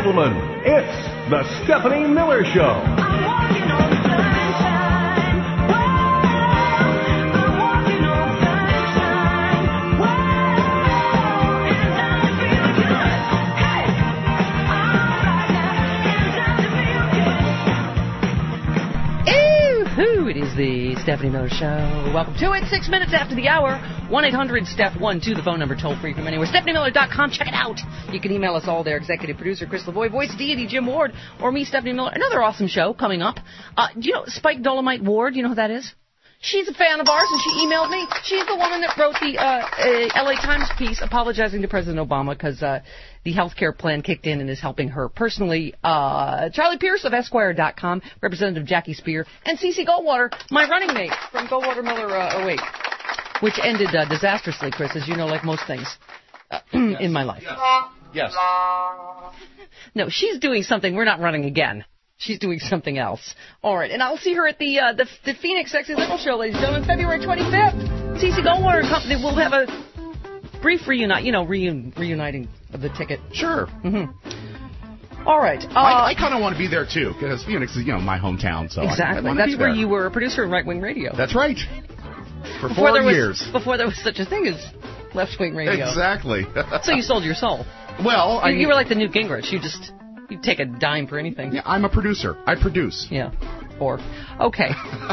gentlemen, it's the Stephanie Miller Show. It is the Stephanie Miller Show. Welcome to it. 6 minutes after the hour. 1-800-STEPH-12, the phone number, toll free from anywhere. StephanieMiller.com. Check it out. You can email us all there. Executive producer Chris Lavoie, voice deity Jim Ward, or me, Stephanie Miller. Another awesome show coming up. Do you know Spike Dolomite Ward? Do you know who that is? She's a fan of ours, and she emailed me. She's the woman that wrote the L.A. Times piece apologizing to President Obama because the health care plan kicked in and is helping her personally. Charlie Pierce of Esquire.com, Representative Jackie Spear, and Cece Goldwater, my running mate from Goldwater Miller 08, which ended disastrously, Chris, as you know, like most things in my life. Yes. No, she's doing something. We're not running again. She's doing something else. All right, and I'll see her at the Phoenix Sexy Liberal Show, ladies and gentlemen, February 25th. Cece Goldwater and Company will have a brief reuniting of the ticket. Sure. Mm-hmm. All right. I kind of want to be there, too, because Phoenix is, my hometown. So exactly. That's where you were a producer of Right Wing Radio. That's right. For 4 years. Before there was such a thing as Left Wing Radio. Exactly. So you sold your soul. Well, you were like the Newt Gingrich. You'd take a dime for anything. Yeah, I'm a producer. I produce. Yeah. Okay.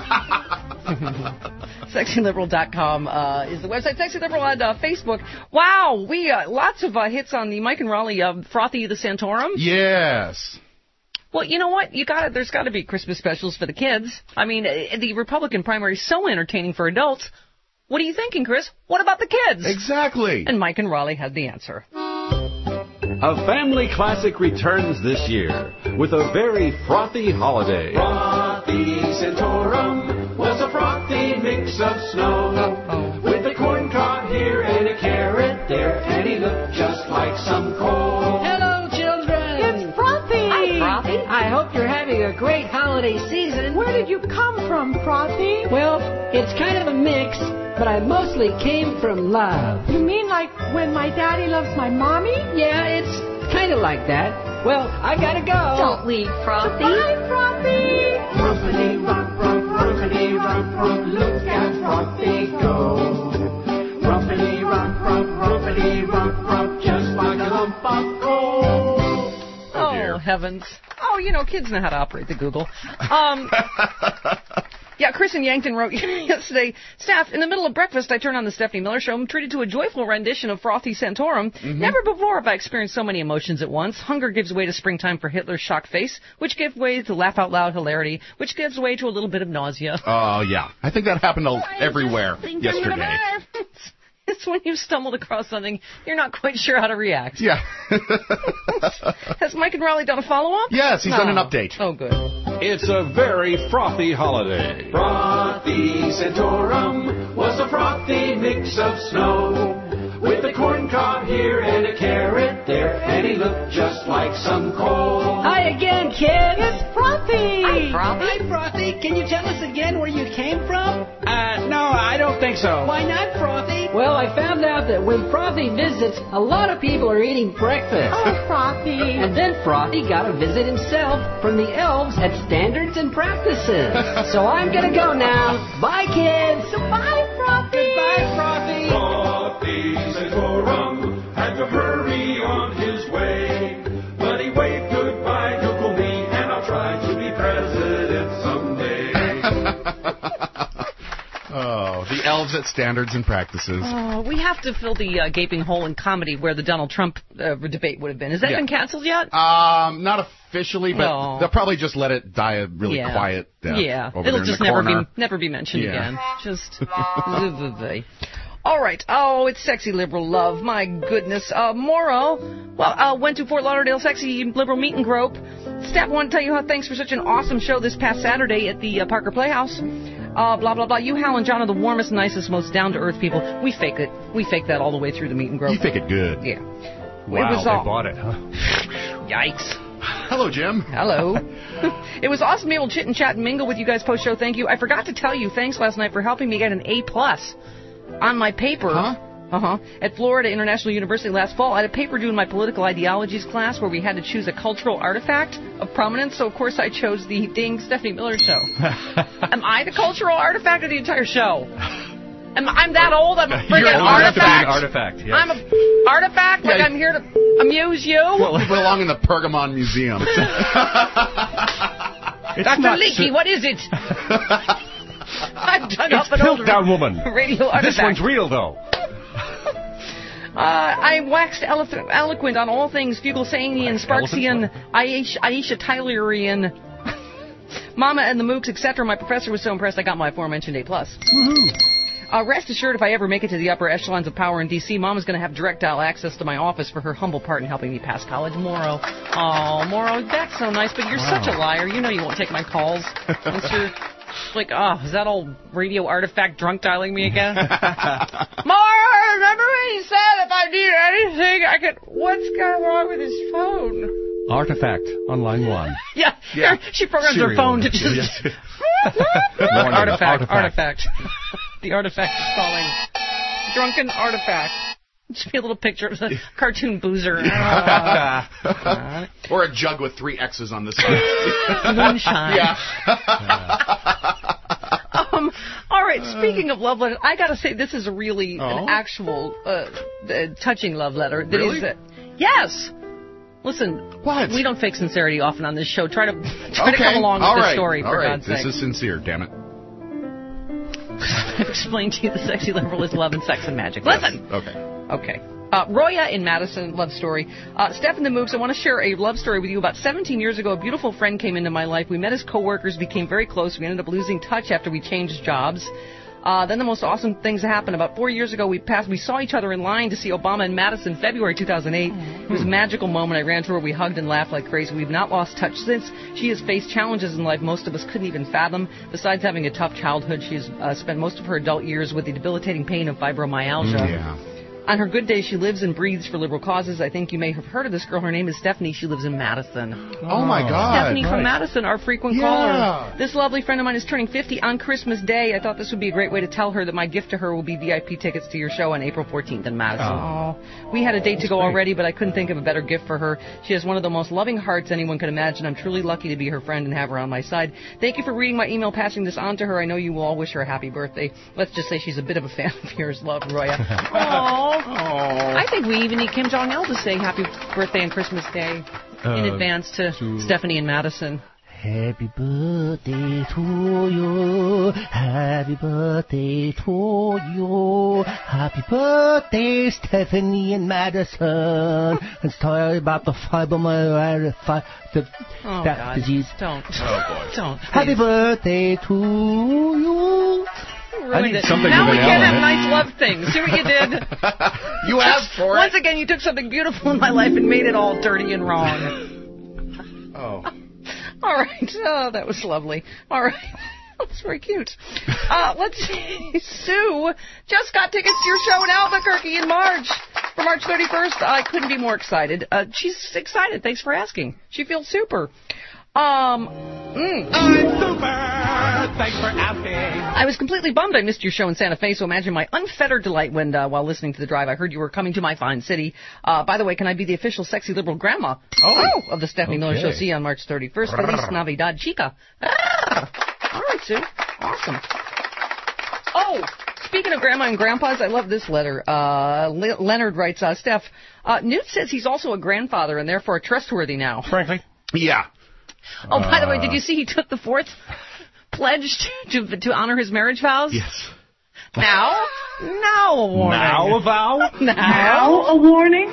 SexyLiberal.com is the website. Sexy Liberal on Facebook. Wow, we lots of hits on the Mike and Raleigh Frothy the Santorum. Yes. Well, you know what? There's got to be Christmas specials for the kids. I mean, the Republican primary is so entertaining for adults. What are you thinking, Chris? What about the kids? Exactly. And Mike and Raleigh had the answer. A family classic returns this year with a very frothy holiday. Frothy Santorum was a frothy mix of snow. With a corn cob here and a carrot there, and he looked just like some coal. Hello, children. It's Frothy. Hi, Frothy. I hope you're having a great holiday season. Where did you come from, Frothy? Well, it's kind of a mix, but I mostly came from love. You mean like when my daddy loves my mommy? Yeah, it's kind of like that. Well, I gotta go. Don't leave, Frothy. Bye, Frothy. Rumpity rump rump, rumpity rump rump, look at Frothy go. Rumpity rump rump, rumpity rump rump, just like a lump of coal. Oh heavens. Oh, kids know how to operate the Google. Yeah, Chris in Yankton wrote yesterday, Staff, in the middle of breakfast, I turned on the Stephanie Miller Show. I'm treated to a joyful rendition of Frothy Santorum. Mm-hmm. Never before have I experienced so many emotions at once. Hunger gives way to springtime for Hitler's shocked face, which gives way to laugh out loud hilarity, which gives way to a little bit of nausea. Oh, yeah. I think that happened everywhere yesterday. It's when you've stumbled across something, you're not quite sure how to react. Yeah. Has Mike and Raleigh done a follow-up? Yes, he's done an update. Oh, good. It's a very frothy holiday. Frothy Santorum was a frothy mix of snow. With a corn cob here and a carrot there, and he looked just like some coal. Hi again, kids. It's Frothy. Hi, Frothy. Hi, Frothy. Can you tell us again where you came from? No, I don't think so. Why not, Frothy? Well, I found out that when Frothy visits, a lot of people are eating breakfast. Oh, Frothy. And then Frothy got a visit himself from the elves at Standards and Practices. So I'm going to go now. Bye, kids. Goodbye, Frothy. Goodbye, Frothy. Frothy Santorum had to hurry on his way, but he waved goodbye to Uncle me, and I'll try to be president someday. Oh, the elves at Standards and Practices. Oh, we have to fill the gaping hole in comedy where the Donald Trump debate would have been. Has that been canceled yet? Not officially, but they'll probably just let it die a really quiet death. Yeah, over it'll there just in the corner. never be mentioned again. Just. All right. Oh, it's Sexy Liberal Love. My goodness. Morrow, went to Fort Lauderdale Sexy Liberal Meet and Grope. Staff want to tell you how thanks for such an awesome show this past Saturday at the Parker Playhouse. Blah, blah, blah. You, Hal, and John are the warmest, nicest, most down-to-earth people. We fake it. We fake that all the way through the Meet and Grope. You fake it good. Yeah. Wow, they bought it, huh? Yikes. Hello, Jim. Hello. It was awesome to be able to chit and chat and mingle with you guys post-show. Thank you. I forgot to tell you, thanks last night for helping me get an A+ on my paper At Florida International University last fall, I had a paper due in my political ideologies class where we had to choose a cultural artifact of prominence, so of course I chose the ding Stephanie Miller Show. Am I the cultural artifact of the entire show? I'm that old? I'm a freaking artifact? Artifact, yes. I'm an artifact? Like I'm here to amuse you? Well, you belong in the Pergamon Museum. Dr. Leakey, what is it? I've dug up an old Piltdown Woman. Radio artifact. This one's real, though. I waxed eloquent on all things Fugelsanian, Sparksian, Aisha Tylerian, Mama and the Mooks, etc. My professor was so impressed I got my aforementioned A+. Rest assured, if I ever make it to the upper echelons of power in D.C., Mama's going to have direct dial access to my office for her humble part in helping me pass college. Morrow. Oh, Morrow, that's so nice, but you're such a liar. You know you won't take my calls. Once you're like, is that old radio artifact drunk dialing me again? Morrow, remember when he said if I need anything, I could... What's going wrong with his phone? Artifact on line 1. Yeah. She programs her phone to just... Artifact. The artifact is calling. Drunken artifact. Just be a little picture of the cartoon boozer. Or a jug with 3 X's on the side. Moonshine. Yeah. All right, speaking of love letters, I got to say this is really an actual touching love letter. That really? Yes. Listen, what? We don't fake sincerity often on this show. Try to come along with the story, for God's sake. This is sincere, damn it. I've explained to you the sexy liberal is love and sex and magic. Listen! Okay. Roya in Madison, love story. Steph and the Mooks, I want to share a love story with you. About 17 years ago, a beautiful friend came into my life. We met as co-workers, became very close. We ended up losing touch after we changed jobs. Then the most awesome things happened. About 4 years ago, we saw each other in line to see Obama in Madison, February 2008. It was a magical moment. I ran to her. We hugged and laughed like crazy. We've not lost touch since. She has faced challenges in life most of us couldn't even fathom. Besides having a tough childhood, she has spent most of her adult years with the debilitating pain of fibromyalgia. Yeah. On her good days, she lives and breathes for liberal causes. I think you may have heard of this girl. Her name is Stephanie. She lives in Madison. Oh, my God. Stephanie from Madison, our frequent caller. This lovely friend of mine is turning 50 on Christmas Day. I thought this would be a great way to tell her that my gift to her will be VIP tickets to your show on April 14th in Madison. We had a date to go already, but I couldn't think of a better gift for her. She has one of the most loving hearts anyone could imagine. I'm truly lucky to be her friend and have her on my side. Thank you for reading my email, passing this on to her. I know you will all wish her a happy birthday. Let's just say she's a bit of a fan of yours. Love, Roya. I think we even need Kim Jong-il to say happy birthday and Christmas Day in advance to Stephanie and Madison. Happy birthday to you. Happy birthday to you. Happy birthday, Stephanie and Madison. And sorry about the fibromyalgia disease. Don't. Don't. Happy birthday to you. I need something now we can have nice love things. See what you did? You asked for it. Once again, you took something beautiful in my life and made it all dirty and wrong. All right. Oh, that was lovely. All right. That's very cute. Let's see. Sue just got tickets to your show in Albuquerque in March. For March 31st. I couldn't be more excited. She's excited. Thanks for asking. She feels super. I'm super. Thanks for asking. I was completely bummed I missed your show in Santa Fe, so imagine my unfettered delight when, while listening to the drive, I heard you were coming to my fine city. By the way, can I be the official sexy liberal grandma of the Stephanie Miller Show? See you on March 31st. Feliz Navidad, chica. All right, Sue. Awesome. Oh, speaking of grandma and grandpas, I love this letter. Leonard writes, Steph, Newt says he's also a grandfather and therefore trustworthy now. Frankly? Yeah. Oh, by the way, did you see he took the 4th pledge to honor his marriage vows? Yes. Now a warning. Now a vow? Now a warning.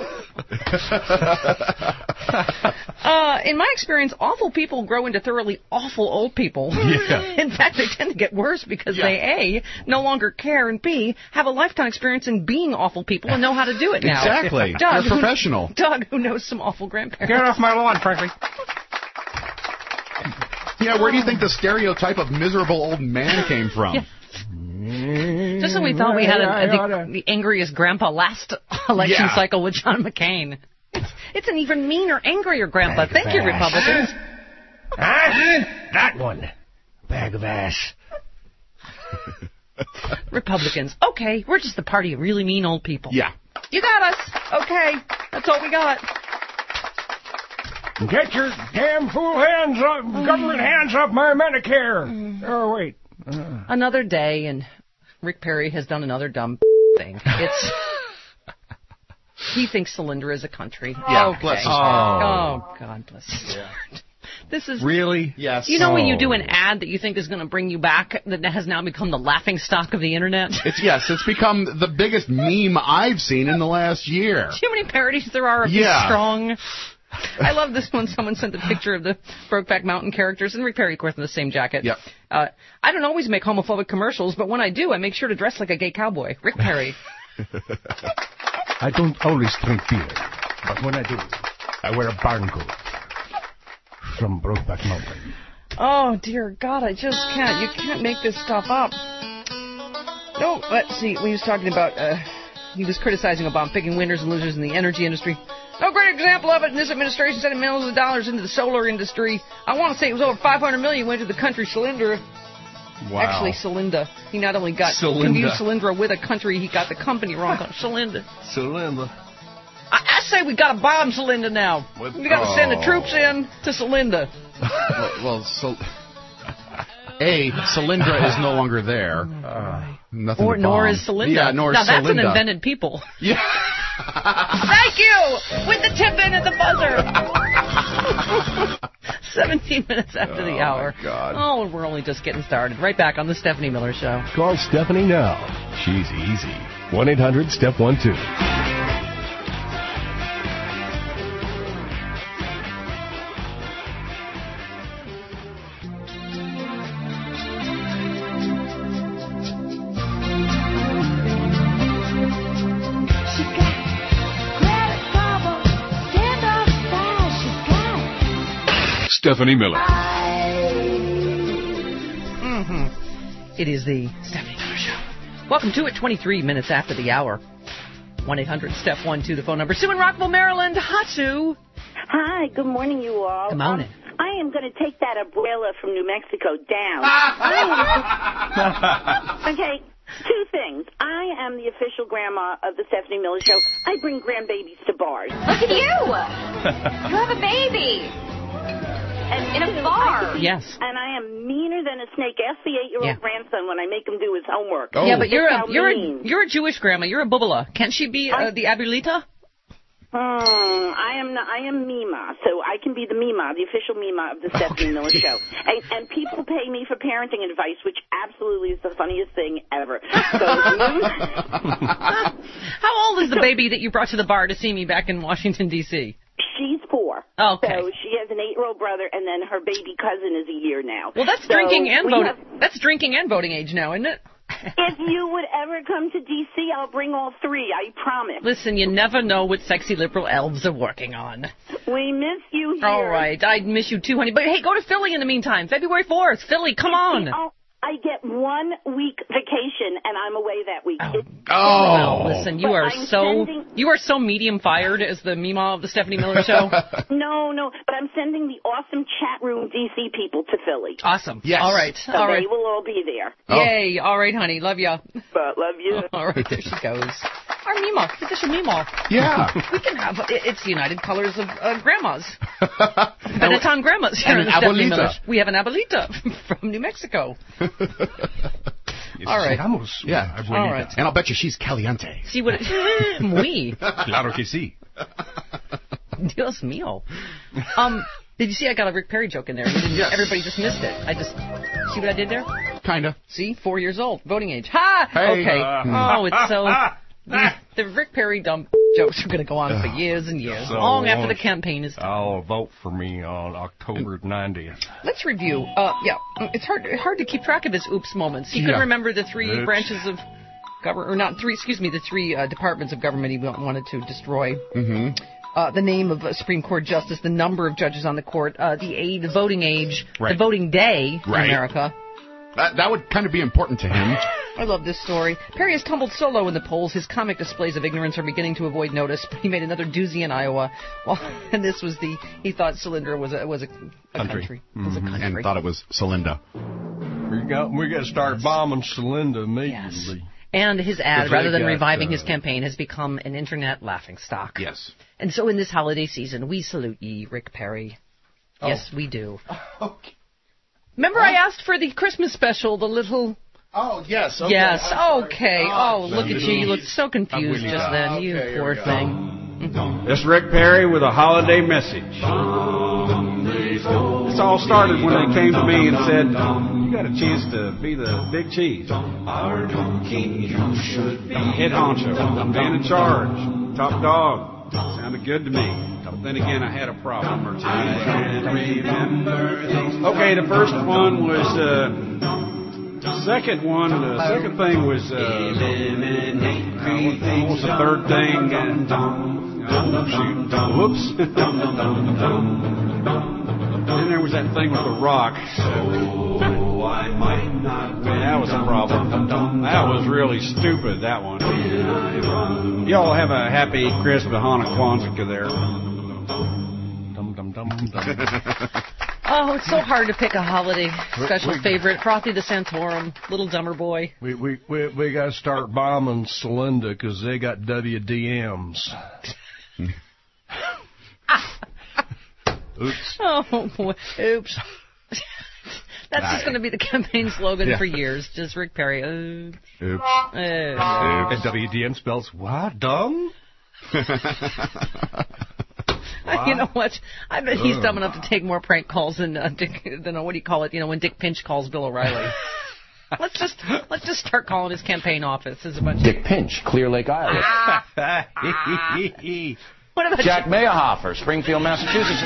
In my experience, awful people grow into thoroughly awful old people. Yeah. In fact, they tend to get worse because they, A, no longer care, and B, have a lifetime experience in being awful people and know how to do it now. Exactly. Doug, You're professional. Doug, who knows some awful grandparents. Get off my lawn, frankly. Yeah, where do you think the stereotype of miserable old man came from? Yeah. Just when we thought we had the angriest grandpa last election cycle with John McCain. It's an even meaner, angrier grandpa. Thank you, Republicans. That one. Bag of ass. Republicans. Okay, we're just the party of really mean old people. Yeah. You got us. Okay, that's all we got. Get your damn fool hands up, government hands off my Medicare. Oh, wait. Another day, and Rick Perry has done another dumb thing. He thinks Solyndra is a country. Yeah, okay. bless his heart. Oh, God bless his heart. This is really? Yes. You know when you do an ad that you think is going to bring you back that has now become the laughing stock of the internet? It's become the biggest meme I've seen in the last year. See how many parodies there are of Be Strong? I love this one. Someone sent a picture of the Brokeback Mountain characters, and Rick Perry, of course, in the same jacket. Yep. I don't always make homophobic commercials, but when I do, I make sure to dress like a gay cowboy. Rick Perry. I don't always drink beer, but when I do, I wear a barn coat from Brokeback Mountain. Oh, dear God, I just can't. You can't make this stuff up. No, let's see. We was talking about, he was criticizing Obama picking winners and losers in the energy industry. No great example of it in this administration sending millions of dollars into the solar industry. I want to say it was over $500 million went to the country Solyndra. Wow. Actually, Solinda. He not only got confused Solyndra with a country, he got the company wrong. Solinda. Solinda. I say we got to bomb Solinda now. We got to send the troops in to Solinda. Solyndra is no longer there. Nor is Solinda. Yeah, nor is now, that's Solinda. an invented people. Yeah. Thank you! With the tip in at the buzzer. 17 minutes after the hour. My God. Oh, we're only just getting started. Right back on the Stephanie Miller Show. Call Stephanie now. She's easy. 1-800-STEP-12. Stephanie Miller. It is the Stephanie Miller Show. Welcome to it, 23 minutes after the hour. 1-800-STEP-12, the phone number. Sue in Rockville, Maryland. Hi, Sue. Hi, good morning, you all. Good morning. I am going to take that abuela from New Mexico down. Okay, two things. I am the official grandma of the Stephanie Miller Show. I bring grandbabies to bars. Look at you! You have a baby! In a bar. Yes. And I am meaner than a snake. Ask the 8-year-old grandson when I make him do his homework. Oh. Yeah, but you're a Jewish grandma. You're a bubala. Can't she be the abuelita? I am Mima, so I can be the Mima, the official Mima of the Stephanie Miller Show. And people pay me for parenting advice, which absolutely is the funniest thing ever. So, how old is the baby that you brought to the bar to see me back in Washington, D.C.? She's 4. Okay. So she has an 8-year-old brother, and then her baby cousin is a year now. Well, that's drinking and voting. That's drinking and voting age now, isn't it? If you would ever come to D.C., I'll bring all 3, I promise. Listen, you never know what sexy liberal elves are working on. We miss you here. All right, I'd miss you too, honey. But hey, go to Philly in the meantime. February 4th, Philly, come on. I get 1 week vacation, and I'm away that week. Well, listen, you are so medium fired as the Mima of the Stephanie Miller Show. No, but I'm sending the awesome chat room DC people to Philly. Awesome. Yes. All right. So they will all be there. Yay. All right, honey. Love ya. But love you. All right, there she goes. Our Mima. It's just a Mima. Yeah. We can have, it's the United Colors of grandmas. Benetton grandmas here and in the an Stephanie abuelita. Miller. We have an abuelita from New Mexico. All right. Yeah. All right. And I'll bet you she's caliente. See what it... Muy. Claro que sí. Dios mío. Did you see I got a Rick Perry joke in there? Yes. Everybody just missed it. See what I did there? Kinda. See? 4 years old. Voting age. Ha! Hey. Okay. It's so... The Rick Perry dumb jokes are going to go on for years and years, long after the campaign is done. I'll vote for me on October 90th. Let's review. It's hard to keep track of his oops moments. He couldn't remember the 3 branches of government, or not 3, the 3 departments of government he wanted to destroy. Mm-hmm. The name of a Supreme Court justice, the number of judges on the court, the voting age, the voting day in America. That would kind of be important to him. I love this story. Perry has tumbled solo in the polls. His comic displays of ignorance are beginning to avoid notice, but he made another doozy in Iowa. Well, and this was he thought Solyndra was a country. Mm-hmm. And thought it was Solinda. We got to start bombing Celinda immediately. Yes. And his ad, rather than reviving his campaign, has become an internet laughingstock. Yes. And so in this holiday season, we salute ye, Rick Perry. Oh. Yes, we do. Okay. Remember I asked for the Christmas special, the little... Oh, yes. Okay. Yes, okay. Oh, look at you. You looked so confused just then. You poor thing. This Rick Perry with a holiday message. This all started when they came to me and said, you got a chance to be the big chief. Head honcho. Man in charge. Top dog. Sounded good to me. But then again, I had a problem or two. Okay, the first one was... The second thing was, what was the third thing? Whoops. Then there was that thing with the rock. That was a problem. That was really stupid, that one. Y'all have a happy Christmas, Hanukkah, Kwanzaa there. Oh, it's so hard to pick a holiday special favorite. Frothy the Santorum, Little Dumber Boy. We got to start bombing Celinda because they got WDMs. Oops. Oh, boy. Oops. That's just going to be the campaign slogan for years. Just Rick Perry. Oops. Oops. And WDM spells what? Dumb? You know what? I bet he's dumb enough to take more prank calls than Dick, what do you call it? You know, when Dick Pinch calls Bill O'Reilly. Let's just start calling his campaign office. There's a bunch Dick Pinch, Clear Lake, Iowa. What about Jack Mayerhofer, Springfield, Massachusetts.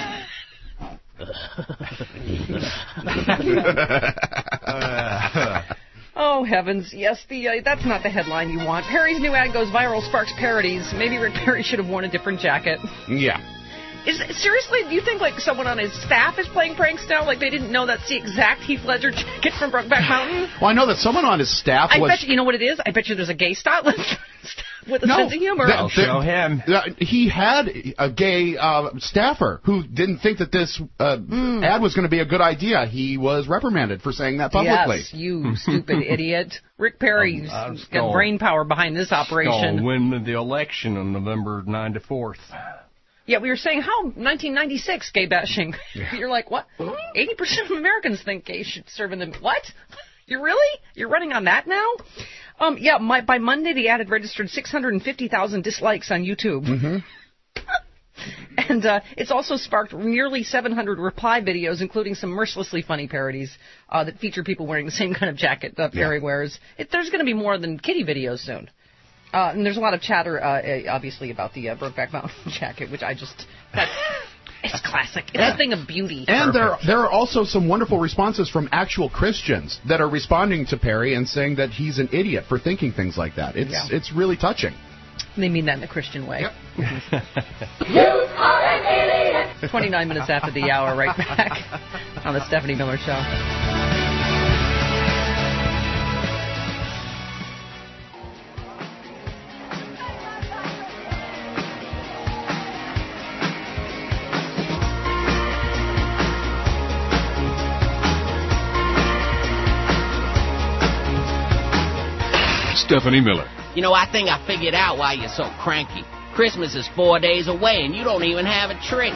Oh, heavens. Yes, that's not the headline you want. Perry's new ad goes viral, sparks parodies. Maybe Rick Perry should have worn a different jacket. Yeah. Seriously, do you think, like, someone on his staff is playing pranks now? Like, they didn't know that's the exact Heath Ledger jacket from Brokeback Mountain? Well, I know that someone on his staff was... I bet you know what it is? I bet you there's a gay stylist with a sense of humor. Show him. He had a gay staffer who didn't think that this ad was going to be a good idea. He was reprimanded for saying that publicly. Yes, you stupid idiot. Rick Perry's got brain power behind this operation. Gonna win the election on November 9 to 4th. Yeah, we were saying, how 1996 gay bashing? Yeah. You're like, what? 80% of Americans think gays should serve in the... What? You're running on that now? Yeah, by Monday, the ad had registered 650,000 dislikes on YouTube. Mm-hmm. And it's also sparked nearly 700 reply videos, including some mercilessly funny parodies that feature people wearing the same kind of jacket Perry wears. There's going to be more than kitty videos soon. And there's a lot of chatter, obviously, about the Brokeback Mountain jacket, which it's classic. It's a thing of beauty. And there are also some wonderful responses from actual Christians that are responding to Perry and saying that he's an idiot for thinking things like that. It's really touching. They mean that in the Christian way. Yep. You are an idiot. 29 minutes after the hour, right back on the Stephanie Miller Show. Stephanie Miller. You know, I think I figured out why you're so cranky. Christmas is 4 days away, and you don't even have a tree.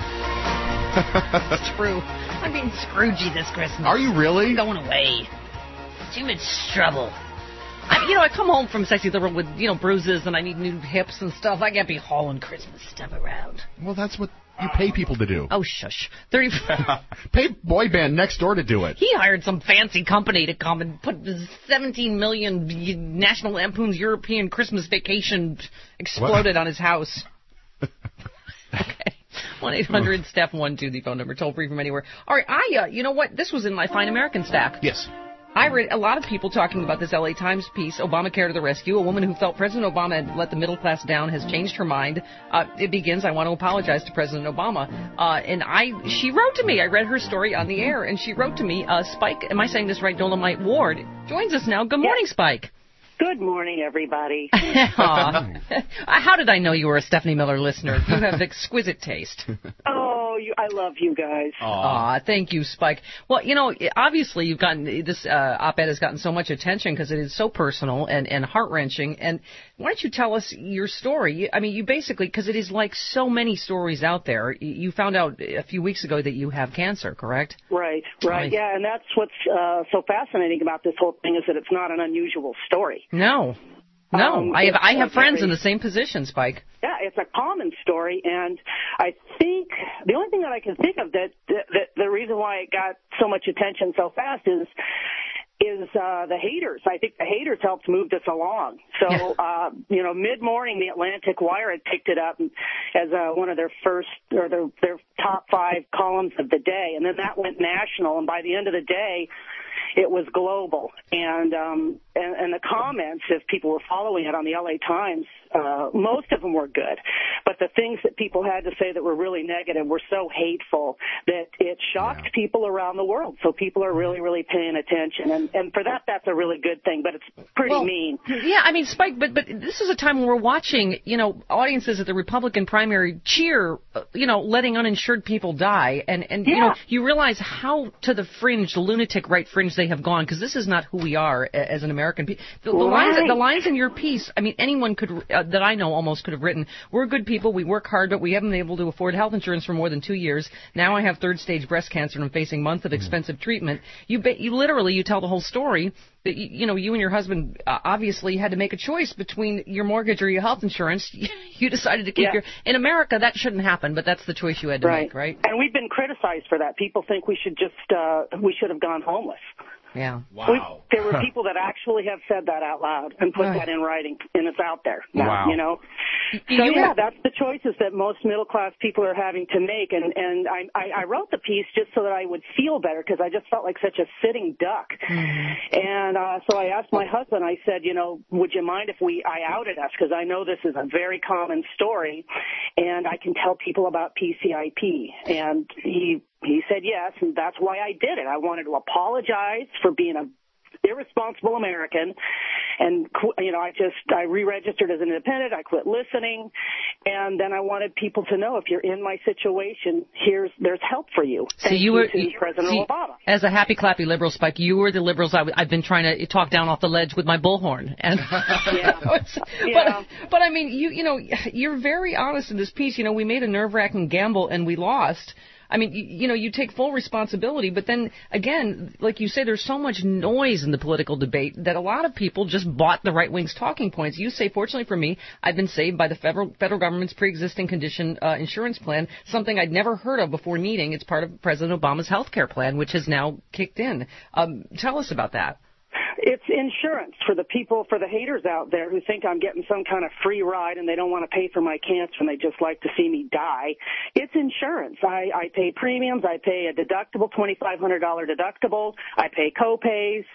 It's true. I'm being Scroogey this Christmas. Are you really? I'm going away. Too much trouble. I come home from Sexy Liberal with, bruises, and I need new hips and stuff. I can't be hauling Christmas stuff around. Well, that's what you pay people to do. Oh, shush. Pay boy band next door to do it. He hired some fancy company to come and put 17 million National Lampoon's European Christmas Vacation exploded on his house. Okay. 1-800-STEPH-12, the phone number, toll free from anywhere. All right, you know what? This was in my Fine American stack. Yes. I read a lot of people talking about this LA Times piece, Obamacare to the rescue. A woman who felt President Obama had let the middle class down has changed her mind. It begins, I want to apologize to President Obama. She wrote to me. I read her story on the air, and she wrote to me, Spike, am I saying this right, Dolomite Ward, joins us now. Good morning, Spike. Good morning, everybody. How did I know you were a Stephanie Miller listener? You have exquisite taste. Oh, I love you guys. Aw, thank you, Spike. Well, obviously you've gotten this op-ed has gotten so much attention because it is so personal and heart-wrenching. And why don't you tell us your story? I mean, you basically, because it is like so many stories out there. You found out a few weeks ago that you have cancer, correct? Right. Yeah, and that's what's so fascinating about this whole thing is that it's not an unusual story. No, I have friends in the same position, Spike. Yeah, it's a common story, and I think the only thing that I can think of that the reason why it got so much attention so fast is the haters. I think the haters helped move this along. So, mid-morning, the Atlantic Wire had picked it up as one of their first or their top 5 columns of the day, and then that went national, and by the end of the day, it was global. And the comments, if people were following it on the LA Times, most of them were good. But the things that people had to say that were really negative were so hateful that it shocked people around the world. So people are really, really paying attention. And for that, that's a really good thing. But it's pretty mean. Yeah, I mean, Spike, but this is a time when we're watching, audiences at the Republican primary cheer, letting uninsured people die. And you realize how to the fringe, the lunatic right fringe they have gone, because this is not who we are as an American people. The lines in your piece, I mean, anyone could that I know almost could have written, we're good people, we work hard, but we haven't been able to afford health insurance for more than 2 years. Now I have 3rd-stage breast cancer and I'm facing months of expensive treatment. You tell the whole story that, you and your husband obviously had to make a choice between your mortgage or your health insurance. You decided to keep in America, that shouldn't happen, but that's the choice you had to make, right? And we've been criticized for that. People think we should we should have gone homeless. Yeah. Wow. There were people that actually have said that out loud and put that in writing, and it's out there now, So, that's the choices that most middle-class people are having to make, and I wrote the piece just so that I would feel better because I just felt like such a sitting duck. Mm-hmm. And so I asked my husband, I said, would you mind if I outed us? Because I know this is a very common story, and I can tell people about PCIP. And he said yes, and that's why I did it. I wanted to apologize for being a irresponsible American, and I re-registered as an independent. I quit listening, and then I wanted people to know if you're in my situation, there's help for you. Thank you to President Obama. As a happy clappy liberal, Spike, you were the liberals I've been trying to talk down off the ledge with my bullhorn. And but I mean, you're very honest in this piece. We made a nerve-wracking gamble and we lost. I mean, you take full responsibility, but then, again, like you say, there's so much noise in the political debate that a lot of people just bought the right wing's talking points. You say, fortunately for me, I've been saved by the federal government's pre-existing condition insurance plan, something I'd never heard of before needing. It's part of President Obama's health care plan, which has now kicked in. Tell us about that. It's insurance for the haters out there who think I'm getting some kind of free ride and they don't want to pay for my cancer and they just like to see me die. It's insurance. I pay premiums. I pay a deductible, $2,500 deductible. I pay co-pays.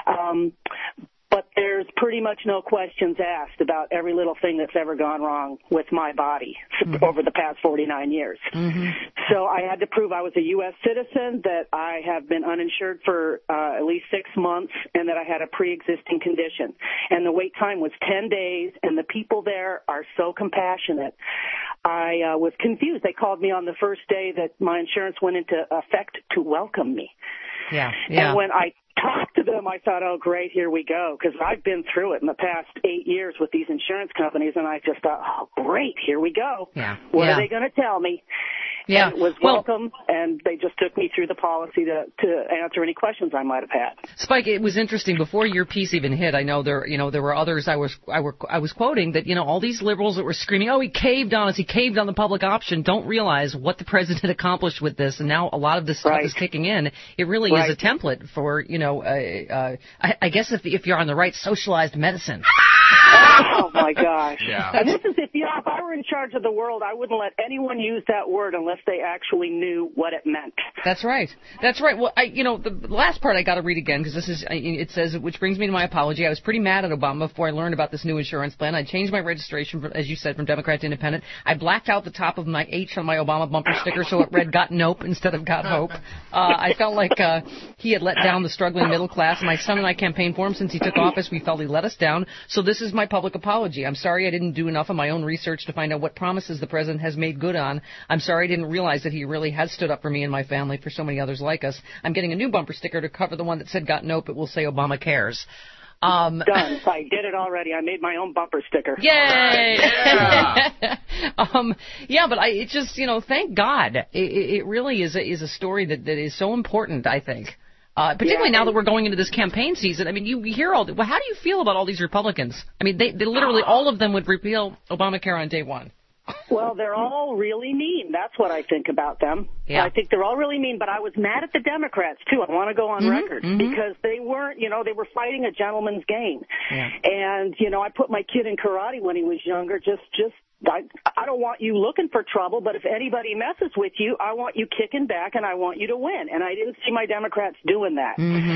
But there's pretty much no questions asked about every little thing that's ever gone wrong with my body over the past 49 years. Mm-hmm. So I had to prove I was a U.S. citizen, that I have been uninsured for at least 6 months, and that I had a pre-existing condition. And the wait time was 10 days, and the people there are so compassionate. I was confused. They called me on the first day that my insurance went into effect to welcome me. Yeah. And when I talked to them, I thought, oh, great, here we go, because I've been through it in the past 8 years with these insurance companies, and I just thought, oh, great, here we go. Yeah. What are they going to tell me? Yeah. And it was welcome, and they just took me through the policy to answer any questions I might have had. Spike, it was interesting before your piece even hit. I know there were others I was quoting that all these liberals that were screaming, oh, he caved on us, he caved on the public option, don't realize what the president accomplished with this, and now a lot of this stuff is kicking in. It really is a template for I guess if you're on the right socialized medicine. Oh my gosh! Yeah. And this is if I were in charge of the world, I wouldn't let anyone use that word unless they actually knew what it meant. That's right. That's right. Well, the last part I got to read again because this is. It says, which brings me to my apology. I was pretty mad at Obama before I learned about this new insurance plan. I changed my registration, as you said, from Democrat to Independent. I blacked out the top of my H on my Obama bumper sticker so it read "Got Nope" instead of "Got Hope." I felt like he had let down the struggling middle class. My son and I campaigned for him since he took office. We felt he let us down. So this is my public apology. I'm sorry I didn't do enough of my own research to find out what promises the president has made good on. I'm sorry I didn't realize that he really has stood up for me and my family, for so many others like us. I'm getting a new bumper sticker to cover the one that said got nope. It will say Obama cares. Done. I did it already. I made my own bumper sticker. Yay! Yeah. But it just, thank God. It really is a story that is so important, I think. Particularly now that we're going into this campaign season. I mean, you hear how do you feel about all these Republicans? I mean, they literally, all of them would repeal Obamacare on day one. Well, they're all really mean. That's what I think about them. Yeah. I think they're all really mean, but I was mad at the Democrats, too. I want to go on record because they weren't, they were fighting a gentleman's game. Yeah. And, I put my kid in karate when he was younger, I don't want you looking for trouble, but if anybody messes with you, I want you kicking back and I want you to win. And I didn't see my Democrats doing that.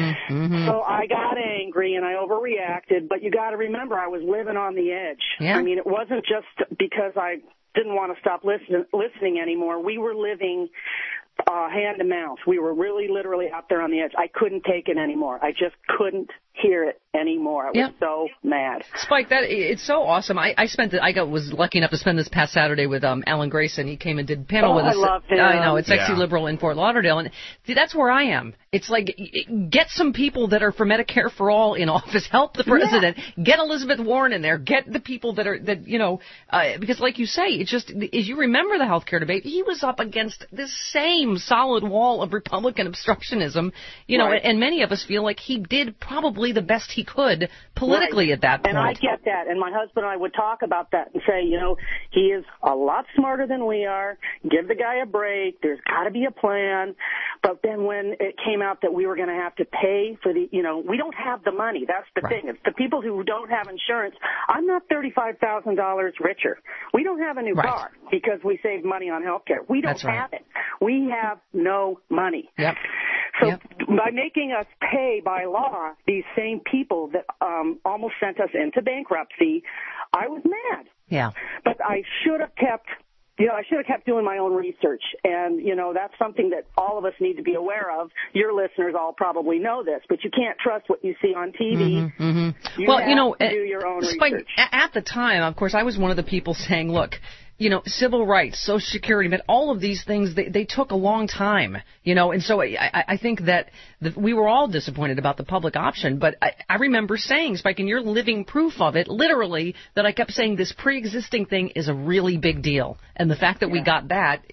So I got angry and I overreacted, but you got to remember I was living on the edge. Yeah. I mean, it wasn't just because I didn't want to stop listening anymore. We were living hand to mouth. We were really literally out there on the edge. I couldn't take it anymore. I just couldn't hear it anymore. I was so mad. Spike, it's so awesome. I was lucky enough to spend this past Saturday with Alan Grayson. He came and did a panel with us. I love him. I know, it's Sexy Liberal in Fort Lauderdale. And see, that's where I am. It's like, get some people that are for Medicare for all in office. Help the president. Yeah. Get Elizabeth Warren in there. Get the people because like you say, it's just, as you remember the health care debate, he was up against this same solid wall of Republican obstructionism, and many of us feel like he did probably the best he could politically at that point. And I get that. And my husband and I would talk about that and say, he is a lot smarter than we are. Give the guy a break. There's got to be a plan. But then when it came out that we were going to have to pay for we don't have the money. That's the thing. It's the people who don't have insurance. I'm not $35,000 richer. We don't have a new car because we saved money on health care. We don't have it. We have no money. Yep. So by making us pay by law these same people that almost sent us into bankruptcy, I was mad. Yeah. But I should have kept doing my own research. And, that's something that all of us need to be aware of. Your listeners all probably know this, but you can't trust what you see on TV. You have to do your own research. At the time, of course, I was one of the people saying, look, civil rights, Social Security, but all of these things, they took a long time, and so I think that we were all disappointed about the public option, but I remember saying, Spike, and you're living proof of it, literally, that I kept saying this pre-existing thing is a really big deal, and the fact that we got that,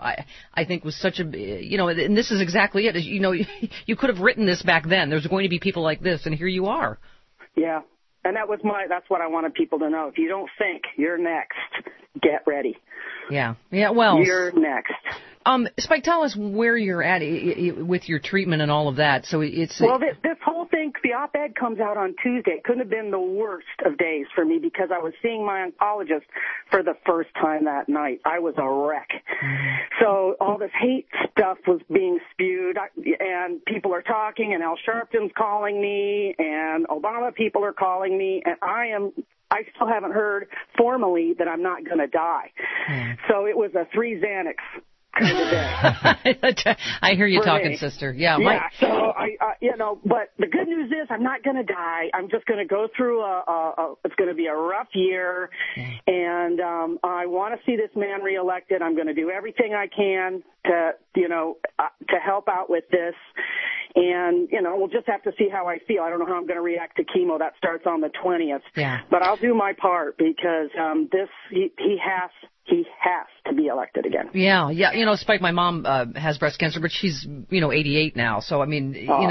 I think was such a, and this is exactly it, you could have written this back then, there's going to be people like this, and here you are. Yeah. And that's what I wanted people to know. If you don't think you're next, get ready. Yeah. Yeah, well. You're next. Spike, tell us where you're at with your treatment and all of that. So it's this whole thing, the op-ed comes out on Tuesday. It couldn't have been the worst of days for me because I was seeing my oncologist for the first time that night. I was a wreck. So all this hate stuff was being spewed, and people are talking, and Al Sharpton's calling me, and Obama people are calling me, and I still haven't heard formally that I'm not going to die. So it was a 3 Xanax. I hear you talking, sister. Yeah. So but the good news is I'm not going to die. I'm just going to go through it's going to be a rough year, and I want to see this man reelected. I'm going to do everything I can to help out with this. And, we'll just have to see how I feel. I don't know how I'm going to react to chemo. That starts on the 20th. Yeah. But I'll do my part because he has to be elected again. Yeah. Spike, my mom has breast cancer, but she's 88 now. So I mean,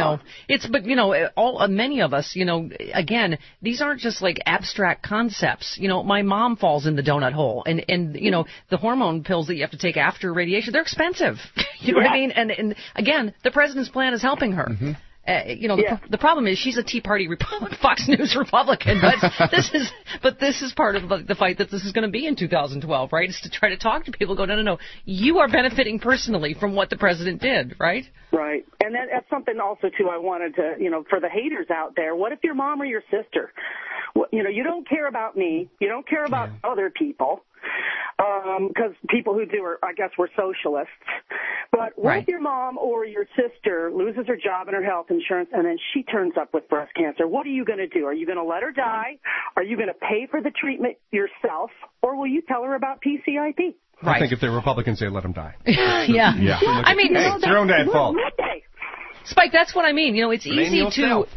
many of us, again, these aren't just like abstract concepts. My mom falls in the donut hole, and the hormone pills that you have to take after radiation, they're expensive. You know what I mean? And again, the president's plan is helping her. The problem is she's a Tea Party Fox News Republican, but this is part of the fight that this is going to be in 2012, right? It's to try to talk to people, no, you are benefiting personally from what the president did, right? Right. And that's something also, too, I wanted to, for the haters out there, what if your mom or your sister, you don't care about me, you don't care about other people, because people who do are, I guess, we're socialists. But what if your mom or your sister loses her job and her health insurance, and then she turns up with breast cancer? What are you going to do? Are you going to let her die? Are you going to pay for the treatment yourself? Or will you tell her about PCIP? I think if they're Republicans, they let them die. Yeah. I mean, it's their own damn fault. Spike, that's what I mean. You know, it's easy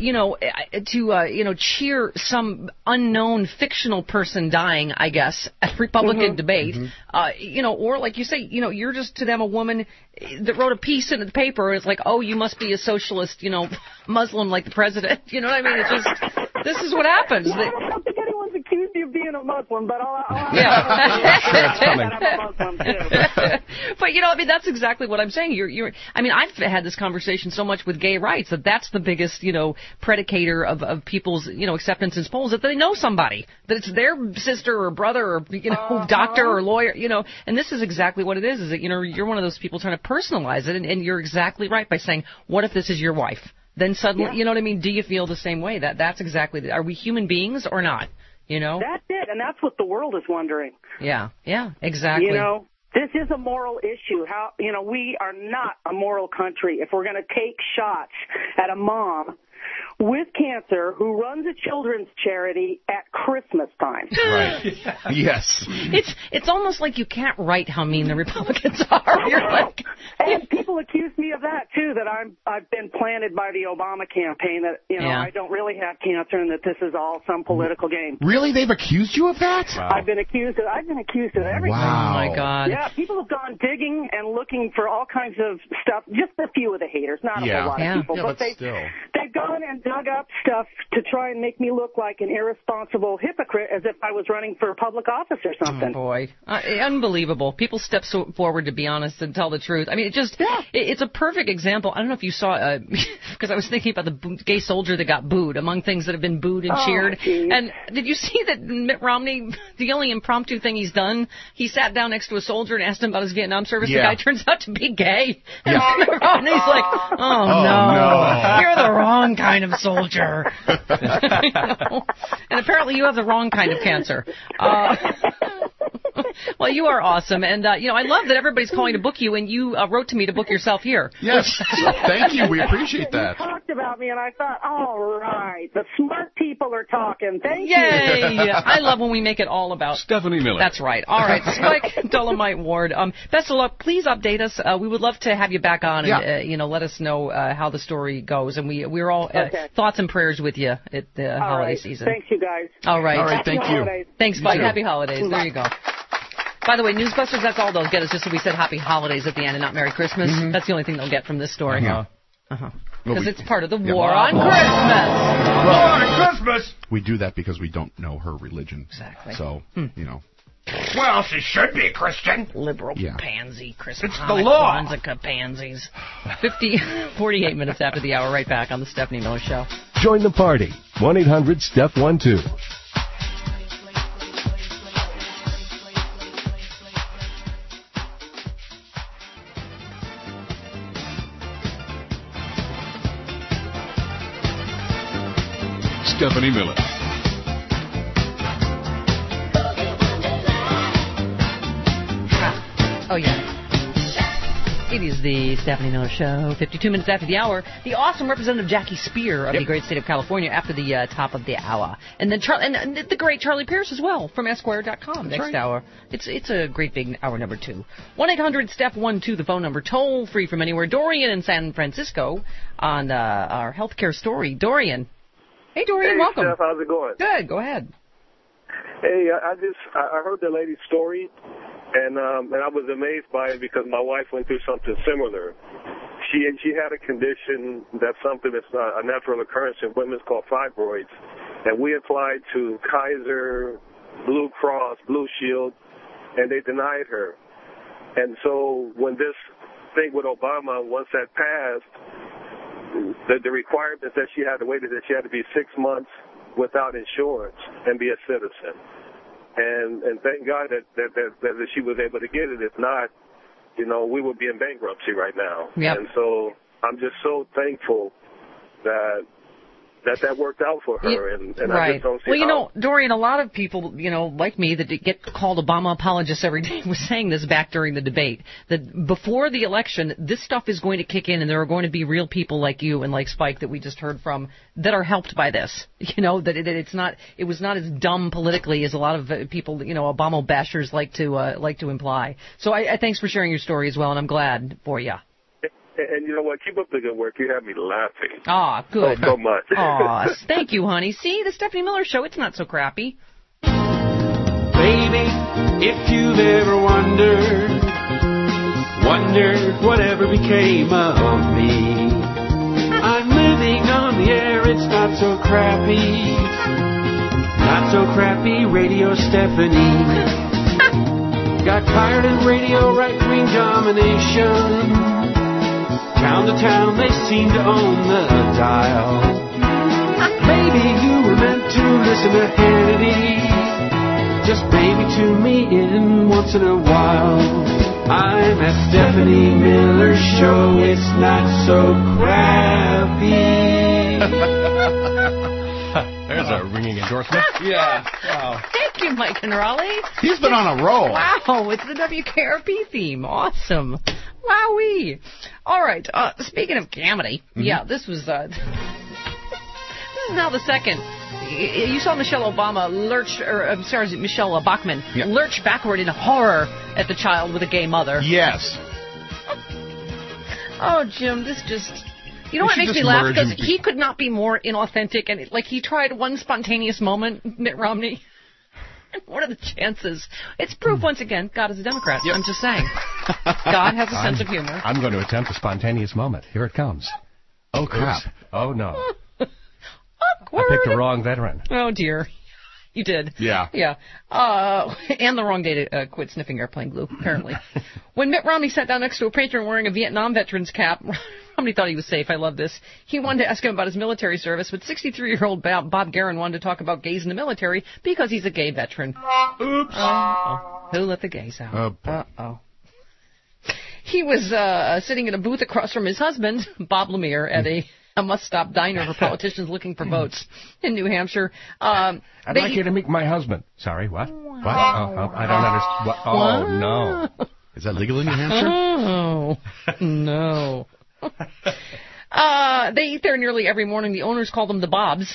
to cheer some unknown fictional person dying, I guess, at Republican debate. Or like you say, you're just to them a woman that wrote a piece in the paper. It's like, oh, you must be a socialist, Muslim like the president. You know what I mean? It's just, this is what happens. Well, I don't think anyone's accused you of being a Muslim, but I'm a Muslim too. But that's exactly what I'm saying. I've had this conversation so much with gay rights that's the biggest, predicator of people's, acceptance in polls, that they know somebody, that it's their sister or brother or, doctor or lawyer, and this is exactly what it is that, you're one of those people trying to personalize it, and you're exactly right by saying, what if this is your wife? Then suddenly, you know what I mean? Do you feel the same way? That's exactly, are we human beings or not? That's it, and that's what the world is wondering. Yeah, exactly. This is a moral issue. We are not a moral country if we're going to take shots at a mom with cancer who runs a children's charity at Christmas time. Right. Yes. It's almost like you can't write how mean the Republicans are. You're like, and people accuse me of that too. That I've been planted by the Obama campaign. That I don't really have cancer, and that this is all some political game. Really, they've accused you of that? Wow. I've been accused of everything. Wow. Oh my God. Yeah, people have gone digging and looking for all kinds of stuff. Just a few of the haters, not a whole lot of people, but they've gone and dug up stuff to try and make me look like an irresponsible hypocrite, as if I was running for public office or something. Oh, boy. Unbelievable. People step forward to be honest and tell the truth. I mean, it's a perfect example. I don't know if you saw, because I was thinking about the gay soldier that got booed, among things that have been booed and cheered. Geez. And did you see that Mitt Romney, the only impromptu thing he's done, he sat down next to a soldier and asked him about his Vietnam service. Yeah. The guy turns out to be gay. And Mitt Romney's like, oh no, you're the wrong kind of soldier. And apparently you have the wrong kind of cancer. Well, you are awesome, and I love that everybody's calling to book you, and you wrote to me to book yourself here. Yes, thank you. We appreciate that. You talked about me, and I thought, all right, the smart people are talking. Thank you. Yay! I love when we make it all about Stephanie Miller. That's right. All right, Spike Dolomite Ward. Best of luck. Please update us. We would love to have you back on, and let us know how the story goes. And we're all thoughts and prayers with you at the holiday season. Thanks, you guys. All right. All right. Thank you. Thanks, Spike. Happy holidays. There you go. By the way, Newsbusters, that's all they'll get is just that we said Happy Holidays at the end and not Merry Christmas. That's the only thing they'll get from this story. Because it's part of the War on Christmas. War on Christmas! We do that because we don't know her religion. Exactly. So, Well, she should be a Christian. Liberal pansy, Christmas. It's the law. Kwanzaa pansies. 48 minutes after the hour, right back on the Stephanie Miller Show. Join the party. 1-800-STEP-12. Stephanie Miller. Oh, yeah. It is the Stephanie Miller Show, 52 minutes after the hour. The awesome Representative Jackie Spear of the great state of California after the top of the hour. And then and the great Charlie Pierce as well from Esquire.com next hour. It's a great big hour number 2. 1-800-STEP-12, the phone number, toll free from anywhere. Dorian in San Francisco on our healthcare story. Dorian. Hey, Dorian, welcome. Steph, how's it going? Good, go ahead. Hey, I heard the lady's story, and I was amazed by it because my wife went through something similar. She had a condition that's something that's a natural occurrence in women called fibroids, and we applied to Kaiser, Blue Cross, Blue Shield, and they denied her. And so when this thing with Obama, once that passed, the requirements that she had to wait is that she had to be 6 months without insurance and be a citizen. And thank God that she was able to get it. If not, we would be in bankruptcy right now. Yep. And so I'm just so thankful that that worked out for her, and right. I just don't see well, you how. know, Dorian, a lot of people, you know, like me, that get called Obama apologists every day, was saying this back during the debate, that before the election, this stuff is going to kick in, and there are going to be real people like you and like Spike that we just heard from that are helped by this. You know, that it was not as dumb politically as a lot of people, you know, Obama bashers like to imply. So I thanks for sharing your story as well, and I'm glad for you. And you know what? Keep up the good work. You have me laughing. Ah, good. So much. Aw, thank you, honey. See, the Stephanie Miller Show, it's not so crappy. Baby, if you've ever wondered whatever became of me, I'm living on the air, it's not so crappy. Not so crappy, Radio Stephanie. Got tired of radio right-wing domination. Town to town, they seem to own the dial. Maybe you were meant to listen to Hannity. Just maybe tune me in once in a while. I'm at Stephanie Miller Show. It's not so crappy. There's a ringing endorsement. Yeah. Wow. Thank you, Mike and Raleigh. He's been on a roll. Wow, it's the WKRP theme. Awesome. Wowee. All right. Speaking of comedy, yeah, this was this is now the second. You saw Michelle Obama Michelle Bachmann lurch backward in horror at the child with a gay mother. Yes. Oh, Jim, this just... You know what makes me laugh? Because he could not be more inauthentic, and he tried one spontaneous moment, Mitt Romney. What are the chances? It's proof, once again, God is a Democrat. Yep. I'm just saying. God has a sense of humor. I'm going to attempt a spontaneous moment. Here it comes. Oh, crap. Oh, no. Awkward. I picked the wrong veteran. Oh, dear. You did. Yeah. Yeah. And the wrong day to quit sniffing airplane glue, apparently. When Mitt Romney sat down next to a patron wearing a Vietnam veteran's cap, Romney thought he was safe. I love this. He wanted to ask him about his military service, but 63-year-old Bob Guerin wanted to talk about gays in the military because he's a gay veteran. Oops. Who let the gays out? Uh-oh. He was sitting in a booth across from his husband, Bob Lemire, at a must-stop diner for politicians looking for votes in New Hampshire. I'd like you to meet my husband. Sorry, what? What? I don't understand. What? Oh, no. Is that legal in New Hampshire? Oh, no. They eat there nearly every morning. The owners call them the Bobs.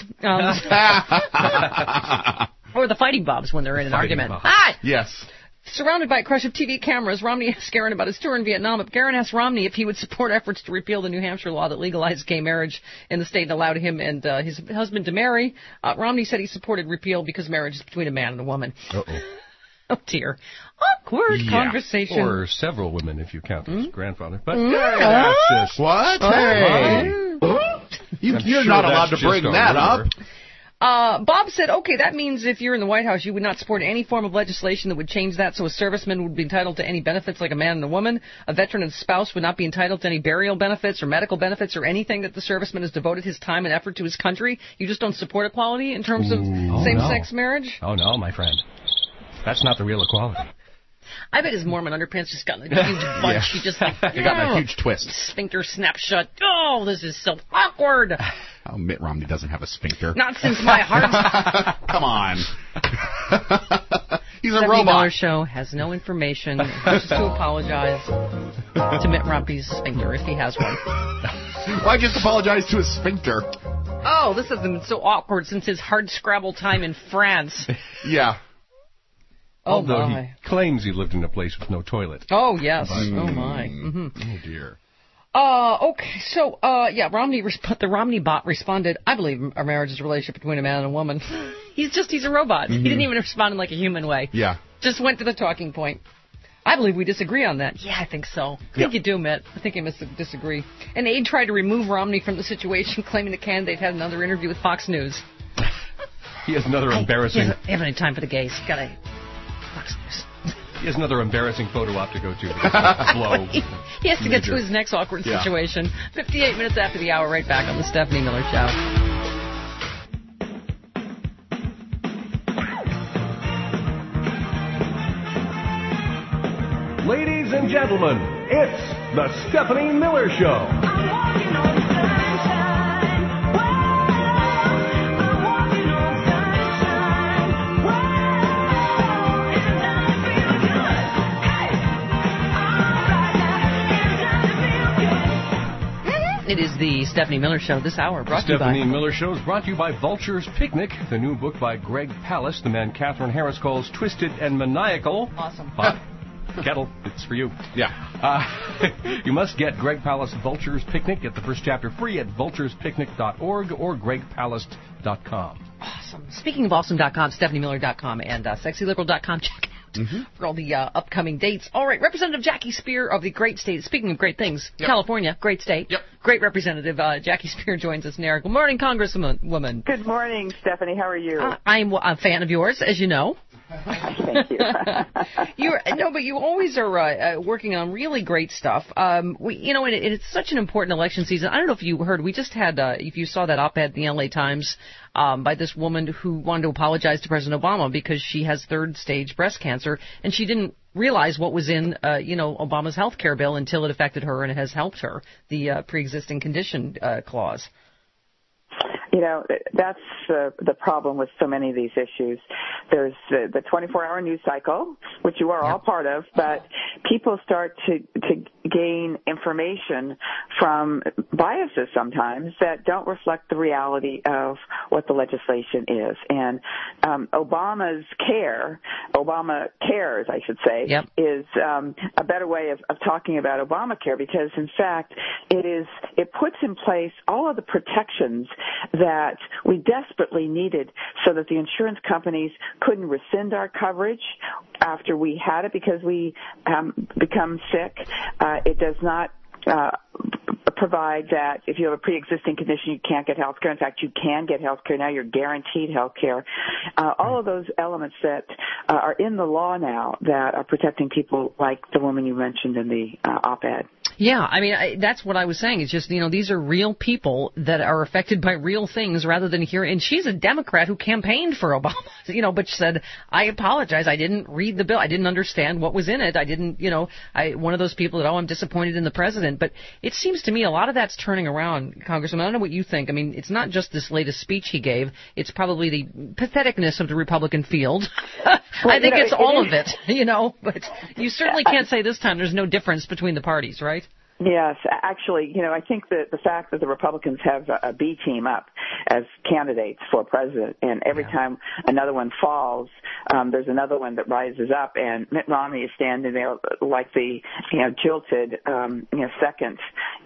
Or the Fighting Bobs when they're in an argument. Hi! Yes. Surrounded by a crush of TV cameras, Romney asked Guerin about his tour in Vietnam. But Guerin asked Romney if he would support efforts to repeal the New Hampshire law that legalized gay marriage in the state and allowed him and his husband to marry. Romney said he supported repeal because marriage is between a man and a woman. Uh-oh. Oh, dear. Awkward conversation. Or several women, if you count his grandfather. But that's just... What? Hey! You're not allowed to bring that up. Bob said, okay, that means if you're in the White House, you would not support any form of legislation that would change that, so a serviceman would be entitled to any benefits like a man and a woman. A veteran and spouse would not be entitled to any burial benefits or medical benefits or anything that the serviceman has devoted his time and effort to his country. You just don't support equality in terms of same-sex marriage? Oh, no, my friend. That's not the real equality. I bet his Mormon underpants just got a huge bunch. He just got a huge twist. Sphincter snap shut. Oh, this is so awkward. Oh, Mitt Romney doesn't have a sphincter. Not since my heart. Come on. He's a $70 robot. Show has no information. He wishes to apologize to Mitt Romney's sphincter if he has one. Why just apologize to his sphincter? Oh, this has been so awkward since his hard Scrabble time in France. Yeah. Although he claims he lived in a place with no toilet. Oh, yes. Oh, my. Mm-hmm. Oh, dear. Okay, so, the Romney bot responded, I believe a marriage is a relationship between a man and a woman. He's a robot. Mm-hmm. He didn't even respond in like a human way. Yeah. Just went to the talking point. I believe we disagree on that. Yeah, I think so. I think you do, Mitt. I think you must disagree. An aide tried to remove Romney from the situation, claiming the candidate had another interview with Fox News. He has another embarrassing... He doesn't have any time for the gays. Gotta... Fox News. He has another embarrassing photo op to go to. Blow. He has to get to his next awkward situation. 58 minutes after the hour, right back on the Stephanie Miller Show. Ladies and gentlemen, it's the Stephanie Miller Show. the Stephanie Miller Show this hour. Brought to you by... Stephanie Miller Show is brought to you by Vulture's Picnic, the new book by Greg Palast, the man Catherine Harris calls twisted and maniacal. Awesome. Kettle, it's for you. Yeah. You must get Greg Palast Vulture's Picnic. Get the first chapter free at vulturespicnic.org or gregpalast.com. Awesome. Speaking of awesome.com, StephanieMiller.com and sexyliberal.com. Check it out for all the upcoming dates. All right, Representative Jackie Spear of the great state. Speaking of great things, California, great state. Yep. Great Representative Jackie Spear joins us now. Good morning, Congresswoman. Good morning, Stephanie. How are you? I'm a fan of yours, as you know. Thank you. But you always are working on really great stuff. And it's such an important election season. I don't know if you heard, we just had, if you saw that op-ed in the LA Times by this woman who wanted to apologize to President Obama because she has third-stage breast cancer, and she didn't realize what was in, Obama's health care bill until it affected her and it has helped her, the pre-existing condition clause. That's the problem with so many of these issues. There's the 24-hour news cycle, which you are all part of, but people start to gain information from biases sometimes that don't reflect the reality of what the legislation is. And Obama cares, I should say, is a better way of talking about Obamacare because, in fact, it puts in place all of the protections that we desperately needed so that the insurance companies couldn't rescind our coverage after we had it because we become sick. It does not provide that if you have a pre-existing condition, you can't get health care. In fact, you can get health care now. You're guaranteed health care. All of those elements that are in the law now that are protecting people like the woman you mentioned in the op-ed. Yeah, that's what I was saying. It's just, these are real people that are affected by real things rather than here. And she's a Democrat who campaigned for Obama, but she said, I apologize. I didn't read the bill. I didn't understand what was in it. I didn't, one of those people that, I'm disappointed in the president. But it seems to me a lot of that's turning around, Congressman. I don't know what you think. It's not just this latest speech he gave. It's probably the patheticness of the Republican field. I think it's all of it, but you certainly can't say this time there's no difference between the parties, right? Yes, actually, I think that the fact that the Republicans have a B team up as candidates for president, and every time another one falls, there's another one that rises up, and Mitt Romney is standing there like the jilted second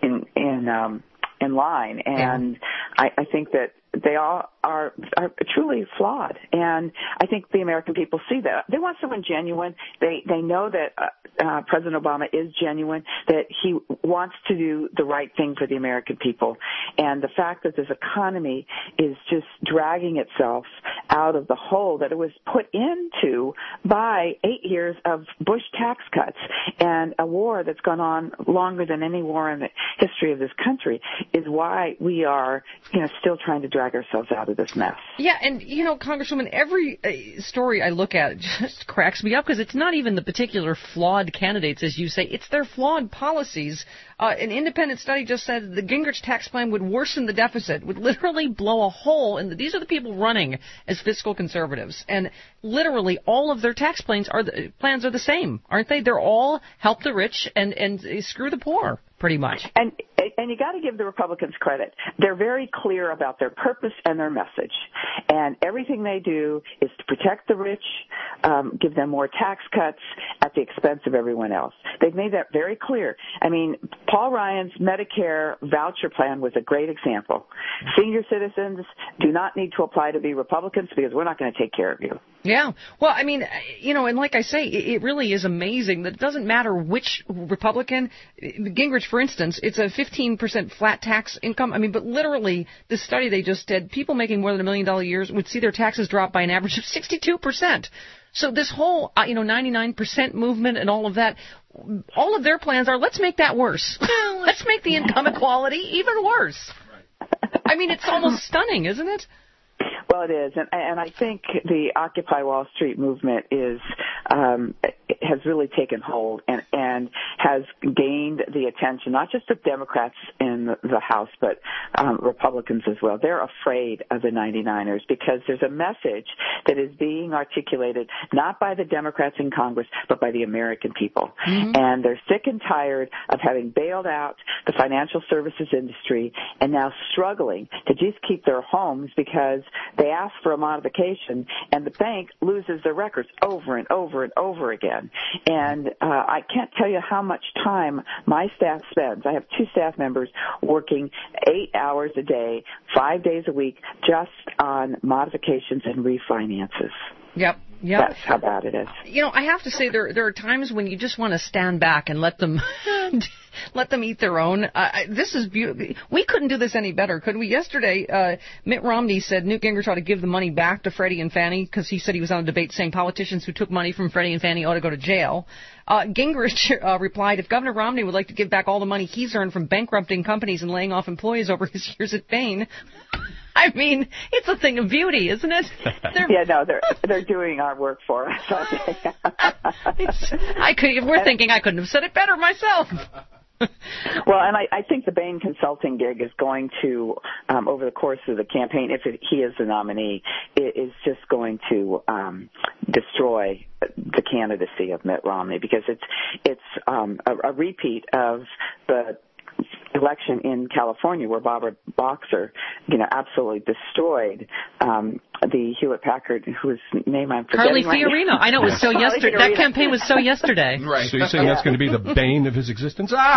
in line, and I think that they all are truly flawed, and I think the American people see that. They want someone genuine. They know that President Obama is genuine, that he wants to do the right thing for the American people, and the fact that this economy is just dragging itself out of the hole that it was put into by 8 years of Bush tax cuts and a war that's gone on longer than any war in the history of this country is why we are, still trying to drag ourselves out of this mess. Yeah, and, Congresswoman, every story I look at just cracks me up because it's not even the particular flawed candidates, as you say. It's their flawed policies. An independent study just said the Gingrich tax plan would worsen the deficit, would literally blow a hole in these are the people running as fiscal conservatives. And literally all of their tax plans are the same, aren't they? They're all help the rich and screw the poor, pretty much. And you got to give the Republicans credit. They're very clear about their purpose and their message. And everything they do is to protect the rich, give them more tax cuts at the expense of everyone else. They've made that very clear. Paul Ryan's Medicare voucher plan was a great example. Senior citizens do not need to apply to be Republicans because we're not going to take care of you. Yeah. Well, and like I say, it really is amazing that it doesn't matter which Republican. Gingrich, for instance, it's a 15% flat tax income. But literally, this study they just did, people making more than $1 million a year would see their taxes drop by an average of 62%. So this whole, 99% movement and all of that, all of their plans are, let's make that worse. Let's make the income equality even worse. It's almost stunning, isn't it? Well, it is, and I think the Occupy Wall Street movement has really taken hold and has gained the attention not just of Democrats in the House, but Republicans as well. They're afraid of the 99ers because there's a message that is being articulated not by the Democrats in Congress, but by the American people. Mm-hmm. And they're sick and tired of having bailed out the financial services industry and now struggling to just keep their homes because they ask for a modification and the bank loses their records over and over and over again. And I can't tell you how much time my staff spends. I have 2 staff members working 8 hours a day, 5 days a week, just on modifications and refinances. Yep. That's how bad it is. You know, I have to say there are times when you just want to stand back and let them eat their own. This is beautiful. We couldn't do this any better, could we? Yesterday, Mitt Romney said Newt Gingrich ought to give the money back to Freddie and Fannie because he said he was on a debate saying politicians who took money from Freddie and Fannie ought to go to jail. Gingrich replied, if Governor Romney would like to give back all the money he's earned from bankrupting companies and laying off employees over his years at Bain, I mean, it's a thing of beauty, isn't it? They're doing our work for us. We're thinking I couldn't have said it better myself. Well, and I think the Bain consulting gig is going to, over the course of the campaign, if he is the nominee, is just going to destroy the candidacy of Mitt Romney because it's a repeat of the election in California where Barbara Boxer, absolutely destroyed the Hewlett-Packard, whose name I'm forgetting. Carly Fiorina. I know, it was so yesterday. That campaign was so yesterday. Right. So you're saying that's going to be the bane of his existence? That's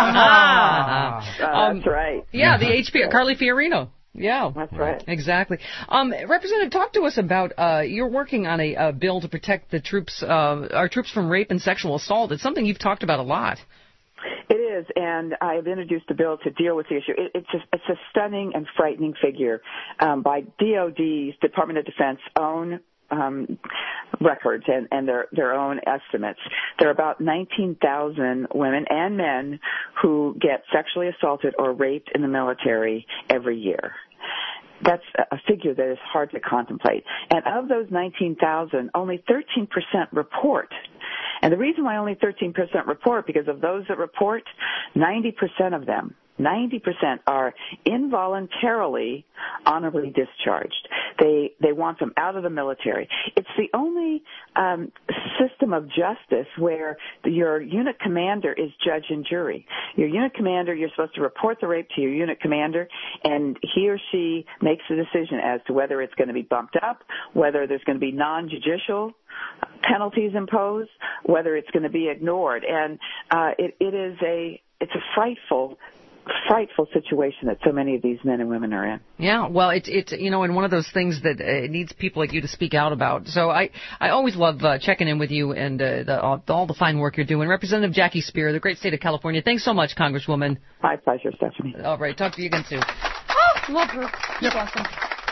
right. Yeah, the HP, Carly Fiorina. Yeah. That's right. Exactly. Representative, talk to us about, you're working on a bill to protect the troops, our troops from rape and sexual assault. It's something you've talked about a lot. It is, and I've introduced a bill to deal with the issue. It's a stunning and frightening figure by DOD's Department of Defense own records and their own estimates. There are about 19,000 women and men who get sexually assaulted or raped in the military every year. That's a figure that is hard to contemplate. And of those 19,000, only 13% report. And the reason why only 13% report, because of those that report, 90% of them, 90% are involuntarily honorably discharged. They want them out of the military. It's the only system of justice where your unit commander is judge and jury. Your unit commander, you're supposed to report the rape to your unit commander, and he or she makes a decision as to whether it's going to be bumped up, whether there's going to be non-judicial penalties imposed, whether it's going to be ignored. And it's a frightful situation that so many of these men and women are in. Yeah, well, it's and one of those things that it needs people like you to speak out about. So I always love checking in with you and all the fine work you're doing. Representative Jackie Speier, the great state of California. Thanks so much, Congresswoman. My pleasure, Stephanie. All right, talk to you again soon. Oh, love her. She's awesome.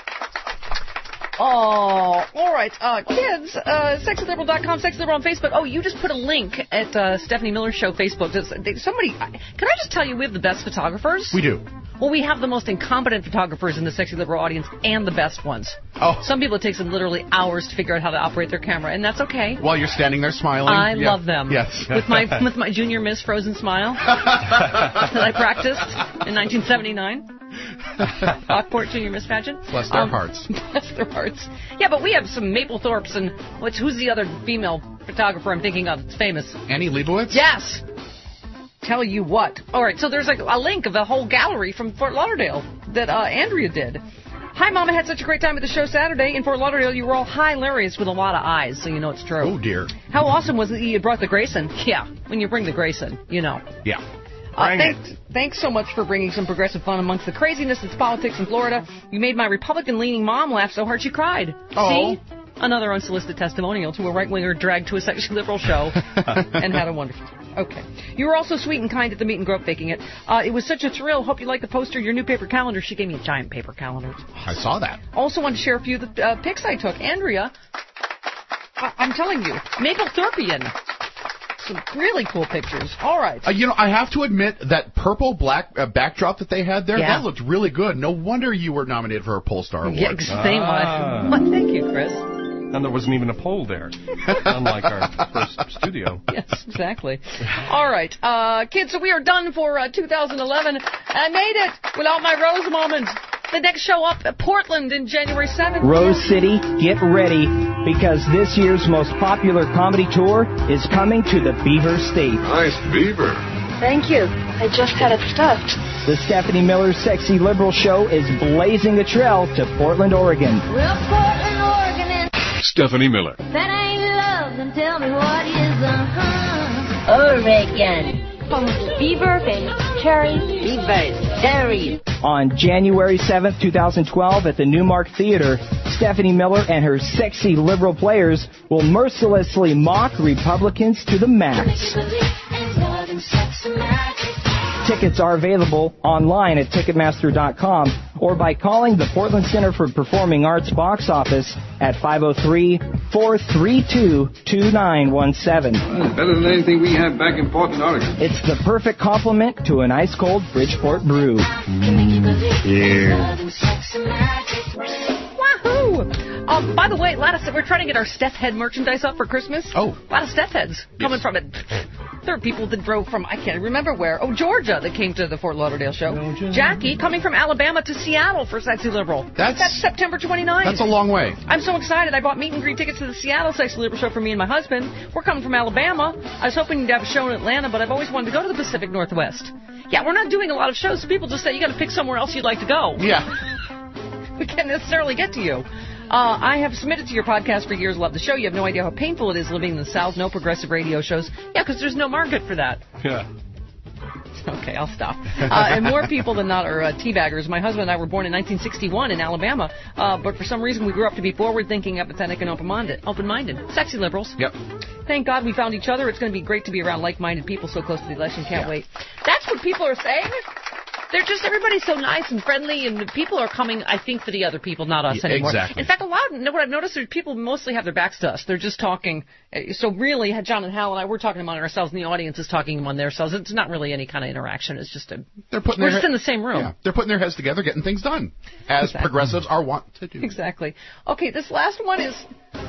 Oh, all right. Kids, sexyliberal.com, sexyliberal on Facebook. Oh, you just put a link at Stephanie Miller's show Facebook. Can I just tell you we have the best photographers? We do. Well, we have the most incompetent photographers in the Sexy Liberal audience and the best ones. Oh. Some people it takes them literally hours to figure out how to operate their camera, and that's okay. While you're standing there smiling. I love them. Yes. With my junior Miss Frozen smile that I practiced in 1979. Lockport Junior Miss Pageant. Bless their hearts. Bless their hearts. Yeah, but we have some Maplethorpes and who's the other female photographer I'm thinking of? It's famous. Annie Leibovitz? Yes. Tell you what. All right, so there's a link of the whole gallery from Fort Lauderdale that Andrea did. Hi, Mama. Had such a great time at the show Saturday. In Fort Lauderdale, you were all hilarious with a lot of eyes, so you know it's true. Oh, dear. How awesome was it that you brought the Grayson? Yeah, when you bring the Grayson, you know. Yeah. Thanks so much for bringing some progressive fun amongst the craziness that's politics in Florida. You made my Republican-leaning mom laugh so hard she cried. Oh. See? Another unsolicited testimonial to a right-winger dragged to a sexually liberal show and had a wonderful time. Okay. You were also sweet and kind at the meet and greet faking it. It was such a thrill. Hope you like the poster, your new paper calendar. She gave me a giant paper calendar. I saw that. Also wanted to share a few of the pics I took. Andrea, I'm telling you, Maplethorpian. some really cool pictures. All right. I have to admit that purple black backdrop that they had there, that looked really good. No wonder you were nominated for a Polestar Award. Yeah, same one. Thank you, Chris. And there wasn't even a pole there, unlike our first studio. Yes, exactly. All right, kids, so we are done for 2011. I made it without my Rose moment. The next show up at Portland in January 7th. Rose City, get ready, because this year's most popular comedy tour is coming to the Beaver State. Nice beaver. Thank you. I just had it stuffed. The Stephanie Miller Sexy Liberal Show is blazing a trail to Portland, Oregon. Well, Portland, Oregon, and Stephanie Miller. that ain't love, then tell me what is, Oregon. Beaver, cherries, beavers, cherries. On January 7th, 2012, at the Newmark Theater, Stephanie Miller and her sexy liberal players will mercilessly mock Republicans to the max. Tickets are available online at Ticketmaster.com or by calling the Portland Center for Performing Arts box office at 503-432-2917. Better than anything we have back in Portland, Oregon. It's the perfect complement to an ice-cold Bridgeport brew. Wahoo! By the way, we're trying to get our Steph Head merchandise up for Christmas. Oh. A lot of Steph Heads coming from it. There are people that drove from, I can't remember where, Georgia, that came to the Fort Lauderdale show. Jackie coming from Alabama to Seattle for Sexy Liberal. That's September 29th. That's a long way. I'm so excited. I bought meet and greet tickets to the Seattle Sexy Liberal show for me and my husband. We're coming from Alabama. I was hoping to have a show in Atlanta, but I've always wanted to go to the Pacific Northwest. Yeah, we're not doing a lot of shows. People just say you got to pick somewhere else you'd like to go. Yeah. We can't necessarily get to you. I have submitted to your podcast for years. Love the show. You have no idea how painful it is living in the South. No progressive radio shows. Yeah, because there's no market for that. Yeah. Okay, I'll stop. And more people than not are teabaggers. My husband and I were born in 1961 in Alabama, but for some reason we grew up to be forward-thinking, empathetic, and open-minded. Sexy liberals. Yep. Thank God we found each other. It's going to be great to be around like-minded people so close to the election. Can't wait. That's what people are saying. They're just, everybody's so nice and friendly, and people are coming, I think, for the other people, not us anymore. Exactly. In fact, what I've noticed is people mostly have their backs to us. They're just talking. So really, John and Hal and I, we're talking among ourselves, and the audience is talking among themselves. It's not really any kind of interaction. It's just we're just in the same room. Yeah, they're putting their heads together, getting things done, as progressives are wont to do. Exactly. Okay, this last one is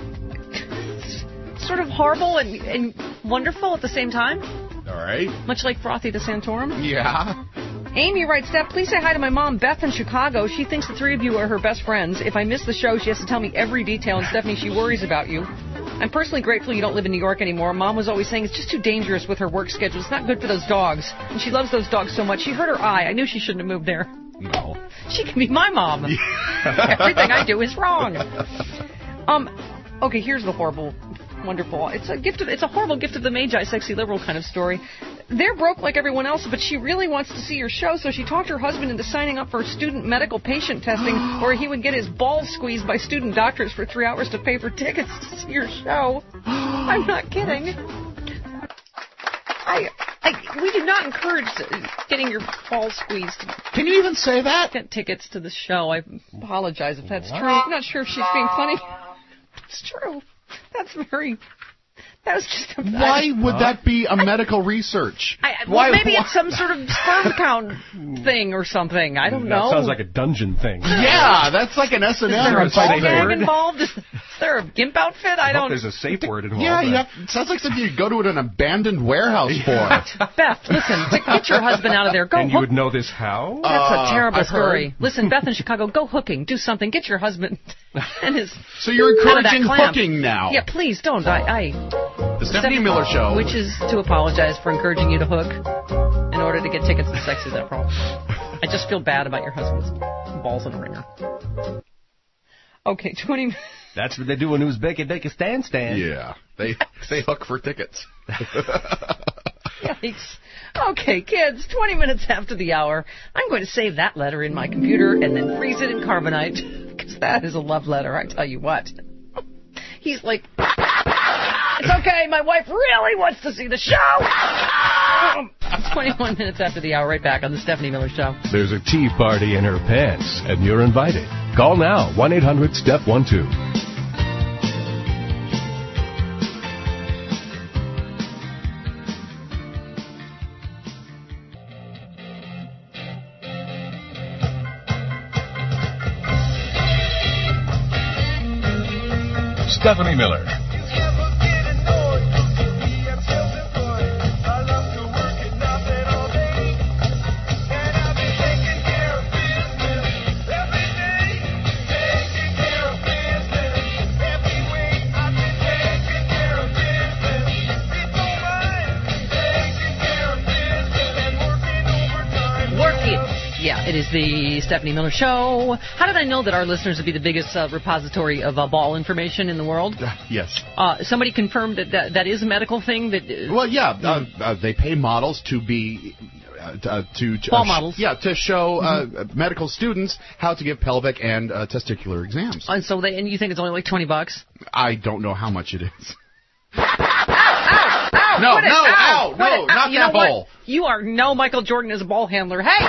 sort of horrible and wonderful at the same time. All right. Much like Frothy the Santorum. Yeah. Amy writes, Steph, please say hi to my mom, Beth, in Chicago. She thinks the three of you are her best friends. If I miss the show, she has to tell me every detail, and Stephanie, she worries about you. I'm personally grateful you don't live in New York anymore. Mom was always saying it's just too dangerous with her work schedule. It's not good for those dogs. And she loves those dogs so much. She hurt her eye. I knew she shouldn't have moved there. No. She can be my mom. Everything I do is wrong. Okay, here's the horrible, wonderful. It's a horrible gift of the Magi, sexy liberal kind of story. They're broke like everyone else, but she really wants to see your show, so she talked her husband into signing up for student medical patient testing, where he would get his balls squeezed by student doctors for 3 hours to pay for tickets to see your show. I'm not kidding. We do not encourage getting your balls squeezed. Can you even say that? Get tickets to the show. I apologize if that's true. I'm not sure if she's being funny. It's true. That was just a... Why would that be a medical research? Maybe it's some sort of sperm count thing or something. I don't know. That sounds like a dungeon thing. Yeah, that's like an S&M. Is there a ball gag involved? Is there a gimp outfit? I don't... There's a safe word involved. Yeah, it sounds like something you'd go to an abandoned warehouse for. Beth, listen, get your husband out of there. Go and you would know this how? That's a terrible story. Listen, Beth in Chicago, go hooking. Do something. Get your husband and his... So you're encouraging hooking now. Yeah, please don't. The Stephanie Miller Show. Which is to apologize for encouraging you to hook in order to get tickets to Sexy Liberal. I just feel bad about your husband's balls in a ringer. Okay, 20... That's what they do in Uzbekistan. Yeah, they hook for tickets. Yikes. Okay, kids, 20 minutes after the hour, I'm going to save that letter in my computer and then freeze it in carbonite, because that is a love letter, I tell you what. He's like... It's okay, my wife really wants to see the show! 21 minutes after the hour, right back on the Stephanie Miller Show. There's a tea party in her pants, and you're invited. Call now, 1-800-STEP-12. Stephanie Miller. Yeah, it is the Stephanie Miller Show. How did I know that our listeners would be the biggest repository of ball information in the world? Yes. Somebody confirmed that is a medical thing. Well, yeah, they pay models to be... ball models. To show medical students how to give pelvic and testicular exams. And so and you think it's only like $20? I don't know how much it is. No, not that ball. You are no Michael Jordan is a ball handler. Hey,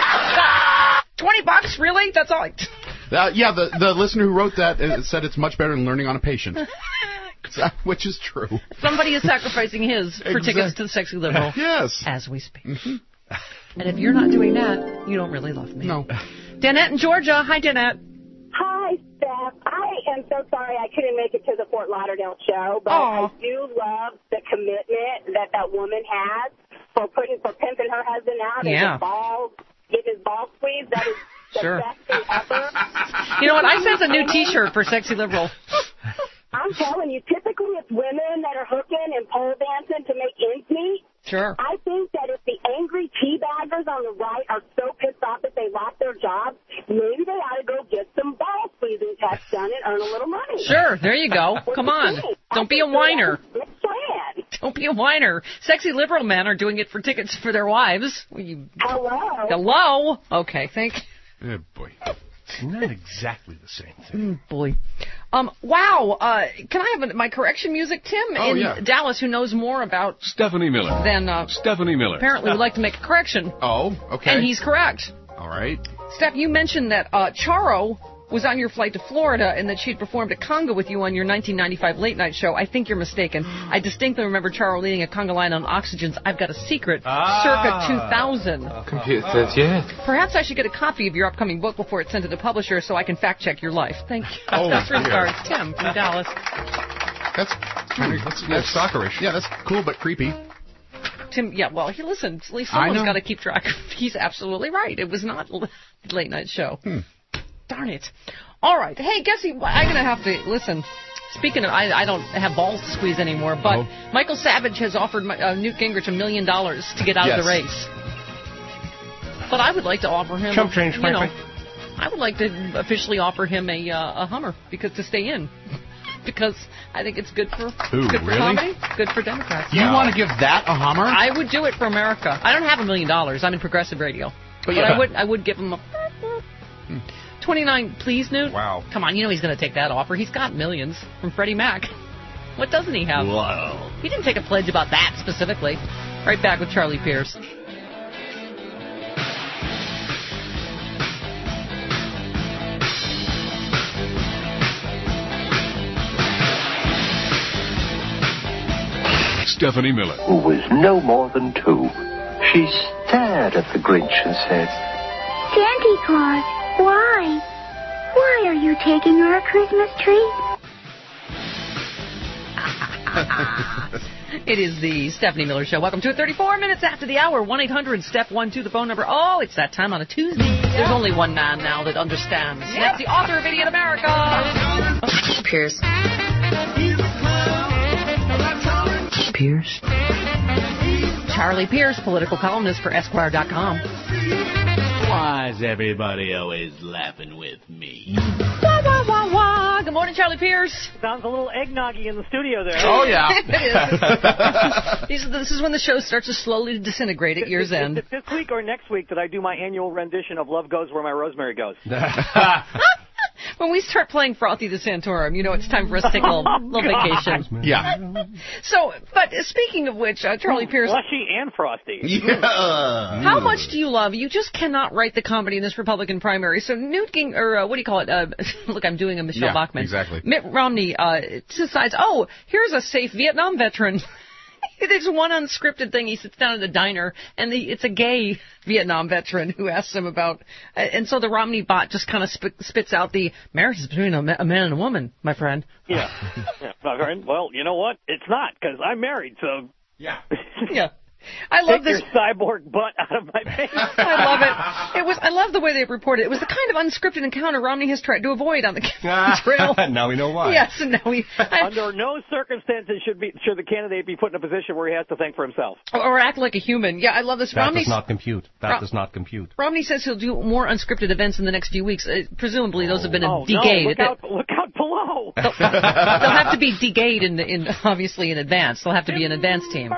$20, really? That's all. The listener who wrote that said it's much better than learning on a patient, which is true. Somebody is sacrificing his for tickets to the Sexy Liberal. Yes, as we speak. Mm-hmm. And if you're not doing that, you don't really love me. No. Danette in Georgia. Hi, Danette. Hi, Steph. I am so sorry I couldn't make it to the Fort Lauderdale show, but I do love the commitment that woman has for pimping her husband out and getting his balls squeezed. That is the best thing ever. You know what? I sense a new T-shirt for Sexy Liberal. I'm telling you, typically it's women that are hooking and pole dancing to make ends meet. Sure. I think that if the angry teabaggers on the right are so pissed off that they lost their jobs, maybe they ought to go get some ball squeezing tests done and earn a little money. Sure, there you go. Come on. Don't be a whiner. Don't be a whiner. Sexy Liberal men are doing it for tickets for their wives. Hello. Hello. Okay, thank you. Oh, boy. Not exactly the same thing. Boy. Wow. Can I have my correction music? Tim in Dallas, who knows more about Stephanie Miller. Stephanie Miller. Apparently would like to make a correction. Oh, okay. And he's correct. All right. Steph, you mentioned that Charo was on your flight to Florida and that she'd performed a conga with you on your 1995 late night show. I think you're mistaken. I distinctly remember Charo leading a conga line on Oxygen's I've Got a Secret, circa 2000. Computer says yes. Perhaps I should get a copy of your upcoming book before it's sent to the publisher so I can fact check your life. Thank you. Best regards, Tim from Dallas. That's stalkerish. Yeah, that's cool but creepy. Tim, well, listen, at least someone's got to keep track. He's absolutely right. It was not a late night show. Darn it. All right. Hey, guess I'm going to have to listen. Speaking of, I don't have balls to squeeze anymore, but Michael Savage has offered Newt Gingrich $1 million to get out of the race. But I would like to offer him, I would like to officially offer him a Hummer to stay in. Because I think it's good for comedy, good for Democrats. You want to give that a Hummer? I would do it for America. I don't have $1 million. I'm in progressive radio. But I would give him a 29, please, Newt. Wow. Come on, he's going to take that offer. He's got millions from Freddie Mac. What doesn't he have? Wow. He didn't take a pledge about that specifically. Right back with Charlie Pierce. Stephanie Miller. Who was no more than 2. She stared at the Grinch and said, Santa Claus, why? Why are you taking our Christmas tree? It is the Stephanie Miller Show. Welcome to it. 34 minutes after the hour. 1-800-STEP-12, the phone number. Oh, it's that time on a Tuesday. There's only one man now that understands. And that's the author of Idiot America. Pierce. Charlie Pierce, political columnist for Esquire.com. Why is everybody always laughing with me? Wah, wah, wah, wah. Good morning, Charlie Pierce. Sounds a little eggnoggy in the studio there. Oh, yeah. It is. This is when the show starts to slowly disintegrate at year's end. Is it this week or next week that I do my annual rendition of Love Goes Where My Rosemary Goes? When we start playing Frothy the Santorum, it's time for us to take a little vacation. Yeah. So, but speaking of which, Charlie Pierce... Fleshy and frosty. Yeah. How much do you love? You just cannot write the comedy in this Republican primary. So Newt Gingrich, or what do you call it? Look, I'm doing a Michelle Bachmann. Exactly. Mitt Romney decides, here's a safe Vietnam veteran. There's one unscripted thing. He sits down at a diner, and it's a gay Vietnam veteran who asks him about, and so the Romney bot just kind of spits out the marriage is between a man and a woman, my friend. Yeah. My friend. Well, you know what? It's not, because I'm married, so. Yeah. Yeah. I love Take your cyborg butt out of my face. I love it. I love the way they reported it. It was the kind of unscripted encounter Romney has tried to avoid on the trail. Now we know why. Yes, and now we. Under no circumstances should the candidate be put in a position where he has to think for himself. Or act like a human. Yeah, I love this. That does not compute. That does not compute. Romney says he'll do more unscripted events in the next few weeks. Presumably those have been degayed. No, look out below. They'll have to be degayed obviously in advance. They'll have to be an advance team.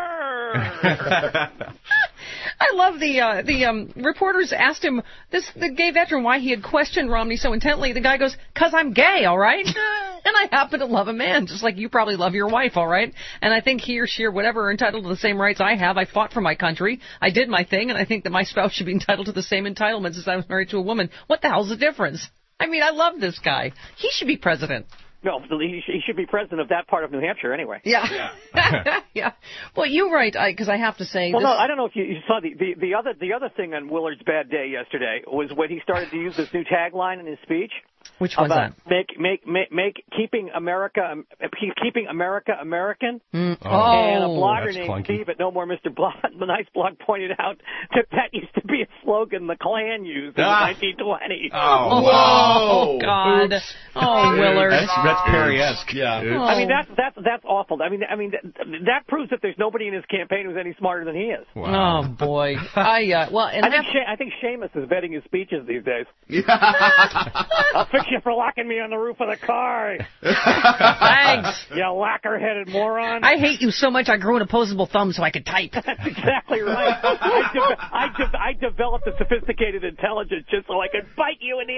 I love the reporters asked him, the gay veteran, why he had questioned Romney so intently. The guy goes, "'Cause I'm gay, all right? And I happen to love a man, just like you probably love your wife, all right? And I think he or she or whatever are entitled to the same rights I have. I fought for my country. I did my thing, and I think that my spouse should be entitled to the same entitlements as I was married to a woman. What the hell's the difference?" I mean, I love this guy. He should be president. No, he should be president of that part of New Hampshire anyway. Yeah. Yeah. Well, you're right, because I have to say. Well, no, I don't know if you saw the other thing on Willard's bad day yesterday was when he started to use this new tagline in his speech. Which one's that? Keeping America American. Mm. And a blogger named Steve at No More Mr. Blog, the Nice Blog, pointed out that used to be a slogan the Klan used in the 1920s. Oh, whoa! Oh, God! Oops. Oh, Willard. That's Perry-esque. Yeah. Oh. I mean, that's awful. I mean, that proves that there's nobody in his campaign who's any smarter than he is. Wow. Oh boy. I think Seamus is vetting his speeches these days. I'll fix you for locking me on the roof of the car. Thanks. You lacquer-headed moron. I hate you so much I grew an opposable thumb so I could type. That's exactly right. I developed a sophisticated intelligence just so I could bite you in the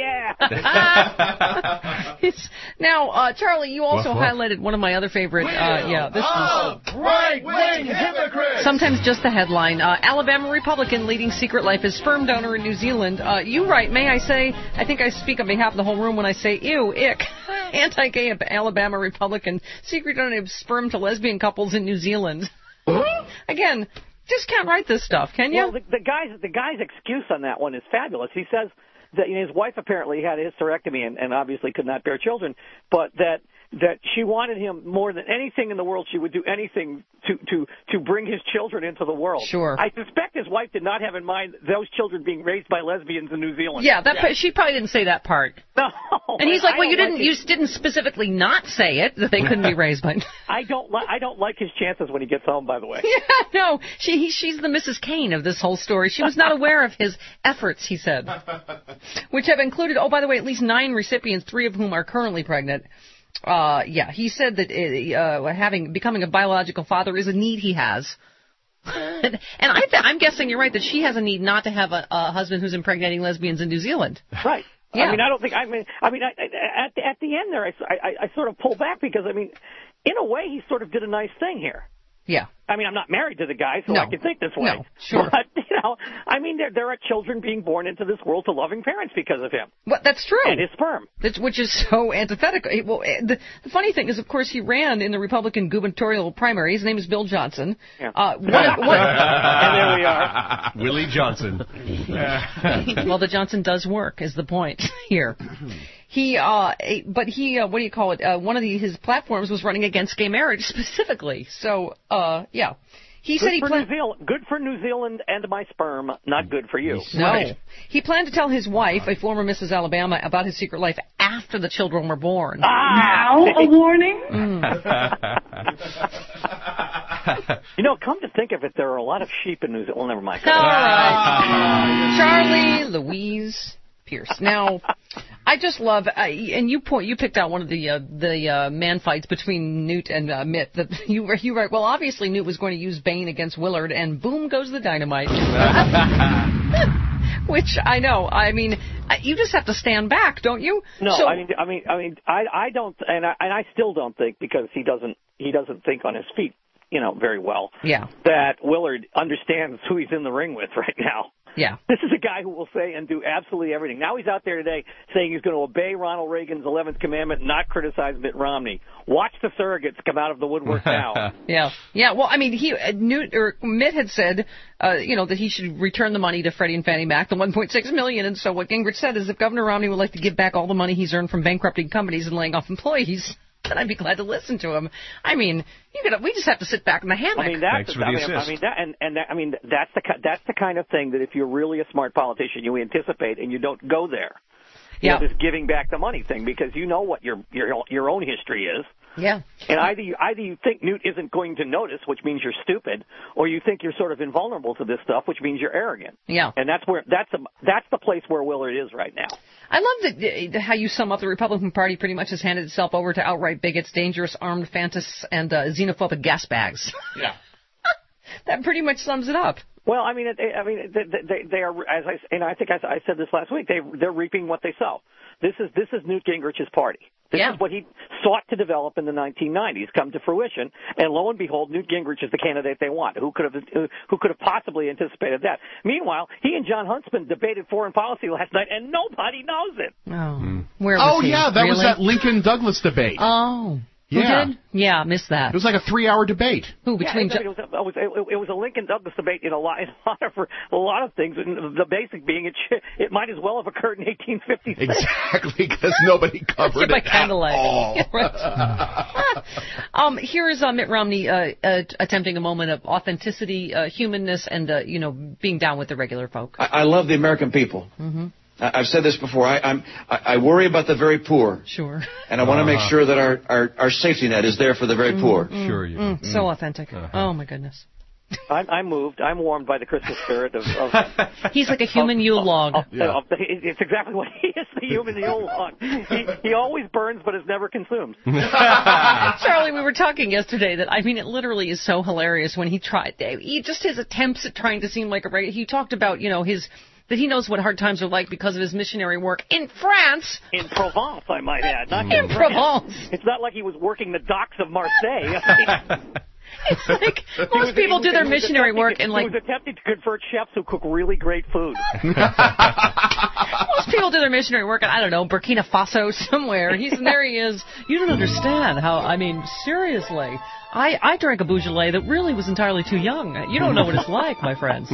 ass. Now, Charlie, you also highlighted one of my other favorite. This was right-wing hypocrites. Sometimes just the headline: Alabama Republican leading secret life as sperm donor in New Zealand. You write, may I say? I think I speak on behalf of the whole room when I say, ew, ick. Anti-gay Alabama Republican secret donor of sperm to lesbian couples in New Zealand. Again, just can't write this stuff, can you? Well, the guy's excuse on that one is fabulous. He says that his wife apparently had a hysterectomy and obviously could not bear children, but that she wanted him more than anything in the world. She would do anything to bring his children into the world. Sure. I suspect his wife did not have in mind those children being raised by lesbians in New Zealand. Yeah, she probably didn't say that part. No. And he's like, well, you didn't specifically not say it, that they couldn't be raised by. I don't like his chances when he gets home, by the way. Yeah, no, she's the Mrs. Kane of this whole story. She was not aware of his efforts, he said, which have included, by the way, at least 9 recipients, 3 of whom are currently pregnant. He said that becoming a biological father is a need he has. And I'm guessing you're right that she has a need not to have a husband who's impregnating lesbians in New Zealand. Right. Yeah. I mean, I don't think. At the end there, I sort of pull back because in a way, he sort of did a nice thing here. Yeah. I mean, I'm not married to the guy, so I can think this way. No, sure. But, there are children being born into this world to loving parents because of him. Well, that's true. And his sperm. Which is so antithetical. Well, the funny thing is, of course, he ran in the Republican gubernatorial primary. His name is Bill Johnson. Yeah. And there we are. Willie Johnson. Well, the Johnson does work, is the point here. What do you call it? One of his platforms was running against gay marriage specifically. So, yeah. He said good for New Zealand and my sperm, not good for you. No. Right. He planned to tell his wife, a former Mrs. Alabama, about his secret life after the children were born. Now a warning? Come to think of it, there are a lot of sheep in New Zealand. Well, never mind. All right. Charlie Louise Pierce. Now, I just love, and you picked out one of the man fights between Newt and Mitt. That you write, well, obviously Newt was going to use Bane against Willard, and boom goes the dynamite. Which I know. I mean, you just have to stand back, don't you? No, I don't, and I still don't think, because he doesn't think on his feet, very well. Yeah. That Willard understands who he's in the ring with right now. Yeah. This is a guy who will say and do absolutely everything. Now he's out there today saying he's going to obey Ronald Reagan's 11th commandment, not criticize Mitt Romney. Watch the surrogates come out of the woodwork now. Yeah. Well, I mean, Mitt had said, that he should return the money to Freddie and Fannie Mac, the $1.6 million. And so what Gingrich said is, if Governor Romney would like to give back all the money he's earned from bankrupting companies and laying off employees, then I'd be glad to listen to him. I mean, we just have to sit back in the hammock. I mean, that's the kind of thing that if you're really a smart politician, you anticipate and you don't go there. This giving back the money thing, because you know what your own history is. Yeah. And either you think Newt isn't going to notice, which means you're stupid, or you think you're sort of invulnerable to this stuff, which means you're arrogant. Yeah. And that's the place where Willard is right now. I love how you sum up the Republican Party pretty much has handed itself over to outright bigots, dangerous armed fantasts, and xenophobic gas bags. Yeah. That pretty much sums it up. Well, I mean, they are, I think I said this last week. They're reaping what they sow. This is Newt Gingrich's party. This is what he sought to develop in the 1990s, come to fruition, and lo and behold, Newt Gingrich is the candidate they want. Who could have possibly anticipated that? Meanwhile, he and John Huntsman debated foreign policy last night, and nobody knows it. Oh, where was he? Yeah, that was that Lincoln Douglas debate. Oh. Who did? Yeah, missed that. It was like a 3-hour debate. Who between? It was a Lincoln Douglas debate in a lot of things. And the basic being it might as well have occurred in 1856. Exactly, because nobody covered it at all. Here is Mitt Romney attempting a moment of authenticity, humanness, and being down with the regular folk. I love the American people. Mm-hmm. I've said this before. I worry about the very poor. Sure. And I want to make sure that our safety net is there for the very poor. Sure you do. So authentic. Oh, my goodness. I'm moved. I'm warmed by the Christmas spirit of He's like a human Yule log. It's exactly what he is, the human Yule log. He always burns but is never consumed. Charlie, we were talking yesterday that, it literally is so hilarious when his attempts at trying to seem like a regular. He talked about, that he knows what hard times are like because of his missionary work in France. In Provence, I might add. Not in Provence. It's not like he was working the docks of Marseille. It's like most people do their missionary work in He was attempting to convert chefs who cook really great food. Most people do their missionary work in, Burkina Faso somewhere. There he is. You don't understand how, seriously. I drank a Beaujolais that really was entirely too young. You don't know what it's like, my friends.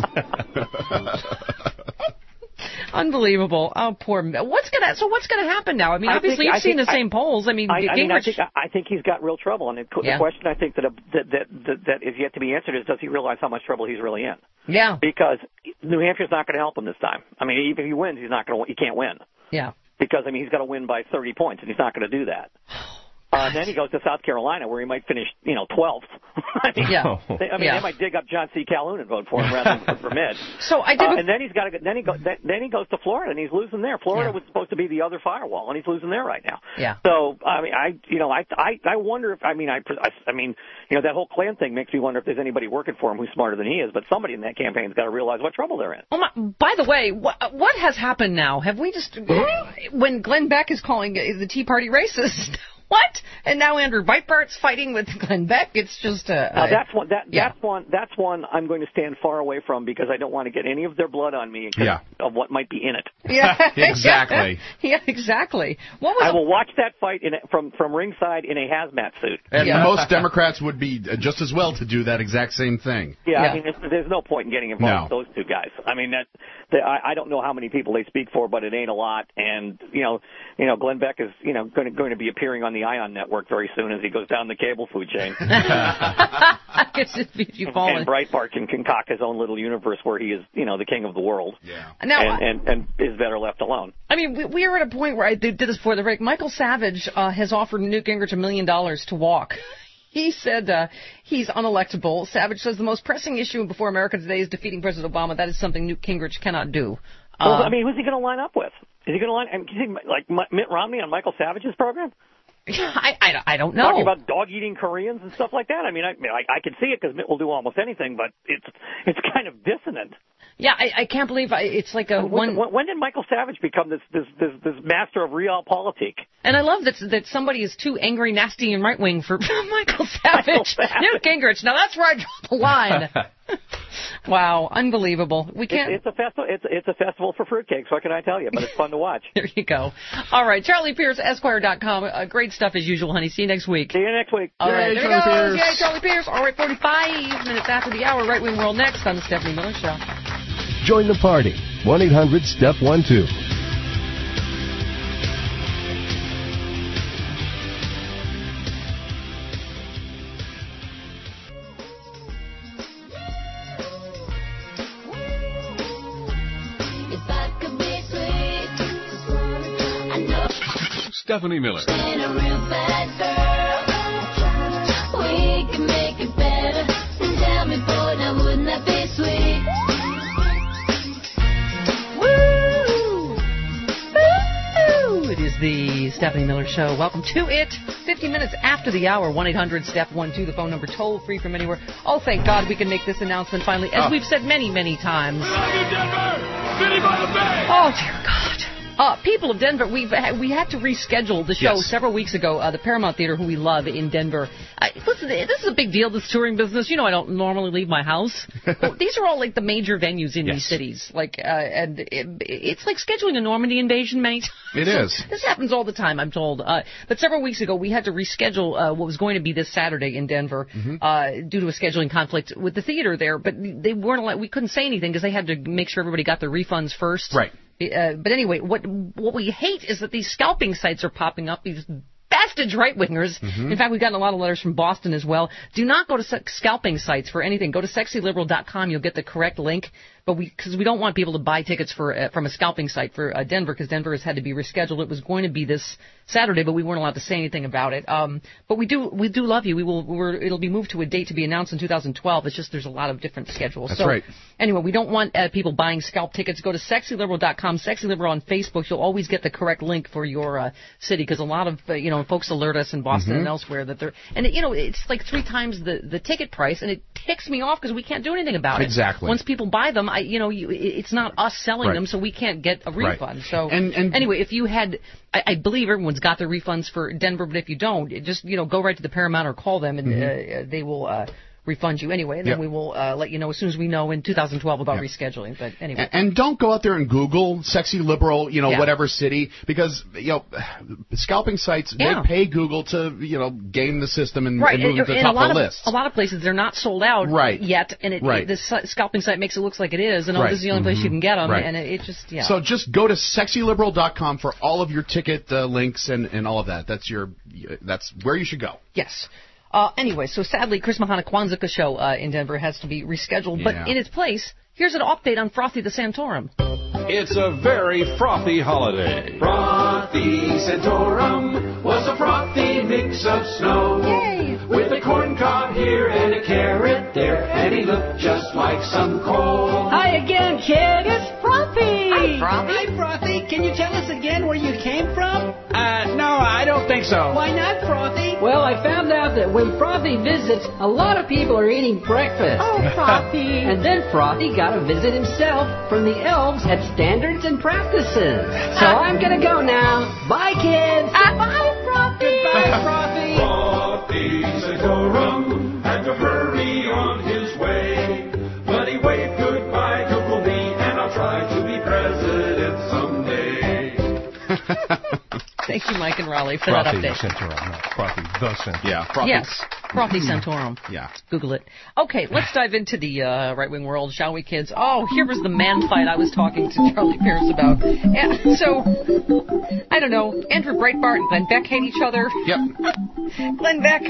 Unbelievable. Oh, poor. What's gonna happen now? Obviously you've seen the same polls. I think he's got real trouble, and the question I think that is yet to be answered is, does he realize how much trouble he's really in? Yeah. Because New Hampshire's not going to help him this time. Even if he wins, he can't win. Yeah. Because he's got to win by 30 points, and he's not going to do that. Then he goes to South Carolina, where he might finish, 12th. They might dig up John C. Calhoun and vote for him rather than for Mitt. So I did. And then he goes to Florida, and he's losing there. Florida was supposed to be the other firewall, and he's losing there right now. Yeah. So I wonder if that whole Klan thing makes me wonder if there's anybody working for him who's smarter than he is. But somebody in that campaign's got to realize what trouble they're in. By the way, what has happened now? Have we just when Glenn Beck is calling the Tea Party racist? What? And now Andrew Breitbart's fighting with Glenn Beck. It's just that's one I'm going to stand far away from, because I don't want to get any of their blood on me of what might be in it. Yeah, exactly. Yeah, exactly. I will watch that fight from ringside in a hazmat suit. And most Democrats would be just as well to do that exact same thing. Yeah. There's no point in getting involved with those two guys. I don't know how many people they speak for, but it ain't a lot. And Glenn Beck is going to be appearing on the Ion Network very soon as he goes down the cable food chain. And Breitbart can concoct his own little universe where he is, the king of the world. Yeah. And is better left alone. We are at a point where I did this before the break. Michael Savage has offered Newt Gingrich $1 million to walk. He said he's unelectable. Savage says the most pressing issue before America today is defeating President Obama. That is something Newt Gingrich cannot do. Who's he going to line up with? Is he going to line like Mitt Romney on Michael Savage's program? I don't know. Talking about dog-eating Koreans and stuff like that. I can see it because Mitt will do almost anything, but it's kind of dissonant. Yeah, I can't believe it's like a when did Michael Savage become this master of realpolitik? And I love that somebody is too angry, nasty, and right-wing for Michael Savage. Newt Gingrich. Now that's where I draw the line. Wow, unbelievable. We can't. It's a festival. It's a festival for fruitcakes. What can I tell you? But it's fun to watch. There you go. All right, CharliePierceEsquire.com. Great stuff as usual, honey. See you next week. See you next week. All right, Yay, there he goes. Yay, Charlie Pierce. All right, 45 minutes after the hour. Right Wing World next on the Stephanie Miller Show. Join the party. 1-800-STEP-12. Stephanie Miller. It is the Stephanie Miller Show. Welcome to it. 50 minutes after the hour. 1-800-STEP-12, the phone number, toll free from anywhere. Oh, thank God we can make this announcement finally, as we've said many, many times. Oh, dear God. People of Denver, we had to reschedule the show several weeks ago. The Paramount Theater, who we love in Denver. Listen, this is a big deal, this touring business. You know, I don't normally leave my house. These are all like the major venues in these cities. And it's like scheduling a Normandy invasion many times. It is. This happens all the time, I'm told. But several weeks ago, we had to reschedule what was going to be this Saturday in Denver due to a scheduling conflict with the theater there. But they weren't allowed. We couldn't say anything because they had to make sure everybody got their refunds first. Right. But anyway, what we hate is that these scalping sites are popping up, these bastard right-wingers. In fact, we've gotten a lot of letters from Boston as well. Do not go to scalping sites for anything. Go to sexyliberal.com. You'll get the correct link. But because we don't want people to buy tickets from a scalping site for Denver, because Denver has had to be rescheduled. It was going to be this Saturday, but we weren't allowed to say anything about it. But we do love you. It'll be moved to a date to be announced in 2012. It's just there's a lot of different schedules. That's right. Anyway, we don't want people buying scalp tickets. Go to sexyliberal.com, sexyliberal on Facebook. You'll always get the correct link for your city, because a lot of folks alert us in Boston and elsewhere that they're it's like 3 times the ticket price, and it ticks me off because we can't do anything about it. Exactly. Once people buy them, it's not us selling them, so we can't get a refund. Right. So anyway, if you had, I believe everyone's got their refunds for Denver, but if you don't, just go right to the Paramount or call them, and they will refund you anyway, and then we will let you know as soon as we know in 2012 about rescheduling. But anyway, and don't go out there and Google sexy liberal, whatever city, because scalping sites they pay Google to game the system and move to the top of the list. A lot of places they're not sold out yet, and this scalping site makes it look like it is, and this is the only place you can get them, and it just So just go to sexyliberal.com for all of your ticket links and all of that. That's where you should go. Yes. Anyway, so sadly, Chris Mahana Kwanzaa show in Denver has to be rescheduled. But in its place, here's an update on Frothy the Santorum. It's a very frothy holiday. Frothy Santorum was a frothy mix of snow. Yay! With a corn cob here and a carrot there, and he looked just like some coal. Hi again, kid. It's Frothy. Hi, Frothy. Hi, Frothy. Can you tell us again where you came from? No, I don't think so. Why not, Frothy? Well, I found out that when Frothy visits, a lot of people are eating breakfast. Oh, Frothy. And then Frothy got a visit himself from the elves at Standards and Practices. So I'm going to go now. Bye, kids. Bye, Frothy. Goodbye, Frothy. Frothy Santorum had to hurry on his way. But he waved goodbye to me, and I'll try to be president someday. Thank you, Mike and Raleigh, for that update. Frothy the Santorum. Yeah, Frothy. Yes, Frothy Santorum. Yeah. Google it. Okay, let's dive into the right-wing world, shall we, kids? Oh, here was the man fight I was talking to Charlie Pierce about. And so, I don't know, Andrew Breitbart and Glenn Beck hate each other. Yep. Glenn Beck,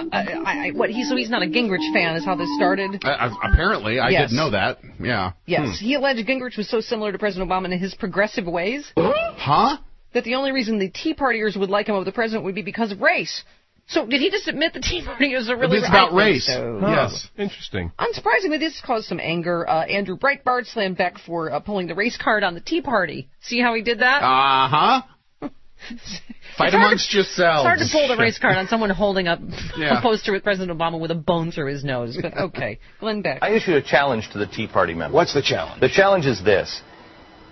he's not a Gingrich fan, is how this started? Apparently, I didn't know that. Yeah. Yes, he alleged Gingrich was so similar to President Obama in his progressive ways. Huh? That the only reason the Tea Partiers would like him over the president would be because of race. So did he just admit the Tea Partiers are really... It's about race. So. Yes. Interesting. Unsurprisingly, this caused some anger. Andrew Breitbart slammed Beck for pulling the race card on the Tea Party. See how he did that? Uh-huh. Fight amongst yourselves. It's hard to pull the race card on someone holding up a poster with President Obama with a bone through his nose. But okay, Glenn Beck. I issued a challenge to the Tea Party members. What's the challenge? The challenge is this.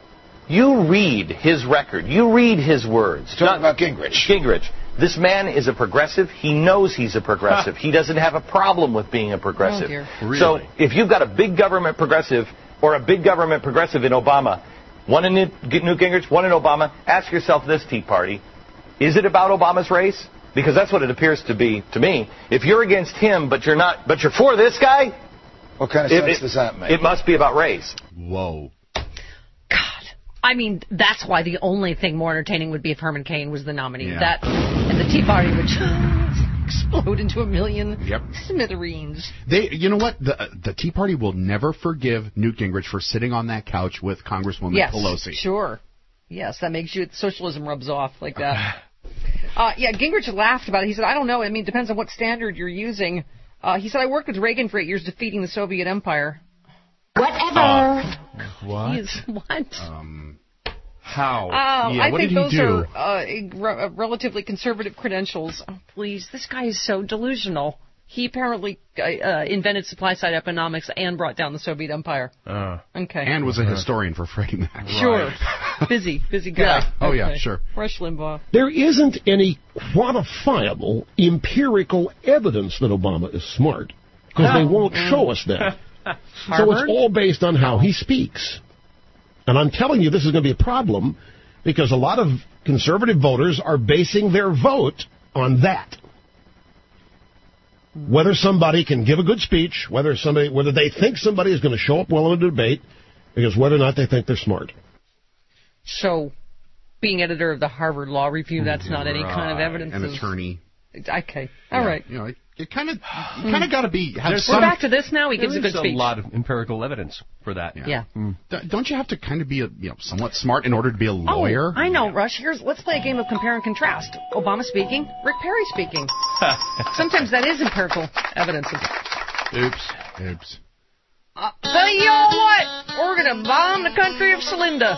You read his record. You read his words. Talking about Gingrich. Gingrich. This man is a progressive. He knows he's a progressive. He doesn't have a problem with being a progressive. Really? So if you've got a big government progressive or a big government progressive in Obama, one in Newt Gingrich, one in Obama, ask yourself this, Tea Party. Is it about Obama's race? Because that's what it appears to be to me. If you're against him, but you're for this guy, what kind of sense does that make? It must be about race. Whoa. I mean, that's why the only thing more entertaining would be if Herman Cain was the nominee. Yeah. That and the Tea Party would explode into a million smithereens. You know what? The Tea Party will never forgive Newt Gingrich for sitting on that couch with Congresswoman Pelosi. Sure. Yes, that makes you, socialism rubs off like that. Gingrich laughed about it. He said, I don't know. I mean, it depends on what standard you're using. He said, I worked with Reagan for 8 years defeating the Soviet Empire. Whatever. What? What? How? I what think did he those do? are relatively conservative credentials. Oh, please, this guy is so delusional. He apparently invented supply-side economics and brought down the Soviet Empire. Okay. And was a historian for Freddie Mac. Sure. Busy guy. Yeah. Oh, yeah, sure. Rush Limbaugh. There isn't any quantifiable empirical evidence that Obama is smart, because they won't show us that. So it's all based on how he speaks. And I'm telling you, this is going to be a problem, because a lot of conservative voters are basing their vote on that. Whether somebody can give a good speech, whether they think somebody is going to show up well in a debate, because whether or not they think they're smart. So, being editor of the Harvard Law Review, that's not any kind of evidence. An attorney. Okay, all right. You know, you kind of got to be. We're back to this now. He gives a good speech. There's a lot of empirical evidence for that. Yeah. Don't you have to kind of be somewhat smart in order to be a lawyer? I know, Rush. Let's play a game of compare and contrast. Obama speaking, Rick Perry speaking. Sometimes that is empirical evidence. Oops. Tell you all what, we're gonna bomb the country of Celinda.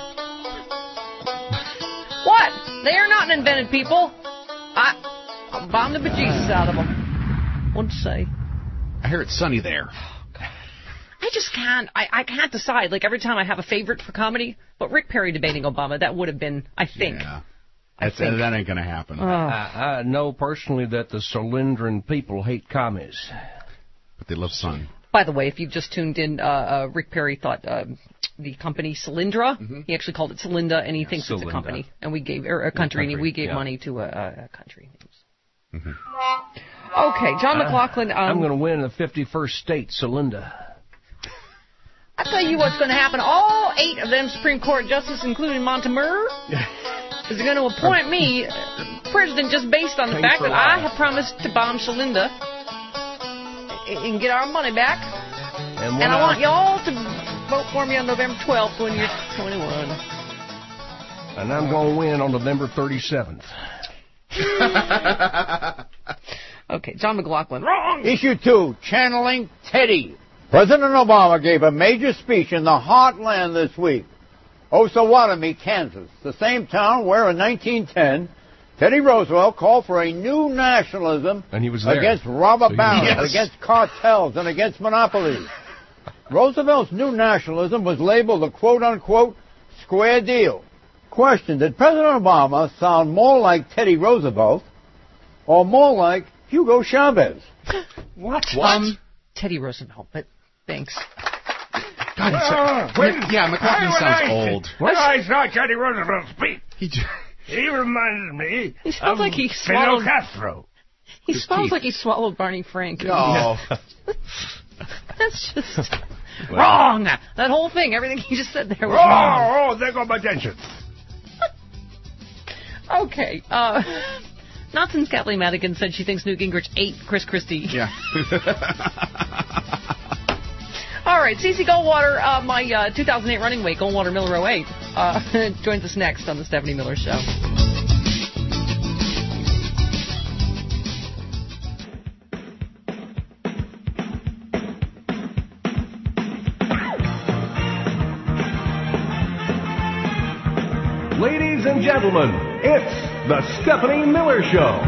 What? They are not an invented people. I'll bomb the bejesus out of them. What'd you say? I hear it's sunny there. I just can't. I can't decide. Like, every time I have a favorite for comedy, but Rick Perry debating Obama, that would have been, I think. Yeah. That ain't going to happen. I know personally that the Solindran people hate commies. But they love sun. By the way, if you've just tuned in, Rick Perry thought the company Solyndra, he actually called it Celinda, and he thinks it's a company. And we gave, a country, and we gave money to a country. Mm-hmm. Okay, John McLaughlin. I'm going to win the 51st state, Celinda. I tell you what's going to happen. All 8 of them Supreme Court justices, including Montemer, is going to appoint me president just based on the fact that I have promised to bomb Celinda and get our money back. And I want y'all to vote for me on November 12th when you're 21. And I'm going to win on November 37th. Okay, John McLaughlin. Wrong! Issue 2, channeling Teddy. President Obama gave a major speech in the heartland this week. Osawatomie, Kansas, the same town where in 1910, Teddy Roosevelt called for a new nationalism against robber barons, against cartels, and against monopolies. Roosevelt's new nationalism was labeled a quote-unquote square deal. Question, did President Obama sound more like Teddy Roosevelt or more like Hugo Chavez? What? Teddy Roosevelt, but thanks. God, McLaughlin sounds old. When I saw Teddy Roosevelt speak, he reminded me of like he swallowed Fidel Castro. He smells like he swallowed Barney Frank. Oh. That's just wrong. That whole thing, everything he just said there was wrong. Oh, there go my attention. Okay. Not since Kathleen Madigan said she thinks Newt Gingrich ate Chris Christie. Yeah. All right, CeCe Goldwater, my 2008 running mate, Goldwater Miller 08, joins us next on the Stephanie Miller Show. Ladies and gentlemen, it's the Stephanie Miller Show.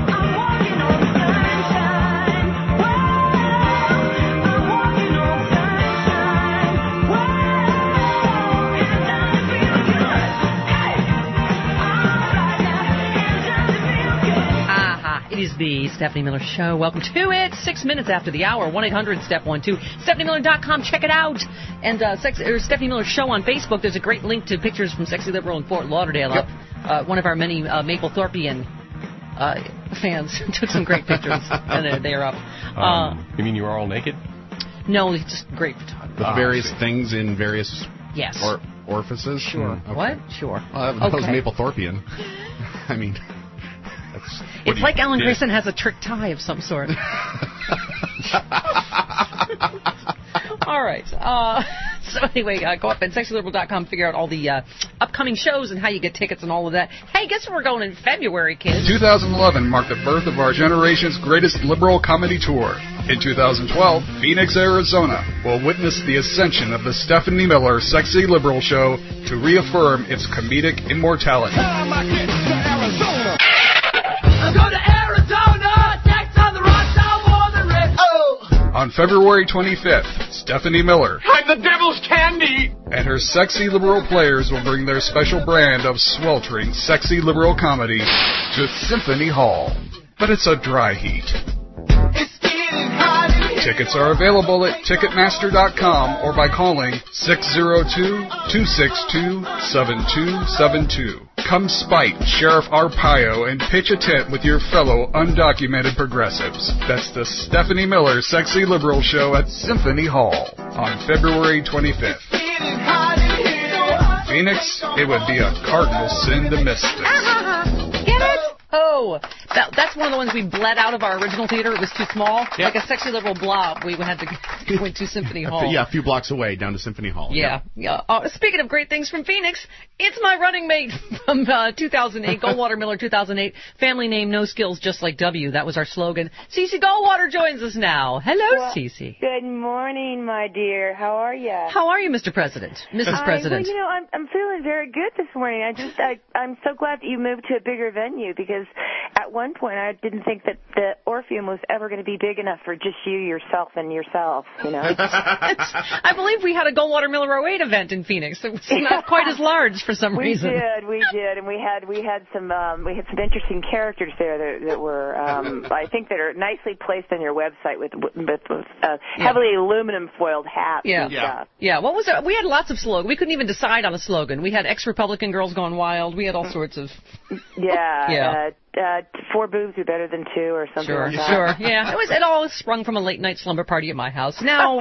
It is the Stephanie Miller Show. Welcome to it. 6 minutes after the hour. 1-800-STEP-12. StephanieMiller.com. Check it out. And Stephanie Miller Show on Facebook. There's a great link to pictures from Sexy Liberal in Fort Lauderdale. Yep. One of our many Maplethorpian fans took some great pictures, and they are up. You mean you were all naked? No, it's just great photography. With various things in various orifices? Sure. Okay. What? Sure. That was Maplethorpian. I mean... It's like Alan Grayson has a trick tie of some sort. All right. So anyway, go up at sexyliberal.com, figure out all the upcoming shows and how you get tickets and all of that. Hey, guess where we're going in February, kids? 2011 marked the birth of our generation's greatest liberal comedy tour. In 2012, Phoenix, Arizona will witness the ascension of the Stephanie Miller Sexy Liberal Show to reaffirm its comedic immortality. I'm going to Arizona, next on the Rock Down on the Red. On February 25th, Stephanie Miller I'm the devil's candy! and her Sexy Liberal players will bring their special brand of sweltering sexy liberal comedy to Symphony Hall. But it's a dry heat. Tickets are available at Ticketmaster.com or by calling 602-262-7272. Come spite Sheriff Arpaio and pitch a tent with your fellow undocumented progressives. That's the Stephanie Miller Sexy Liberal Show at Symphony Hall on February 25th. Phoenix, it would be a cardinal sin to miss this. Get it? Oh, that's one of the ones we bled out of our original theater. It was too small. Yep. Like a Sexy Liberal blob. We had to went to Symphony Hall. Yeah, a few blocks away, down to Symphony Hall. Yeah. Speaking of great things from Phoenix, it's my running mate from 2008, Goldwater Miller 2008. Family name, no skills, just like W. That was our slogan. Cece Goldwater joins us now. Hello, Cece. Good morning, my dear. How are you? How are you, Mr. President? Mrs. President? Well, I'm feeling very good this morning. I'm so glad that you moved to a bigger venue because at one point I didn't think that the Orpheum was ever going to be big enough for just you, yourself, and yourself, you know. I believe we had a Goldwater Miller 08 event in Phoenix. It was not quite as large for some reason. We did, and we had some interesting characters there that were I think that are nicely placed on your website with heavily aluminum foiled hats and stuff. Yeah. What was it? We had lots of slogans. We couldn't even decide on a slogan. We had ex-Republican girls gone wild. We had all sorts of. Yeah. 4 boobs are better than 2 or something like that. Sure. Yeah. It all sprung from a late night slumber party at my house. Now.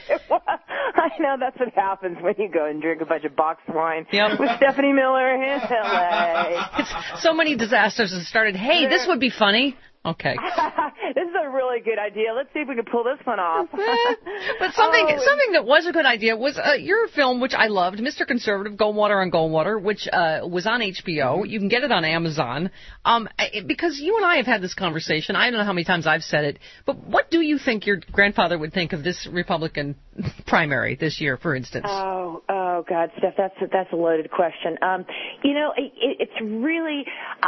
I know that's what happens when you go and drink a bunch of boxed wine with Stephanie Miller in L.A. So many disasters have started. Hey, this would be funny. Okay. This is a really good idea. Let's see if we can pull this one off. But something that was a good idea was your film, which I loved, Mr. Conservative, Goldwater on Goldwater, which was on HBO. You can get it on Amazon. Because you and I have had this conversation. I don't know how many times I've said it, but what do you think your grandfather would think of this Republican primary this year, for instance? Oh God, Steph, that's a loaded question. It's really,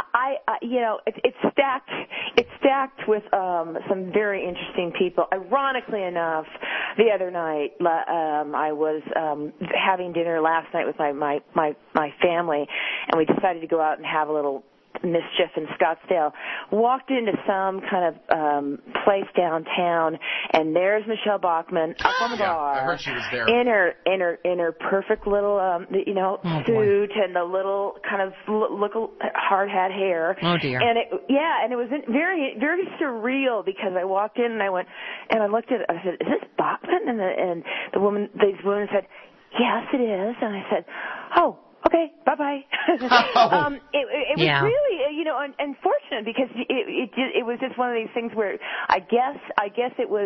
it's stacked. It's stacked with some very interesting people. Ironically enough, the other night I was having dinner last night with my family, and we decided to go out and have a little mischief in Scottsdale. Walked into some kind of place downtown, and there's Michelle Bachmann up on the bar. I heard she was there. In her perfect little suit and the little kind of look hard hat hair. Oh dear. And it was very very surreal because I walked in and I went and I looked at it. I said, "Is this Bachmann?" And these women said, "Yes, it is." And I said, "Oh. Okay, bye-bye." It was really, unfortunate because it was just one of these things where I guess it was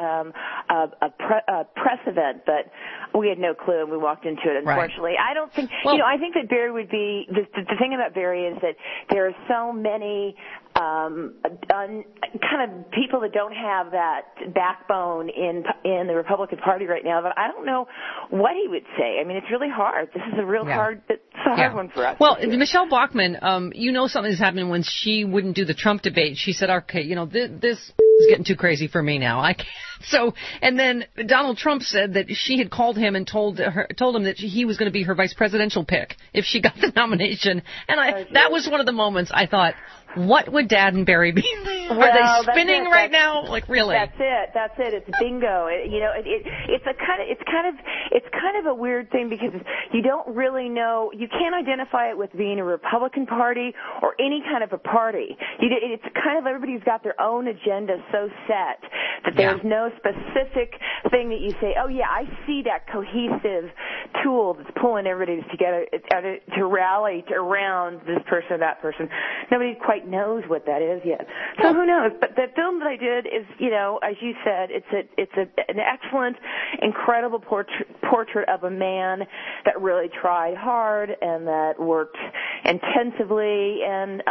a press event, but we had no clue and we walked into it. Unfortunately, right. I don't think I think that Barry would be the thing about Barry is that there are so many kind of people that don't have that backbone in the Republican Party right now. But I don't know what he would say. I mean, it's really hard. This is a real hard. It's a hard one for us. Well, Michelle Bachmann, something's happening when she wouldn't do the Trump debate. She said, "Okay, this is getting too crazy for me now. I can't." So, and then Donald Trump said that she had called him and told him that he was going to be her vice presidential pick if she got the nomination. And that was one of the moments I thought, what would Dad and Barry be? Are they spinning right now? Like, really? That's it. It's bingo. It's kind of a weird thing because you don't really know. You can't identify it with being a Republican Party or any kind of a party. It's kind of everybody's got their own agenda so set that there's no specific thing that you say, oh yeah, I see that cohesive tool that's pulling everybody together to rally around this person or that person. Nobody quite knows what that is yet. So who knows? But the film that I did is, as you said, it's an excellent, incredible portrait of a man that really tried hard and that worked intensively. And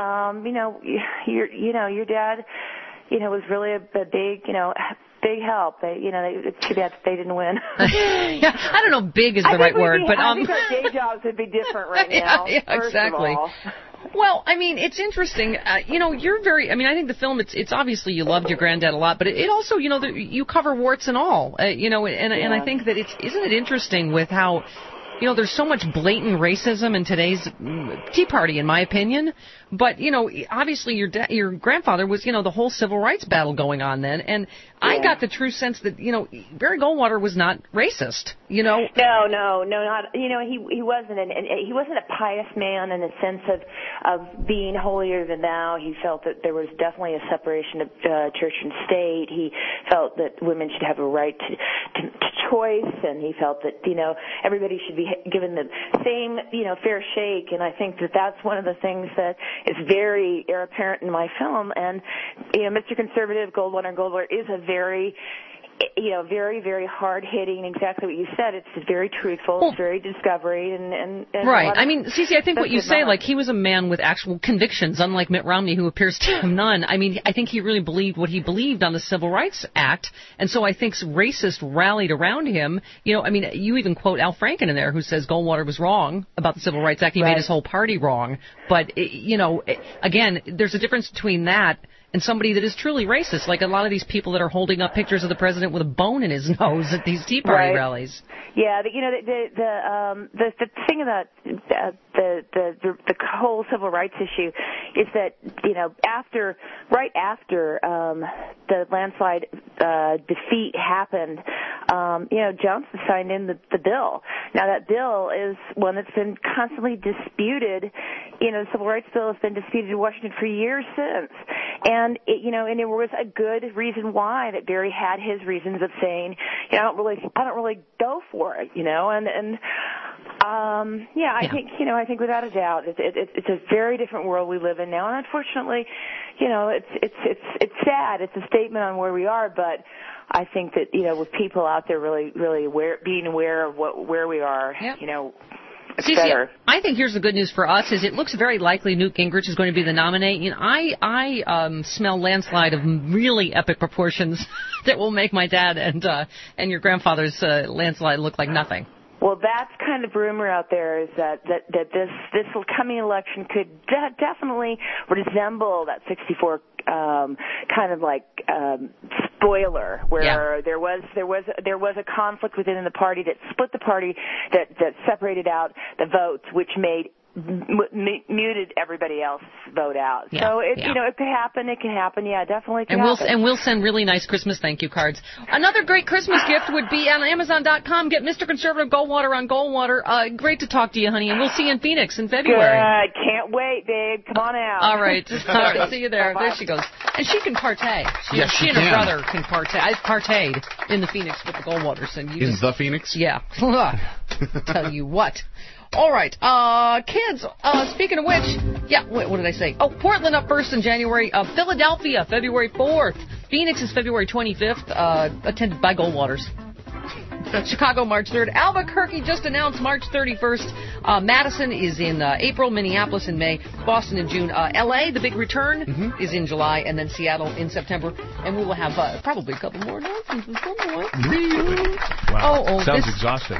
your dad, was really a big help. It's too bad that they didn't win. Yeah, I don't know. Big is the right word, but I think our day jobs would be different right now. Yeah, exactly. Well, I mean, it's interesting. You're very. I mean, I think the film. It's obviously you loved your granddad a lot, but it also, you cover warts and all. And I think that isn't it interesting with how. There's so much blatant racism in today's Tea Party, in my opinion. But, obviously your grandfather was, the whole civil rights battle going on then. And I got the true sense that, Barry Goldwater was not racist, No, not, he wasn't. And he wasn't a pious man in the sense of being holier than thou. He felt that there was definitely a separation of church and state. He felt that women should have a right to choice. And he felt that, everybody should be given the same, fair shake. And I think that that's one of the things that is very apparent in my film. And, Mr. Conservative, Goldwater is a very, very, very hard-hitting, exactly what you said. It's very truthful. It's very discovery. And right. I mean, Cece, I think what you say, like, he was a man with actual convictions, unlike Mitt Romney, who appears to have none. I mean, I think he really believed what he believed on the Civil Rights Act, and so I think racists rallied around him. You even quote Al Franken in there, who says Goldwater was wrong about the Civil Rights Act. He made his whole party wrong. But, again, there's a difference between that and somebody that is truly racist, like a lot of these people that are holding up pictures of the president with a bone in his nose at these Tea Party rallies. Yeah, the thing about the whole civil rights issue is that right after the landslide defeat happened, Johnson signed in the bill. Now that bill is one that's been constantly disputed. The civil rights bill has been disputed in Washington for years since. And there was a good reason why that Barry had his reasons of saying, I don't really go for it, I think without a doubt, it's a very different world we live in now, and unfortunately, it's sad. It's a statement on where we are, but I think that with people out there really being aware of where we are, Cece, I think here's the good news for us is it looks very likely Newt Gingrich is going to be the nominee. I smell landslide of really epic proportions that will make my dad and your grandfather's landslide look like nothing. Well, that's kind of rumor out there is that this coming election could definitely resemble that 64 kind of like spoiler where there was a conflict within the party that split the party that separated out the votes, which muted everybody else's vote out. So it could happen. It can happen. Yeah, definitely can happen. And we'll send really nice Christmas thank you cards. Another great Christmas gift would be on Amazon.com. Get Mr. Conservative Goldwater on Goldwater. Great to talk to you, honey, and we'll see you in Phoenix in February. Good. Can't wait, babe. Come on out. All right. See you there. There she goes. And she can partay. She and her brother can partay. I've partayed in the Phoenix with the Goldwaters. The Phoenix? Yeah. Tell you what. All right, kids, speaking of which, what did I say? Oh, Portland up first in January. Philadelphia, February 4th. Phoenix is February 25th, attended by Goldwaters. Chicago, March 3rd. Albuquerque just announced March 31st. Madison is in April. Minneapolis in May. Boston in June. L.A., the big return, is in July. And then Seattle in September. And we will have probably a couple more announcements at some point. Really? Wow. Sounds exhausting.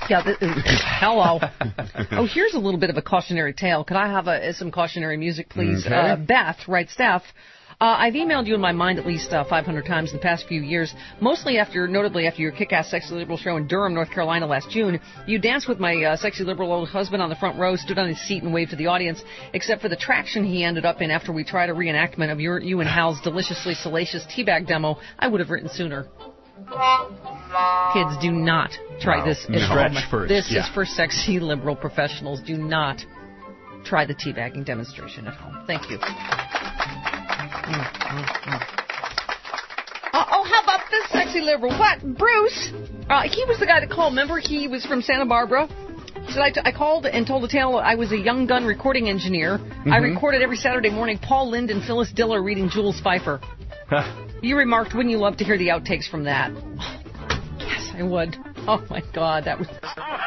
Yeah, hello. Oh, here's a little bit of a cautionary tale. Could I have some cautionary music, please? Okay. Beth writes, Steph, I've emailed you in my mind at least 500 times in the past few years, notably after your kick-ass Sexy Liberal show in Durham, North Carolina last June. You danced with my sexy liberal old husband on the front row, stood on his seat and waved to the audience, except for the traction he ended up in after we tried a reenactment of you and Hal's deliciously salacious teabag demo. I would have written sooner. Kids, do not try this at home. First. This is for sexy liberal professionals. Do not try the teabagging demonstration at home. Thank you. Oh, how about this sexy liberal? What? Bruce? He was the guy that called. Remember, he was from Santa Barbara. So I called and told the tale. I was a young gun recording engineer. Mm-hmm. I recorded every Saturday morning Paul Lynde and Phyllis Diller reading Jules Pfeiffer. You remarked, wouldn't you love to hear the outtakes from that? Yes, I would. Oh, my God, that was...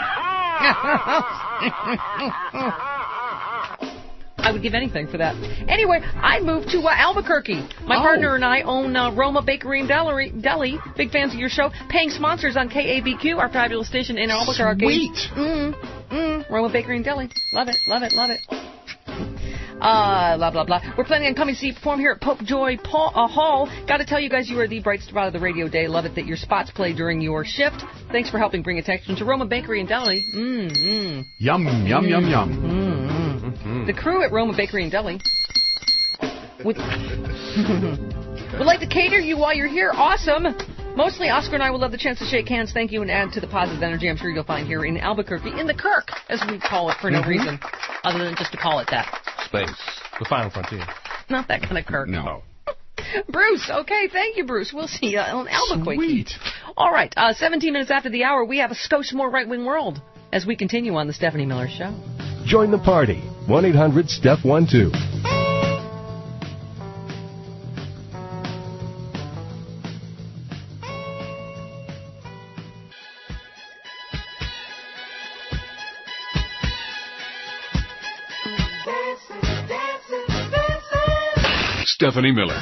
I would give anything for that. Anyway, I moved to Albuquerque. My partner and I own Roma Bakery and Deli. Big fans of your show. Paying sponsors on KABQ, our fabulous station in Albuquerque. Sweet. Roma Bakery and Deli. Love it, love it, love it. Blah, blah, blah. We're planning on coming to see you perform here at Pope Joy Hall. Got to tell you guys, you are the bright spot of the radio day. Love it that your spots play during your shift. Thanks for helping bring attention to Roma Bakery and Deli. Yum, yum, yum, yum. The crew at Roma Bakery and Deli would like to cater you while you're here. Awesome. Mostly, Oscar and I would love the chance to shake hands, thank you, and add to the positive energy I'm sure you'll find here in Albuquerque, in the Kirk, as we call it for no reason, other than just to call it that. Space. The final frontier. Not that kind of Kirk. No. Bruce, okay, thank you, Bruce. We'll see you on Albuquerque. Sweet. All right, 17 minutes after the hour, we have a skosh more right-wing world as we continue on the Stephanie Miller Show. Join the party. 1-800-STEP-12. Stephanie Miller.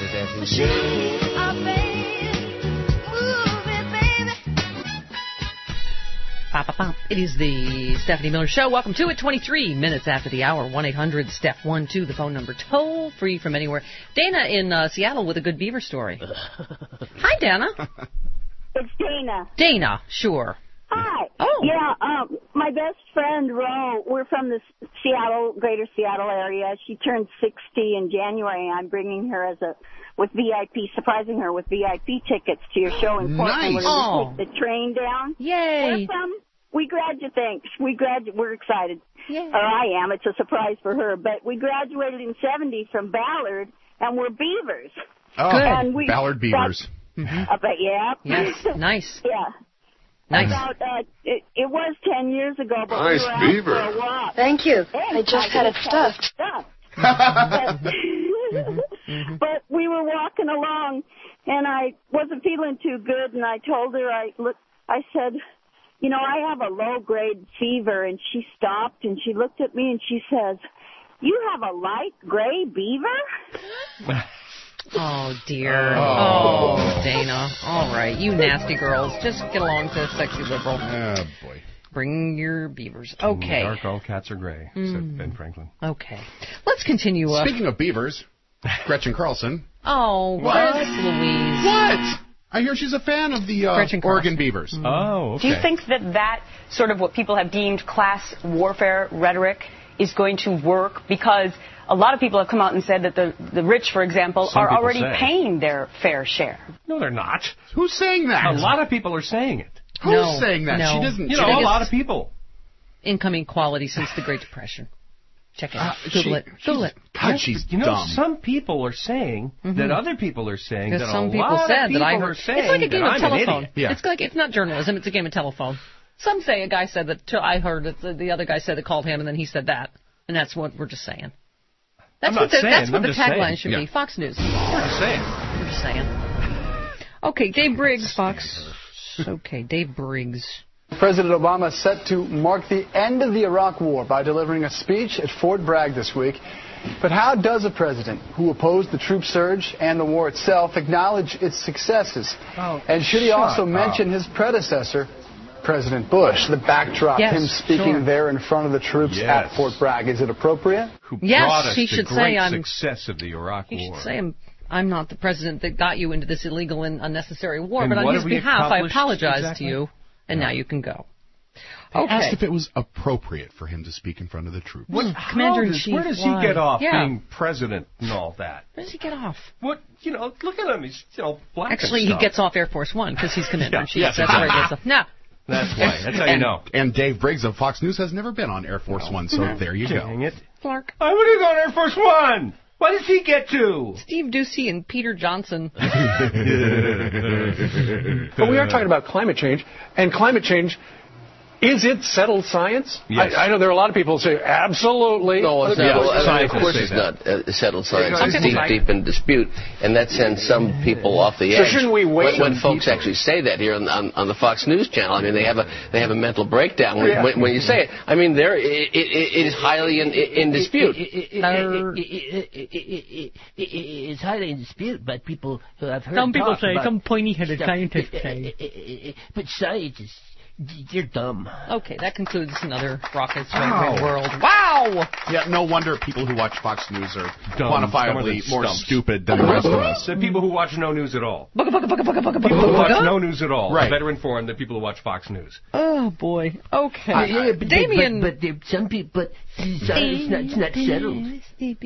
It is the Stephanie Miller Show. Welcome to it. 23 minutes after the hour. 1-800-STEP-12, the phone number. Toll free from anywhere. Dana in Seattle with a good beaver story. Hi, Dana. It's Dana. Dana, sure. Hi. Oh. Yeah, my best friend, Ro, we're from the greater Seattle area. She turned 60 in January, and I'm bringing her surprising her with VIP tickets to your show in Portland. Nice. We're going to take the train down. Yay. We're excited. Yay. Or I am. It's a surprise for her. But we graduated in 70 from Ballard, and we're beavers. Oh, and Ballard beavers. But yeah. Yes, nice. Yeah. Nice. It was 10 years ago, but nice we were beaver. out for a walk. Thank you. Hey, I just had it stuffed. But we were walking along, and I wasn't feeling too good, and I told her, I said, you know, I have a low-grade fever, and she stopped, and she looked at me, and she says, you have a light gray beaver? Oh, dear. Oh, Dana. All right, you nasty girls. Just get along to sexy liberal. Oh, boy. Bring your beavers. Okay. Dark, all cats are gray, said Ben Franklin. Okay. Let's continue. Speaking of beavers, Gretchen Carlson. Oh, what? Louise. What? I hear she's a fan of the Oregon Beavers. Oh, okay. Do you think that sort of what people have deemed class warfare rhetoric is going to work? Because a lot of people have come out and said that the rich, for example, are already paying their fair share. No, they're not. Who's saying that? A lot of people are saying it. Who's saying that? No. She doesn't. A lot of people. Incoming quality since the Great Depression. Check it out. Google it. God, she's dumb. Some people are saying that other people are saying that some people said that I heard. It's like a game of telephone. Yeah. It's not journalism. It's a game of telephone. Some say a guy said that. I heard that the other guy said that called him, and then he said that, and that's what we're just saying. That's what the tagline should be. Fox News. We're just saying. Okay, Dave Briggs, Fox. Okay, Dave Briggs. President Obama set to mark the end of the Iraq War by delivering a speech at Fort Bragg this week. But how does a president who opposed the troop surge and the war itself acknowledge its successes? And should he also mention his predecessor, President Bush, the backdrop, him speaking there in front of the troops at Fort Bragg. Is it appropriate? Who brought us the great success of the Iraq War. He should say I'm not the president that got you into this illegal and unnecessary war, but on his behalf, I apologize to you, and now you can go. They asked if it was appropriate for him to speak in front of the troops. Commander-in-Chief, where does he get off being president and all that? Where does he get off? What, look at him. He's, black. Actually, he gets off Air Force One because he's commander-in-chief. That's where he gets off. No. That's why. That's how you know. And Dave Briggs of Fox News has never been on Air Force One, so there you go. Dang it. Clark. I would have gone Air Force One. What does he get to? Steve Ducey and Peter Johnson. But we are talking about climate change, and climate change, is it settled science? Yes. I know there are a lot of people who say absolutely. No, it's not. Of course it's not settled science. It's deep in dispute, and that sends some people off the edge. So shouldn't we wait? When folks actually say that here on the Fox News channel, I mean, they have a mental breakdown when you say it. I mean, it is highly in dispute. It's highly in dispute, but people who have heard some people say, some pointy-headed scientists say. But scientists, you're dumb. Okay, that concludes another Rockets Right World. Wow! Yeah, no wonder people who watch Fox News are quantifiably more stupid than the rest of us. The people who watch no news at all. People who watch no news at all are better informed than people who watch Fox News. Oh, boy. Okay. Damien. But some people, it's not settled.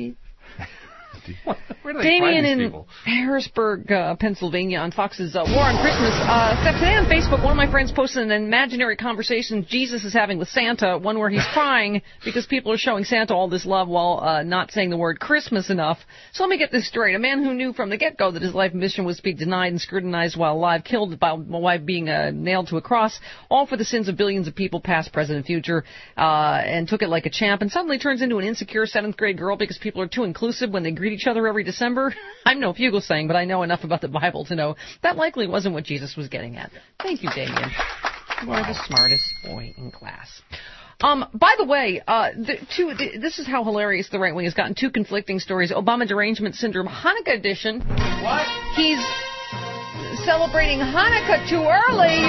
Damien in Harrisburg, Pennsylvania, on Fox's War on Christmas. Today on Facebook, one of my friends posted an imaginary conversation Jesus is having with Santa, one where he's crying because people are showing Santa all this love while not saying the word Christmas enough. So let me get this straight. A man who knew from the get-go that his life mission was to be denied and scrutinized while alive, killed by being nailed to a cross, all for the sins of billions of people, past, present, and future, and took it like a champ, and suddenly turns into an insecure 7th-grade girl because people are too inclusive when they greet each other every December. I'm no Fugelsang, but I know enough about the Bible to know that likely wasn't what Jesus was getting at. Thank you, Damien. You are the smartest boy in class. By the way, this is how hilarious the right wing has gotten. 2 conflicting stories. Obama derangement syndrome, Hanukkah edition. What? He's celebrating Hanukkah too early.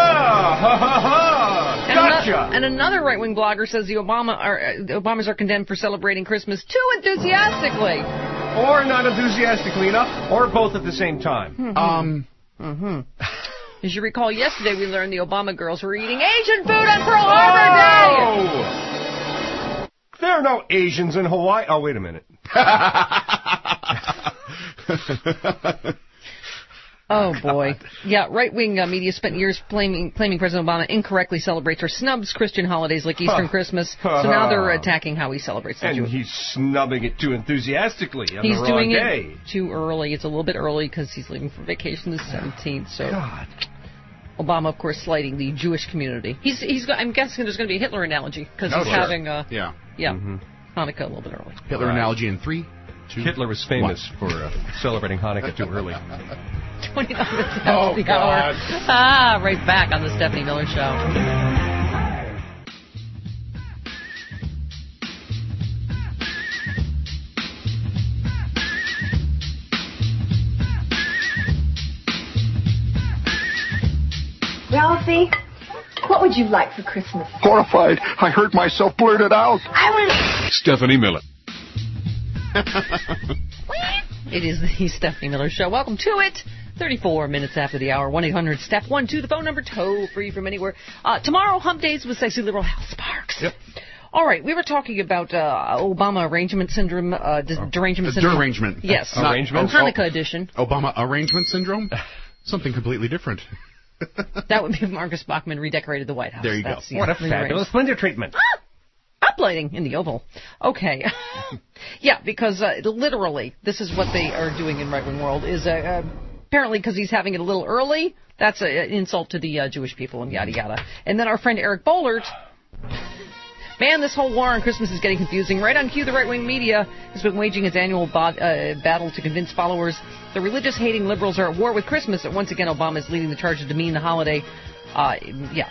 Gotcha. And another right-wing blogger says the Obamas are condemned for celebrating Christmas too enthusiastically. Or not enthusiastically enough, or both at the same time. As you recall, yesterday we learned the Obama girls were eating Asian food on Pearl Harbor Day. There are no Asians in Hawaii. Oh, wait a minute. Oh, boy. Yeah, right-wing media spent years claiming President Obama incorrectly celebrates or snubs Christian holidays like Easter and Christmas. So now they're attacking how he celebrates them. And he's snubbing it too enthusiastically on the wrong day. He's doing it too early. It's a little bit early because he's leaving for vacation the 17th. So Obama, of course, slighting the Jewish community. I'm guessing there's going to be a Hitler analogy because he's having Hanukkah a little bit early. Hitler analogy in 3, 2, Hitler was famous for celebrating Hanukkah too early. 29 minutes after the hour. Right back on the Stephanie Miller Show. Ralphie, what would you like for Christmas? Horrified, I heard myself blurt it out. Stephanie Miller. It is the Stephanie Miller Show. Welcome to it. 34 minutes after the hour. 1-800-STEP-12. The phone number, toll free from anywhere. Tomorrow, Hump Days with Sexy Liberal Hal Sparks. Yep. All right, we were talking about Obama arrangement syndrome, derangement syndrome. Derangement. Yes. Arrangement. Hanukkah edition. Obama arrangement syndrome? Something completely different. That would be if Marcus Bachmann redecorated the White House. There you go. What a fabulous splendid treatment. Uplighting in the Oval. Okay. Yeah, because literally, this is what they are doing in right-wing world, is apparently because he's having it a little early, that's an insult to the Jewish people and yada yada. And then our friend Eric Boehlert, man, this whole war on Christmas is getting confusing. Right on cue, the right-wing media has been waging its annual battle to convince followers the religious-hating liberals are at war with Christmas. And once again, Obama is leading the charge to demean the holiday.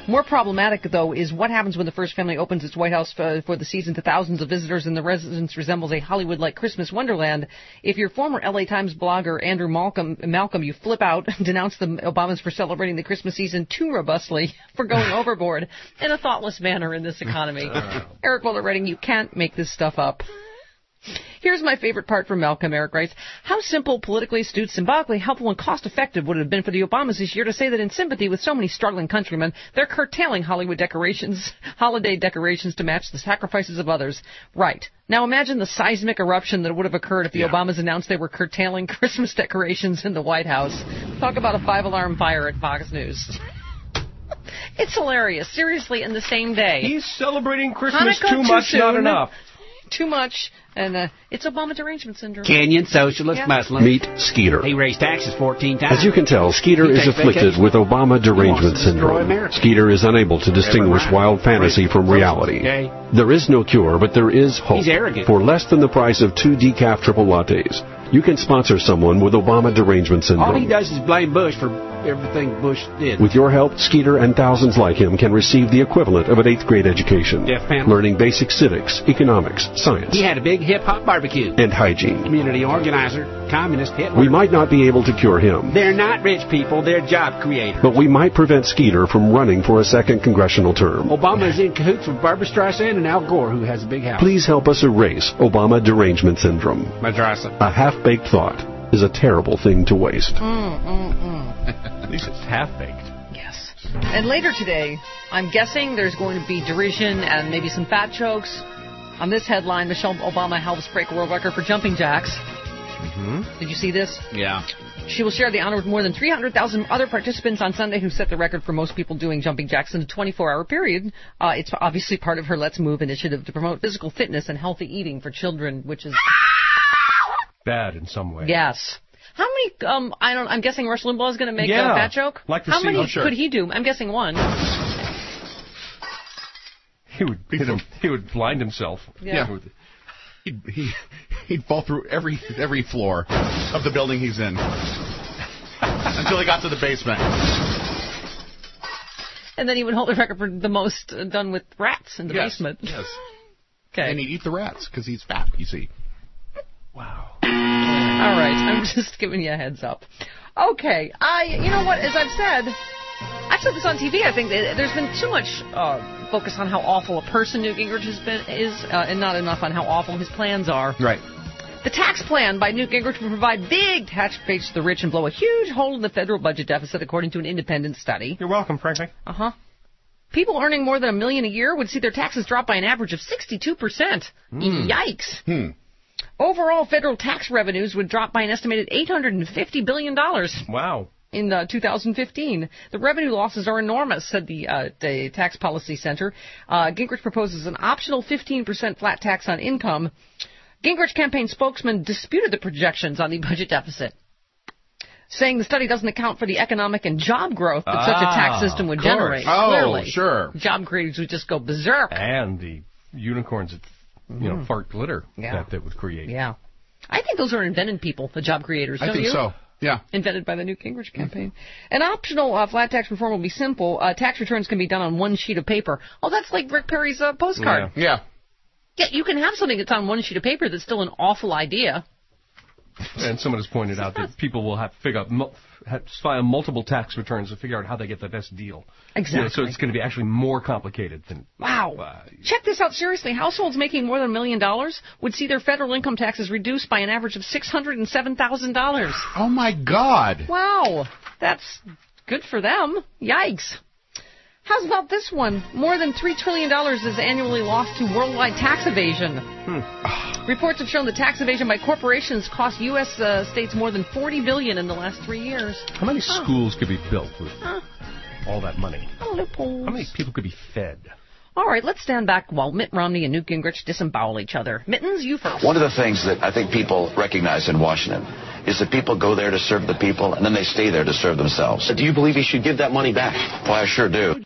More problematic, though, is what happens when the first family opens its White House for the season to thousands of visitors and the residence resembles a Hollywood-like Christmas wonderland. If you're former LA Times blogger Andrew Malcolm, you flip out, denounce the Obamas for celebrating the Christmas season too robustly, for going overboard in a thoughtless manner in this economy. Eric Butler writing, you can't make this stuff up. Here's my favorite part from Malcolm. Eric writes, how simple, politically astute, symbolically helpful, and cost-effective would it have been for the Obamas this year to say that in sympathy with so many struggling countrymen, they're curtailing holiday decorations to match the sacrifices of others. Right. Now imagine the seismic eruption that would have occurred if the Obamas announced they were curtailing Christmas decorations in the White House. Talk about a 5-alarm fire at Fox News. It's hilarious. Seriously, in the same day. He's celebrating Christmas Hanukkah too much, not enough. Too much, and it's Obama derangement syndrome. Kenyan socialist Muslim. Meet Skeeter. He raised taxes 14 times. As you can tell, Skeeter is afflicted with Obama derangement syndrome. Skeeter is unable to distinguish wild fantasy from reality. There is no cure, but there is hope. He's arrogant. For less than the price of 2 decaf triple lattes, you can sponsor someone with Obama derangement syndrome. All he does is blame Bush for everything Bush did. With your help, Skeeter and thousands like him can receive the equivalent of an 8th grade education, learning basic civics, economics, science. He had a big hip-hop barbecue. And hygiene. Community organizer, communist Hitler. We might not be able to cure him. They're not rich people, they're job creators. But we might prevent Skeeter from running for a second congressional term. Obama is in cahoots with Barbra Streisand and Al Gore, who has a big house. Please help us erase Obama derangement syndrome. Madrasa. A half-baked thought is a terrible thing to waste. At least it's half-baked. Yes. And later today, I'm guessing there's going to be derision and maybe some fat jokes. On this headline, Michelle Obama helps break a world record for jumping jacks. Mm-hmm. Did you see this? Yeah. She will share the honor with more than 300,000 other participants on Sunday who set the record for most people doing jumping jacks in a 24-hour period. It's obviously part of her Let's Move initiative to promote physical fitness and healthy eating for children, which is bad in some way. Yes. How many, I'm guessing Rush Limbaugh is going to make a fat joke? Like to How see many sure. could he do? I'm guessing one. He would hit him. He would blind himself. Yeah. He'd fall through every floor of the building he's in until he got to the basement. And then he would hold the record for the most done with rats in the basement. Yes. Okay. And he'd eat the rats because he's fat, you see. Wow. All right, I'm just giving you a heads up. Okay, you know what? As I've said, I've said this on TV. I think there's been too much focus on how awful a person Newt Gingrich is, and not enough on how awful his plans are. Right. The tax plan by Newt Gingrich will provide big tax breaks to the rich and blow a huge hole in the federal budget deficit, according to an independent study. You're welcome, Frankie. People earning more than $1 million a year would see their taxes drop by an average of 62%. Yikes. Overall, federal tax revenues would drop by an estimated $850 billion. Wow. In 2015. The revenue losses are enormous, said the Tax Policy Center. Gingrich proposes an optional 15% flat tax on income. Gingrich campaign spokesman disputed the projections on the budget deficit, saying the study doesn't account for the economic and job growth that such a tax system would generate. Clearly. Sure. Job creators would just go berserk. And the unicorns that fart glitter that would create. Yeah. I think those are invented people, the job creators, don't you? I think so, yeah. Invented by the Newt Gingrich campaign. An optional flat tax reform will be simple. Tax returns can be done on one sheet of paper. Oh, that's like Rick Perry's postcard. Yeah. Yeah, you can have something that's on one sheet of paper that's still an awful idea. And someone has pointed out that people will have to file multiple tax returns to figure out how they get the best deal. Exactly. So it's going to be actually more complicated than... Wow. Check this out seriously. Households making more than $1 million would see their federal income taxes reduced by an average of $607,000. Oh, my God. Wow. That's good for them. Yikes. How's about this one? More than $3 trillion is annually lost to worldwide tax evasion. Reports have shown that tax evasion by corporations cost U.S. states more than $40 billion in the last 3 years. How many schools could be built with all that money? Loopholes. How many people could be fed? All right, let's stand back while Mitt Romney and Newt Gingrich disembowel each other. Mittens, you first. One of the things that I think people recognize in Washington is that people go there to serve the people, and then they stay there to serve themselves. Do you believe he should give that money back? Well, I sure do.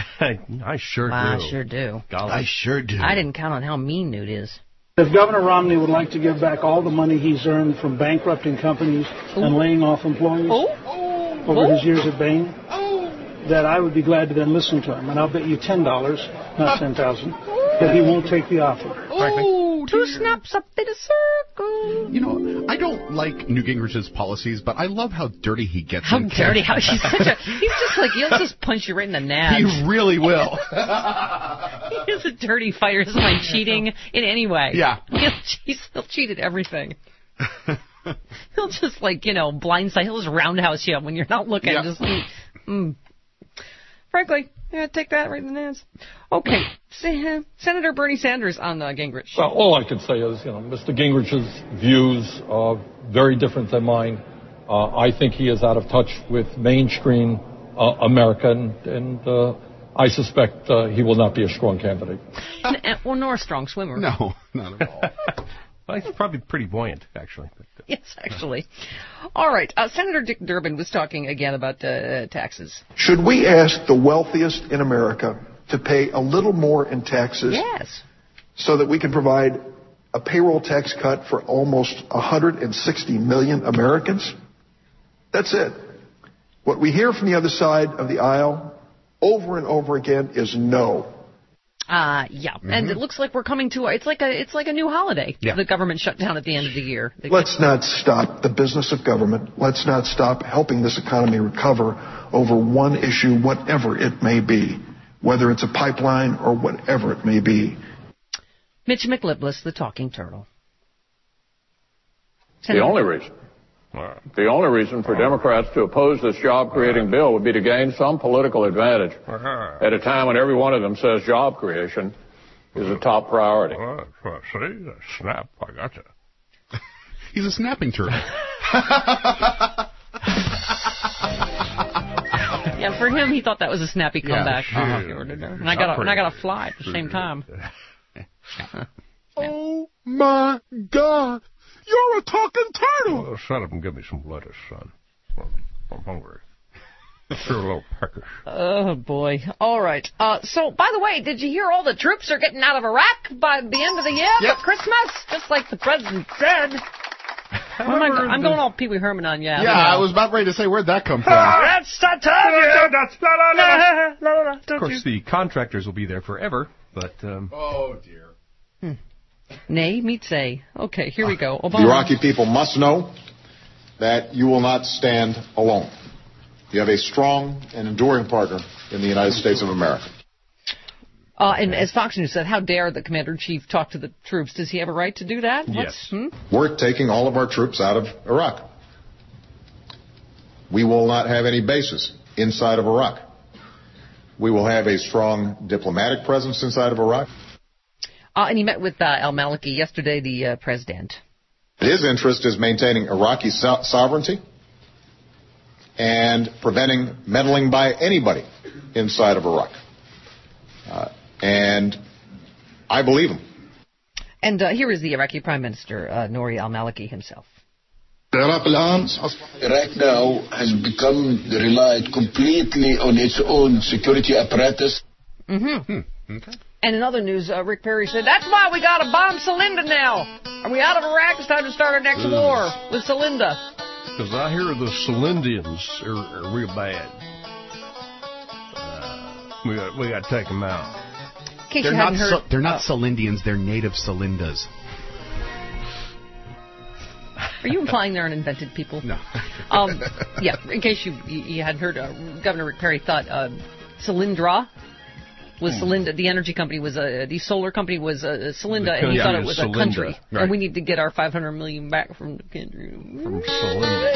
I sure do. I sure do. Golly. I sure do. I didn't count on how mean Newt is. If Governor Romney would like to give back all the money he's earned from bankrupting companies and laying off employees over his years at Bain, that I would be glad to then listen to him. And I'll bet you $10, not $10,000, that he won't take the offer. Oh, 2 snaps up in a circle. You know, I don't like Newt Gingrich's policies, but I love how dirty he gets. How dirty? How he's just like, he'll just punch you right in the nads. He really will. He is a dirty fighter. He doesn't mind cheating in any way. Yeah. He'll cheat at everything. He'll just, like, blindside. He'll just roundhouse you when you're not looking. Yeah. Just, Frankly, yeah, take that right in the nads. Okay, Senator Bernie Sanders on Gingrich. Well, all I can say is, Mr. Gingrich's views are very different than mine. I think he is out of touch with mainstream America, and I suspect he will not be a strong candidate. Well, nor a strong swimmer. No, not at all. Well, he's probably pretty buoyant, actually. Yes, actually. All right. Senator Dick Durbin was talking again about taxes. Should we ask the wealthiest in America to pay a little more in taxes? Yes. So that we can provide a payroll tax cut for almost 160 million Americans? That's it. What we hear from the other side of the aisle over and over again is no. Yeah, and it looks like we're coming to it's like a new holiday. Yeah. The government shut down at the end of the year. Let's not stop the business of government. Let's not stop helping this economy recover over one issue, whatever it may be, whether it's a pipeline or whatever it may be. Mitch McLipless, the talking turtle. The only reason for Democrats to oppose this job-creating bill would be to gain some political advantage at a time when every one of them says job creation is a top priority. See, snap, I gotcha. He's a snapping turtle. Yeah, for him, he thought that was a snappy comeback. Yeah, sure. And I got to fly at the same time. Oh my God! You're a talking turtle! Well, shut up and give me some lettuce, son. I'm hungry. Sure, a little peckish. Oh, boy. All right. So, by the way, did you hear all the troops are getting out of Iraq by the end of the year for Christmas? Just like the president said. I'm going all Pee Wee Herman on you. Yeah, I was about ready to say, where'd that come from? That's I told you! Of course, the contractors will be there forever, but... Oh, dear. Nay, meet say. Okay, here we go. Obama. The Iraqi people must know that you will not stand alone. You have a strong and enduring partner in the United States of America. And as Fox News said, how dare the Commander-in-Chief talk to the troops? Does he have a right to do that? Yes. We're taking all of our troops out of Iraq. We will not have any bases inside of Iraq. We will have a strong diplomatic presence inside of Iraq. And he met with al-Maliki yesterday, the president. His interest is maintaining Iraqi sovereignty and preventing meddling by anybody inside of Iraq. And I believe him. And here is the Iraqi Prime Minister, Nouri al-Maliki himself. Iraq now has become relied completely on its own security apparatus. Okay. And in other news, Rick Perry said, that's why we got to bomb Salinda now. Are we out of Iraq? It's time to start our next war with Salinda. Because I hear the Salindians are real bad. We got to take them out. They're not Salindians, they're native Salindas. Are you implying they're uninvented people? No. Yeah, in case you hadn't heard, Governor Rick Perry thought Solyndra was Salinda. The energy company was the solar company was Salinda, and he thought it was a country. Right. And we need to get our $500 million back from the country. From Salinda.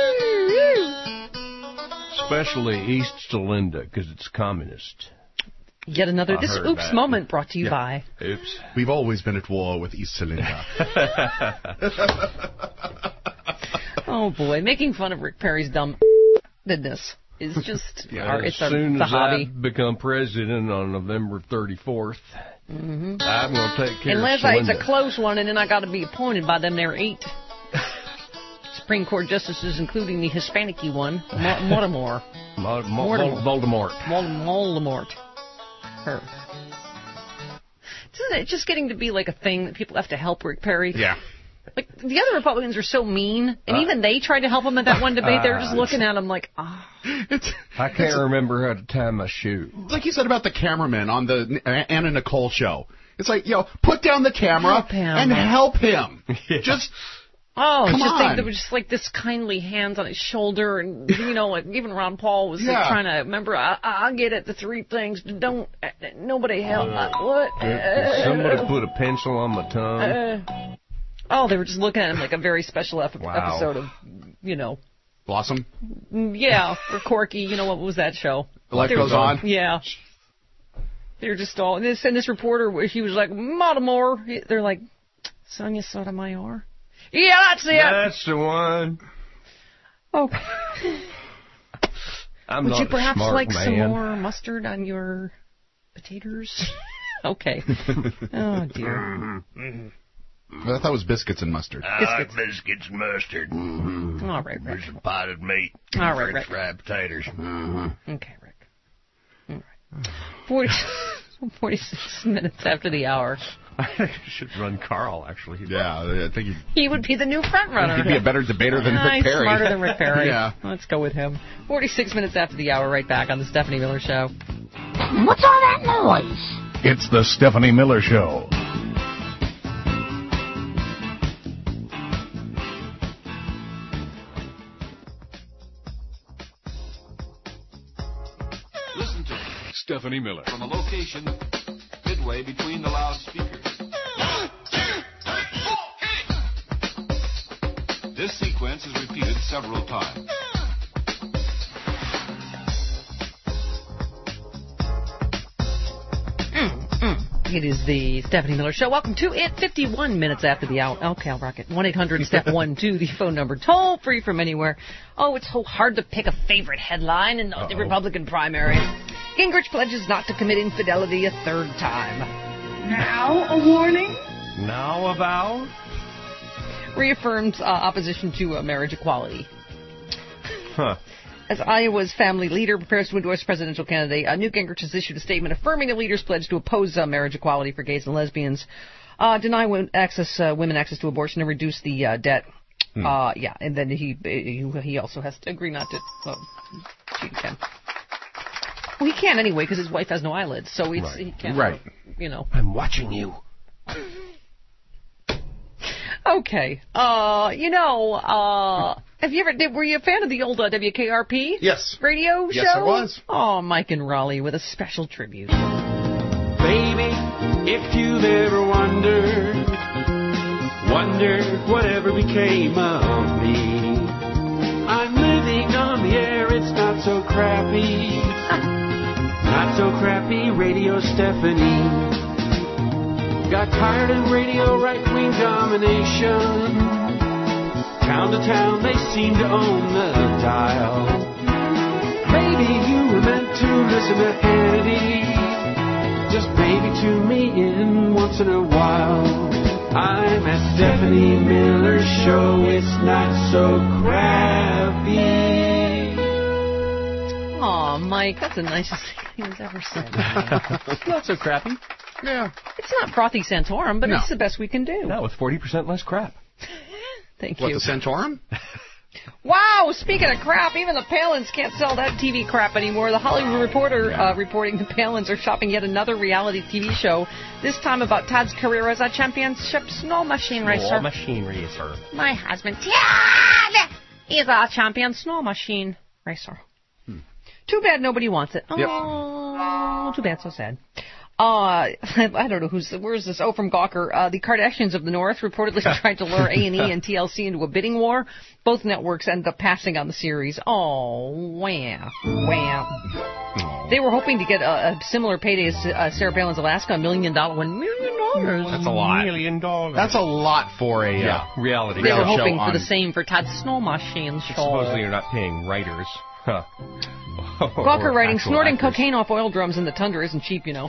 Especially East Salinda, because it's communist. Yet another oops moment brought to you by. Oops. We've always been at war with East Salinda. Oh boy, making fun of Rick Perry's dumbness is just as soon as I become president on November 34th, I'm going to take care of Salinda. It's a close one, and then I got to be appointed by them there 8 Supreme Court justices, including the Hispanic-y one, Voldemort. Her. Isn't it just getting to be like a thing that people have to help Rick Perry? Yeah. Like, the other Republicans are so mean, and even they tried to help him at that one debate. They were just looking at him like, I can't remember how to tie my shoe. It's like you said about the cameraman on the Anna Nicole show. It's like, put down the camera and help him. Yeah. Just... Oh, there was just like this kindly hands on his shoulder, and like even Ron Paul was like, trying to remember. I'll get at the three things. Nobody help. What? Somebody put a pencil on my tongue. They were just looking at him like a very special episode of, Blossom. Yeah, or Corky. What was that show? Life Goes On. Yeah. They're just all and this reporter. He was like Baltimore. They're like Sonia Sotomayor. Yeah, that's it. That's the one. Oh. Would you perhaps like some more mustard on your potatoes? Okay. Oh, dear. I thought it was biscuits and mustard. I like biscuits and mustard. Mm-hmm. All right, Rick. There's some potted meat. All right, French fried potatoes. Mm-hmm. Okay, Rick. All right. 46 minutes after the hour. I should run Carl, actually. I think he would be the new front runner. He'd be a better debater than Rick Perry. Smarter than Rick Perry. Yeah. Let's go with him. 46 minutes after the hour, right back on the Stephanie Miller Show. What's all that noise? It's the Stephanie Miller Show. Listen to Stephanie Miller. From a location midway between the loudspeakers. This sequence is repeated several times. It is the Stephanie Miller Show. Welcome to it. 51 minutes after the hour. Okay, I'll rock it. 1-800-STEP-1-2, the phone number. Toll free from anywhere. Oh, it's so hard to pick a favorite headline in the Republican primary. Gingrich pledges not to commit infidelity a third time. Now a warning? Now a vow? Reaffirms opposition to marriage equality. Huh. As Iowa's family leader prepares to endorse presidential candidate, Newt Gingrich has issued a statement affirming the leader's pledge to oppose marriage equality for gays and lesbians, deny women access to abortion, and reduce the debt. And then he also has to agree not to. She can. Well, he can anyway because his wife has no eyelids, so he can't. Right. I'm watching you. Okay. Have you ever were you a fan of the old WKRP? Yes. Radio show? Yes, I was. Oh, Mike and Raleigh with a special tribute. Baby, if you've ever wondered whatever became of me, I'm living on the air, it's not so crappy. Not so crappy, Radio Stephanie. Got tired of radio right-wing domination. Town to town, they seem to own the dial. Maybe you were meant to listen to Hannity. Just maybe tune me in once in a while. I'm at Stephanie Miller's show, it's not so crappy. Aw, Mike, that's the nicest thing he's ever said. Not so crappy. Yeah. It's not frothy Santorum, but it's the best we can do. No, with 40% less crap. Thank you. What, the Santorum? Wow, speaking of crap, even the Palins can't sell that TV crap anymore. The Hollywood Reporter reporting the Palins are shopping yet another reality TV show, this time about Todd's career as a championship snow machine racer. Snow machine racer. My husband, Todd, is a champion snow machine racer. Too bad nobody wants it. Oh, too bad, so sad. I don't know where's this? Oh, from Gawker. The Kardashians of the North reportedly tried to lure A&E and TLC into a bidding war. Both networks ended up passing on the series. Oh, wham. They were hoping to get a similar payday as Sarah Palin's Alaska, $1 million. $1 million. That's a lot. $1 million. That's a lot for a reality show. They were show hoping for the same for Todd's Snow Machine show. Supposedly you're not paying writers. Huh. Gawker writing, snorting cocaine off oil drums in the tundra isn't cheap, So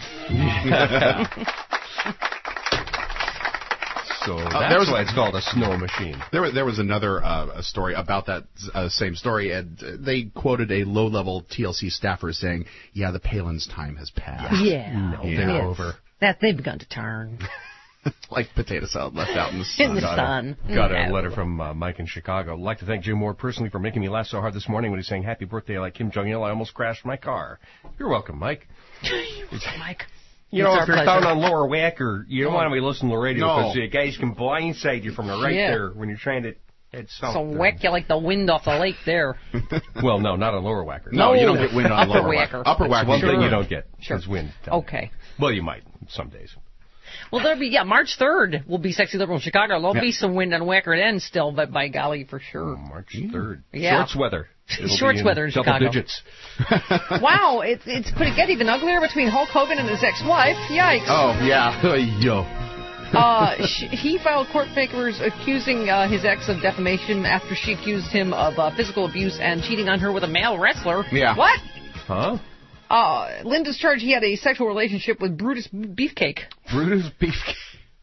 that's why it's called a snow machine. There was another story about that same story, and they quoted a low-level TLC staffer saying, the Palin's time has passed. Yeah. They're over. They've begun to turn. Like potato salad left out in the sun. In the sun. Got a letter from Mike in Chicago. I'd like to thank Jim Moore personally for making me laugh so hard this morning when he sang happy birthday like Kim Jong-il. I almost crashed my car. You're welcome, Mike. Mike. You know, if you're down on Lower Wacker, you don't want to be listening to the radio because the guys can blindside you from the right there when you're trying to hit something. So whack you like the wind off the lake there. Well, no, not on Lower Wacker. No, you don't get wind on Lower Wacker. Upper Wacker. One thing you don't get is wind. Okay. Well, you might some days. Well, there'll be, March 3rd will be Sexy Liberal in Chicago. There'll be some wind on Wacker then still, but by golly, for sure. March 3rd. Yeah. Shorts weather. Shorts weather in double Chicago. Digits. Wow, it's could it get even uglier between Hulk Hogan and his ex-wife? Yikes. Oh, yeah. Yo. He filed court papers accusing his ex of defamation after she accused him of physical abuse and cheating on her with a male wrestler. Yeah. What? Huh? Linda's charged he had a sexual relationship with Brutus Beefcake. Brutus Beefcake?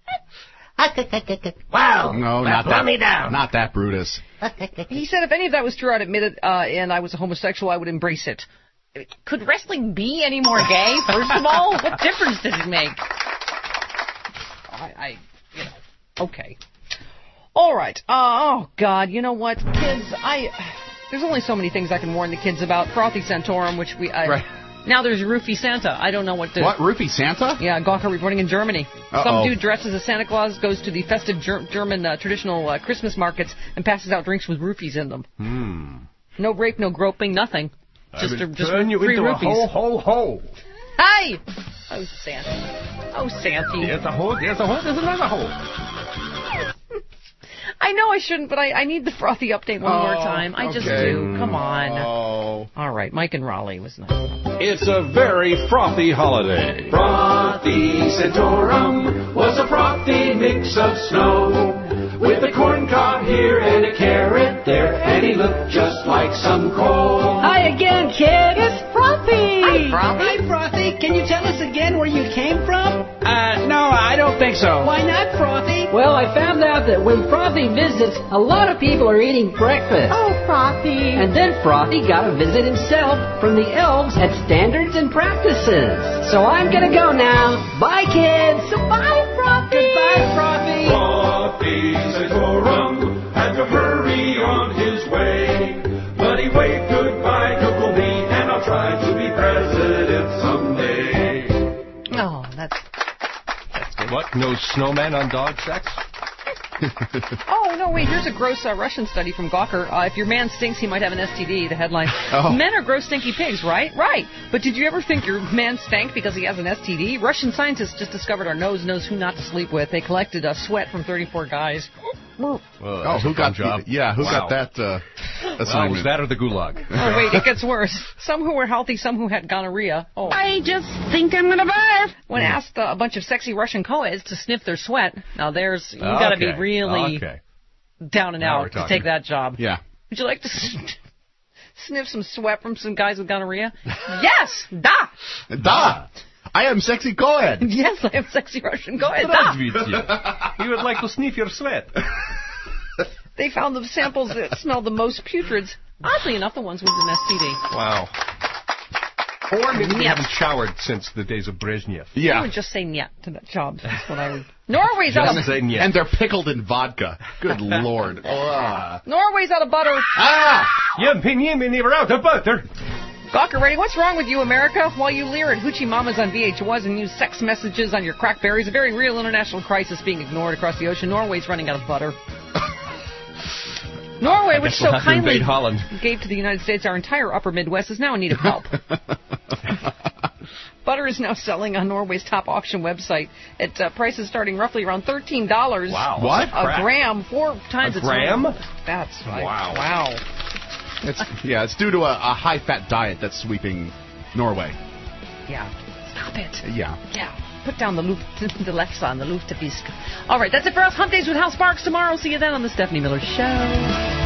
Wow. No, not that. Me down. Not that Brutus. He said if any of that was true, I'd admit it, and I was a homosexual, I would embrace it. Could wrestling be any more gay, first of all? What difference does it make? Okay. All right. Oh, God, you know what? Kids, there's only so many things I can warn the kids about. Frothy Santorum, which right. Now there's Roofie Santa. I don't know what to... What, Roofie Santa? Yeah, Gawker reporting in Germany. Uh-oh. Some dude dresses as Santa Claus, goes to the festive German traditional Christmas markets, and passes out drinks with roofies in them. No rape, no groping, nothing. Just turn you free into roofies. a ho-ho-ho. Hi! Oh, Santa. Oh, Santy. There's a hole, there's another hole. I know I shouldn't, but I need the frothy update one more time. I just do. Come on. Oh. All right, Mike and Raleigh was nice. It's a very frothy holiday. Frothy Santorum was a frothy mix of snow, with a corn cob here and a carrot there, and he looked just like some coal. Hi again, kid. It's Frothy. Hi, Frothy. Hi, Frothy. Can you tell us again where you came from? No, I don't think so. Why not, Frothy? Well, I found out that when Frothy visits, a lot of people are eating breakfast. Oh, Frothy. And then Frothy got a visit himself from the elves at Standards and Practices. So I'm going to go now. Bye, kids. Goodbye, Frothy. Goodbye, Frothy. Frothy Santorum had to hurry on his way, but he waved goodbye to me, and I'll try to be president someday. Oh, that's good. What? No snowman on dog sex? Oh, no, wait, here's a gross Russian study from Gawker. If your man stinks, he might have an STD, the headline. Oh. Men are gross, stinky pigs, right? Right. But did you ever think your man stank because he has an STD? Russian scientists just discovered our nose knows who not to sleep with. They collected sweat from 34 guys. Who got job? Who got that assignment? Was that or the gulag? Oh, wait, it gets worse. Some who were healthy, some who had gonorrhea. Oh. I just think I'm gonna barf. When asked a bunch of sexy Russian co-eds to sniff their sweat, now you got to be really down and out to take that job. Yeah. Would you like to sniff some sweat from some guys with gonorrhea? Yes! Da! Da! I am sexy co-ed. Yes, I am sexy Russian co-ed. You would like to sniff your sweat. They found the samples that smelled the most putrids. Oddly enough, the ones with an STD. Wow. Or maybe they haven't showered since the days of Brezhnev. Yeah. I would just say nyet to that job. That's what I would. Norway's out of... And they're pickled in vodka. Good Lord. Norway's out of butter. Yum, never out of butter. Gawker rating, what's wrong with you, America? While you leer at hoochie mamas on VH1 and use sex messages on your crackberries, a very real international crisis being ignored across the ocean. Norway's running out of butter. Norway, which so kindly gave to the United States our entire upper Midwest, is now in need of help. Butter is now selling on Norway's top auction website at prices starting roughly around $13. Wow. What? A gram, 4 times a gram? That's right. Wow. It's due to a high-fat diet that's sweeping Norway. Yeah. Stop it. Yeah. Put down the Lufthansa and the Lufthansa. All right, that's it for us. Hump Days with Hal Sparks tomorrow. See you then on the Stephanie Miller Show.